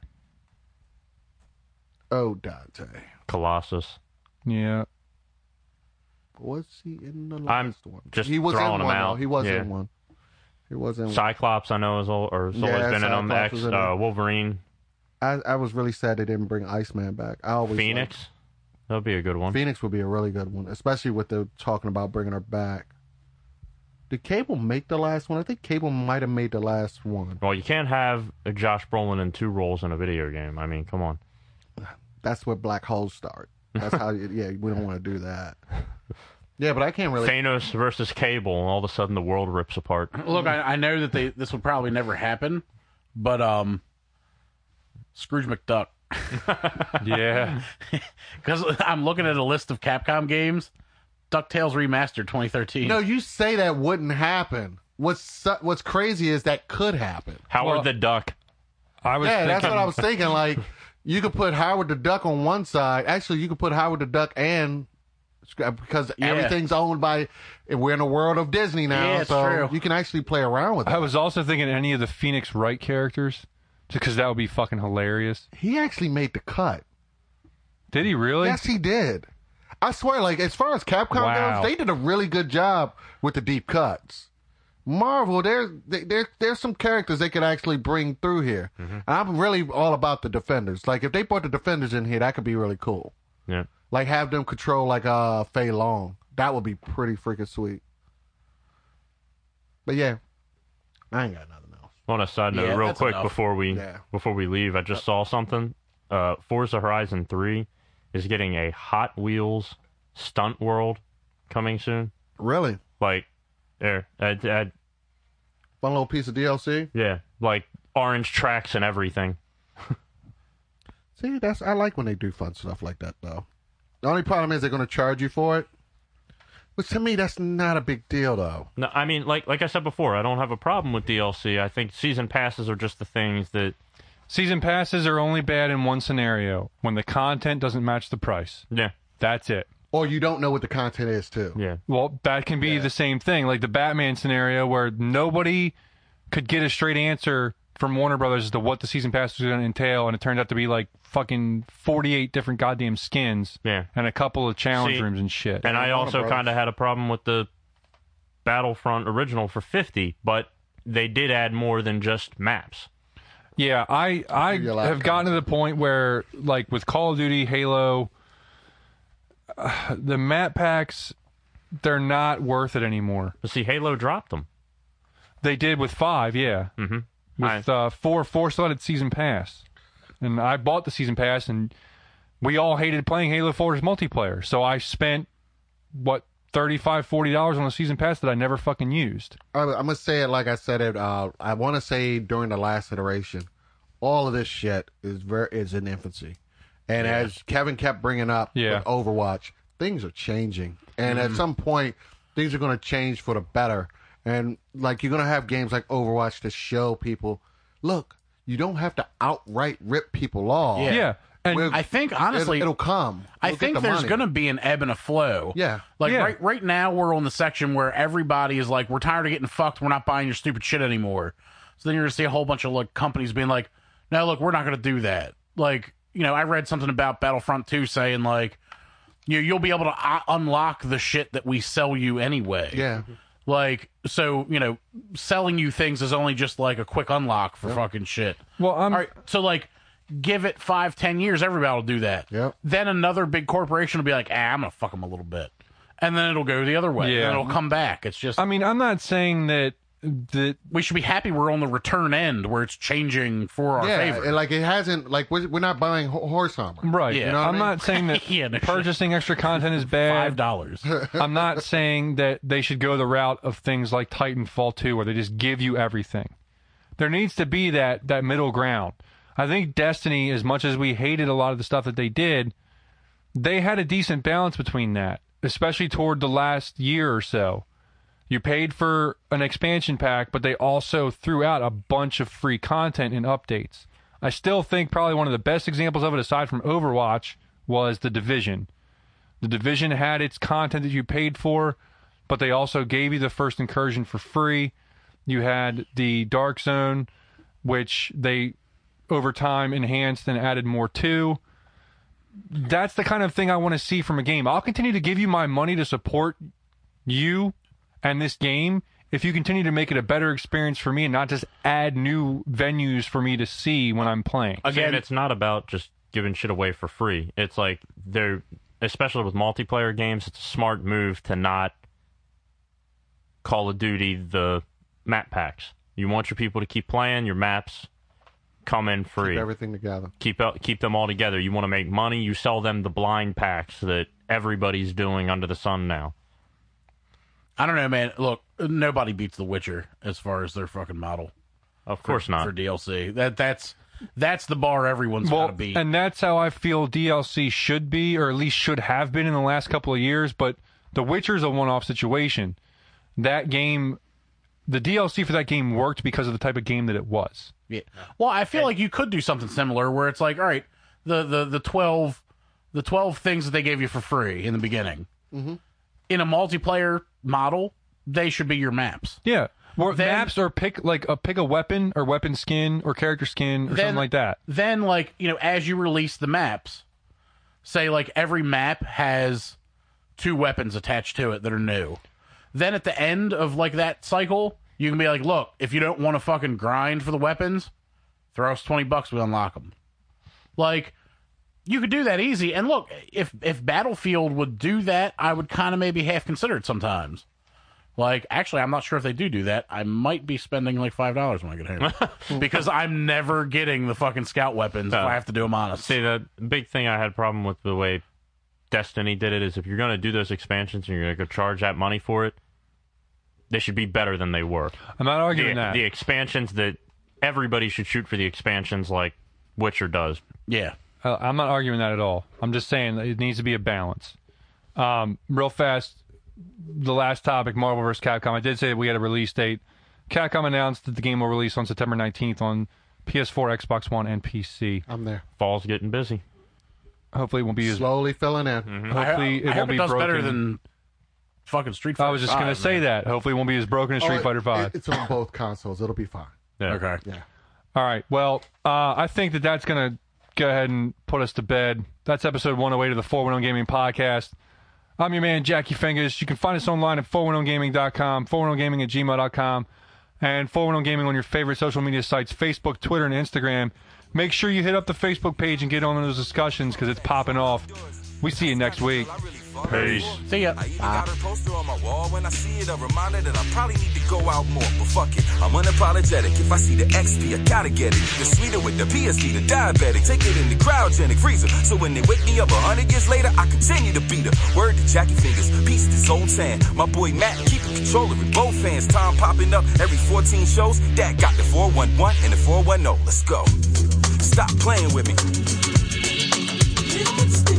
S2: Oh, Dante.
S4: Colossus.
S3: Yeah.
S2: Was he in the last
S4: I'm
S2: one?
S4: just
S2: He was
S4: throwing
S2: in
S4: him
S2: one.
S4: out.
S2: Though. He was
S4: Yeah.
S2: in one. He was in one.
S4: Cyclops, I know, has always been in them.
S2: Cyclops was in it.
S4: Wolverine.
S2: I was really sad they didn't bring Iceman back. I always
S4: Phoenix. That would be a good one.
S2: Phoenix would be a really good one, especially with the talking about bringing her back. Did Cable make the last one? I think Cable might have made the last one.
S4: Well, you can't have Josh Brolin in 2 roles in a video game. I mean, come on.
S2: That's where black holes start. That's how. Yeah, we don't want to do that. Yeah, but I can't really.
S4: Thanos versus Cable, and all of a sudden the world rips apart.
S1: Look, I know that this would probably never happen, but Scrooge McDuck.
S3: Yeah.
S1: Because I'm looking at a list of Capcom games. DuckTales Remastered 2013.
S2: No, you say that wouldn't happen. What's crazy is that could happen.
S4: Howard the Duck.
S3: I was
S2: Yeah,
S3: thinking,
S2: that's what I was thinking. Like, you could put Howard the Duck on one side. Actually, you could put Howard the Duck and because everything's owned by. We're in a world of Disney now,
S1: Yeah, it's
S2: so
S1: true.
S2: you can actually play around with it.
S3: I was also thinking any of the Phoenix Wright characters, because that would be fucking hilarious.
S2: He actually made the cut.
S3: Did he really?
S2: Yes, he did. I swear, like, as far as Capcom
S3: Wow.
S2: goes, they did a really good job with the deep cuts. Marvel, there's some characters they could actually bring through here. And I'm really all about the Defenders. Like, if they brought the Defenders in here, that could be really cool.
S4: Yeah.
S2: Like, have them control, like, Fei Long. That would be pretty freaking sweet. But, yeah, I ain't got nothing else.
S4: On a side note,
S1: Yeah,
S4: real
S1: that's
S4: quick
S1: enough.
S4: before we leave, I just saw something. Forza Horizon 3 is getting a Hot Wheels stunt world coming soon.
S2: Really?
S4: Like, there,
S2: Fun little piece of DLC?
S4: yeah, like orange tracks and everything.
S2: See, I like when they do fun stuff like that, though. The only problem is they're going to charge you for it. But to me, that's not a big deal, though.
S4: No, I mean, like I said before, I don't have a problem with DLC. I think season passes are just the things that,
S3: Season passes are only bad in one scenario, when the content doesn't match the price.
S4: yeah,
S3: That's it.
S2: Or you don't know what the content is, too.
S4: yeah.
S3: Well, that can be the same thing, like the Batman scenario where nobody could get a straight answer from Warner Brothers as to what the season pass was going to entail, and it turned out to be like fucking 48 different goddamn skins
S4: Yeah.
S3: and a couple of challenge
S4: See,
S3: rooms and shit.
S4: And I
S2: Warner
S4: also
S2: Brothers.
S4: kind of had a problem with the Battlefront original for 50, but they did add more than just maps.
S3: Yeah, I
S2: Your last
S3: have gotten to the point where, like with Call of Duty, Halo, the map packs, they're not worth it anymore.
S4: But see, Halo dropped them.
S3: They did with 5, yeah.
S4: Mm-hmm.
S3: With 4 still had season pass, and I bought the season pass, and we all hated playing Halo 4's multiplayer. So I spent $35, $40 on a season pass that I never fucking used.
S2: I'm going to say it like I said it. I want to say during the last iteration, all of this shit is in infancy. And as Kevin kept bringing up with Overwatch, things are changing. And at some point, things are going to change for the better. And like you're going to have games like Overwatch to show people, look, you don't have to outright rip people off.
S3: Yeah. And
S1: I think honestly,
S2: it'll come.
S1: I
S2: You'll get
S1: think
S2: the
S1: there's
S2: money.
S1: going to be an ebb and a flow.
S2: Yeah.
S1: Like
S3: Yeah.
S1: right now we're on the section where everybody is like, we're tired of getting fucked. We're not buying your stupid shit anymore. So then you're going to see a whole bunch of like companies being like, no, look, we're not going to do that. Like, you know, I read something about Battlefront 2 saying like, you'll be able to unlock the shit that we sell you anyway.
S2: Yeah.
S1: Like, so, you know, selling you things is only just like a quick unlock for fucking shit.
S3: well,
S1: All right, so like, give it 5-10 years, everybody will do that.
S2: Yep.
S1: Then another big corporation will be like, I'm gonna fuck them a little bit, and then it'll go the other way.
S3: Yeah.
S1: And it'll come back. It's just
S3: I mean, I'm not saying that
S1: we should be happy we're on the return end where it's changing for our
S2: Yeah.
S1: favor.
S2: And like it hasn't, like we're not buying horse armor.
S3: right.
S1: Yeah.
S2: You know what
S3: I'm
S2: I mean?
S3: not saying that
S1: Yeah, no shit.
S3: purchasing extra content is bad.
S1: $5.
S3: I'm not saying that they should go the route of things like Titanfall 2 where they just give you everything. There needs to be that middle ground. I think Destiny, as much as we hated a lot of the stuff that they did, they had a decent balance between that, especially toward the last year or so. You paid for an expansion pack, but they also threw out a bunch of free content and updates. I still think probably one of the best examples of it, aside from Overwatch, was The Division. The Division had its content that you paid for, but they also gave you the first incursion for free. You had the Dark Zone, which they, over time, enhanced and added more to. That's the kind of thing I want to see from a game. I'll continue to give you my money to support you and this game if you continue to make it a better experience for me and not just add new venues for me to see when I'm playing.
S4: Again, it's not about just giving shit away for free. It's like they're, especially with multiplayer games, it's a smart move to not Call of Duty the map packs. You want your people to keep playing, your maps come in free.
S2: Keep everything together.
S4: Keep them all together. You want to make money, you sell them the blind packs that everybody's doing under the sun now.
S1: I don't know, man. Look, nobody beats The Witcher as far as their fucking model.
S4: Of course not.
S1: For DLC. That's the bar everyone's got to beat.
S3: And that's how I feel DLC should be, or at least should have been in the last couple of years. But The Witcher's a one-off situation. That game, the DLC for that game worked because of the type of game that it was.
S1: Yeah. Well, I feel like you could do something similar where it's like, all right, the 12 things that they gave you for free in the beginning. Mm-hmm. In a multiplayer model, they should be your maps.
S3: Yeah. Or
S1: Then-
S3: maps, or pick a weapon or weapon skin or character skin or something like that.
S1: Then, like, you know, as you release the maps, say like every map has 2 weapons attached to it that are new. Then at the end of like that cycle, you can be like, look, if you don't want to fucking grind for the weapons, throw us $20, we unlock them. Like, you could do that easy. And look, if Battlefield would do that, I would kind of maybe half consider it sometimes. Like, actually, I'm not sure if they do that. I might be spending like $5 when I get home. Because I'm never getting the fucking scout weapons if I have to do them honest.
S4: See, the big thing I had a problem with the way Destiny did it is if you're going to do those expansions and you're going to go charge that money for it, they should be better than they were.
S3: I'm not arguing that.
S4: The expansions that everybody should shoot for the expansions like Witcher does.
S1: Yeah.
S3: I'm not arguing that at all. I'm just saying that it needs to be a balance. Real fast, the last topic, Marvel vs. Capcom. I did say that we had a release date. Capcom announced that the game will release on September 19th on PS4, Xbox One, and PC.
S2: I'm there.
S4: Fall's getting busy.
S3: Hopefully it won't be as...
S2: Slowly filling in.
S3: Hopefully
S1: I hope it does
S3: broken.
S1: better than fucking Street Fighter.
S3: I was just going to say that. Hopefully it won't be as broken as Street Fighter 5.
S2: It's on both consoles. It'll be fine.
S4: Yeah.
S1: Okay.
S2: Yeah.
S3: All right. Well, I think that that's going to go ahead and put us to bed. That's episode 108 of the 410 Gaming Podcast. I'm your man, Jackie Fingers. You can find us online at 410gaming.com, 410gaming@gmail.com, and 410 Gaming on your favorite social media sites, Facebook, Twitter, and Instagram. Make sure you hit up the Facebook page and get on those discussions because it's popping off. We see you next week.
S4: Peace.
S1: See ya.
S7: I even got a poster on my wall. When I see it, a reminder that I probably need to go out more. But fuck it, I'm unapologetic. If I see the XP, I gotta get it. The sweeter with the PSD, the diabetic. Take it in the cryogenic freezer. So when they wake me up 100 years later, I continue to beat her. Word to Jackie Fingers, peace to Soul Tan. My boy Matt, keep a controller with both hands. Time popping up every 14 shows. Dad got the 411 and the 410. Let's go. Stop playing with me.
S6: Hit 'em with the stick.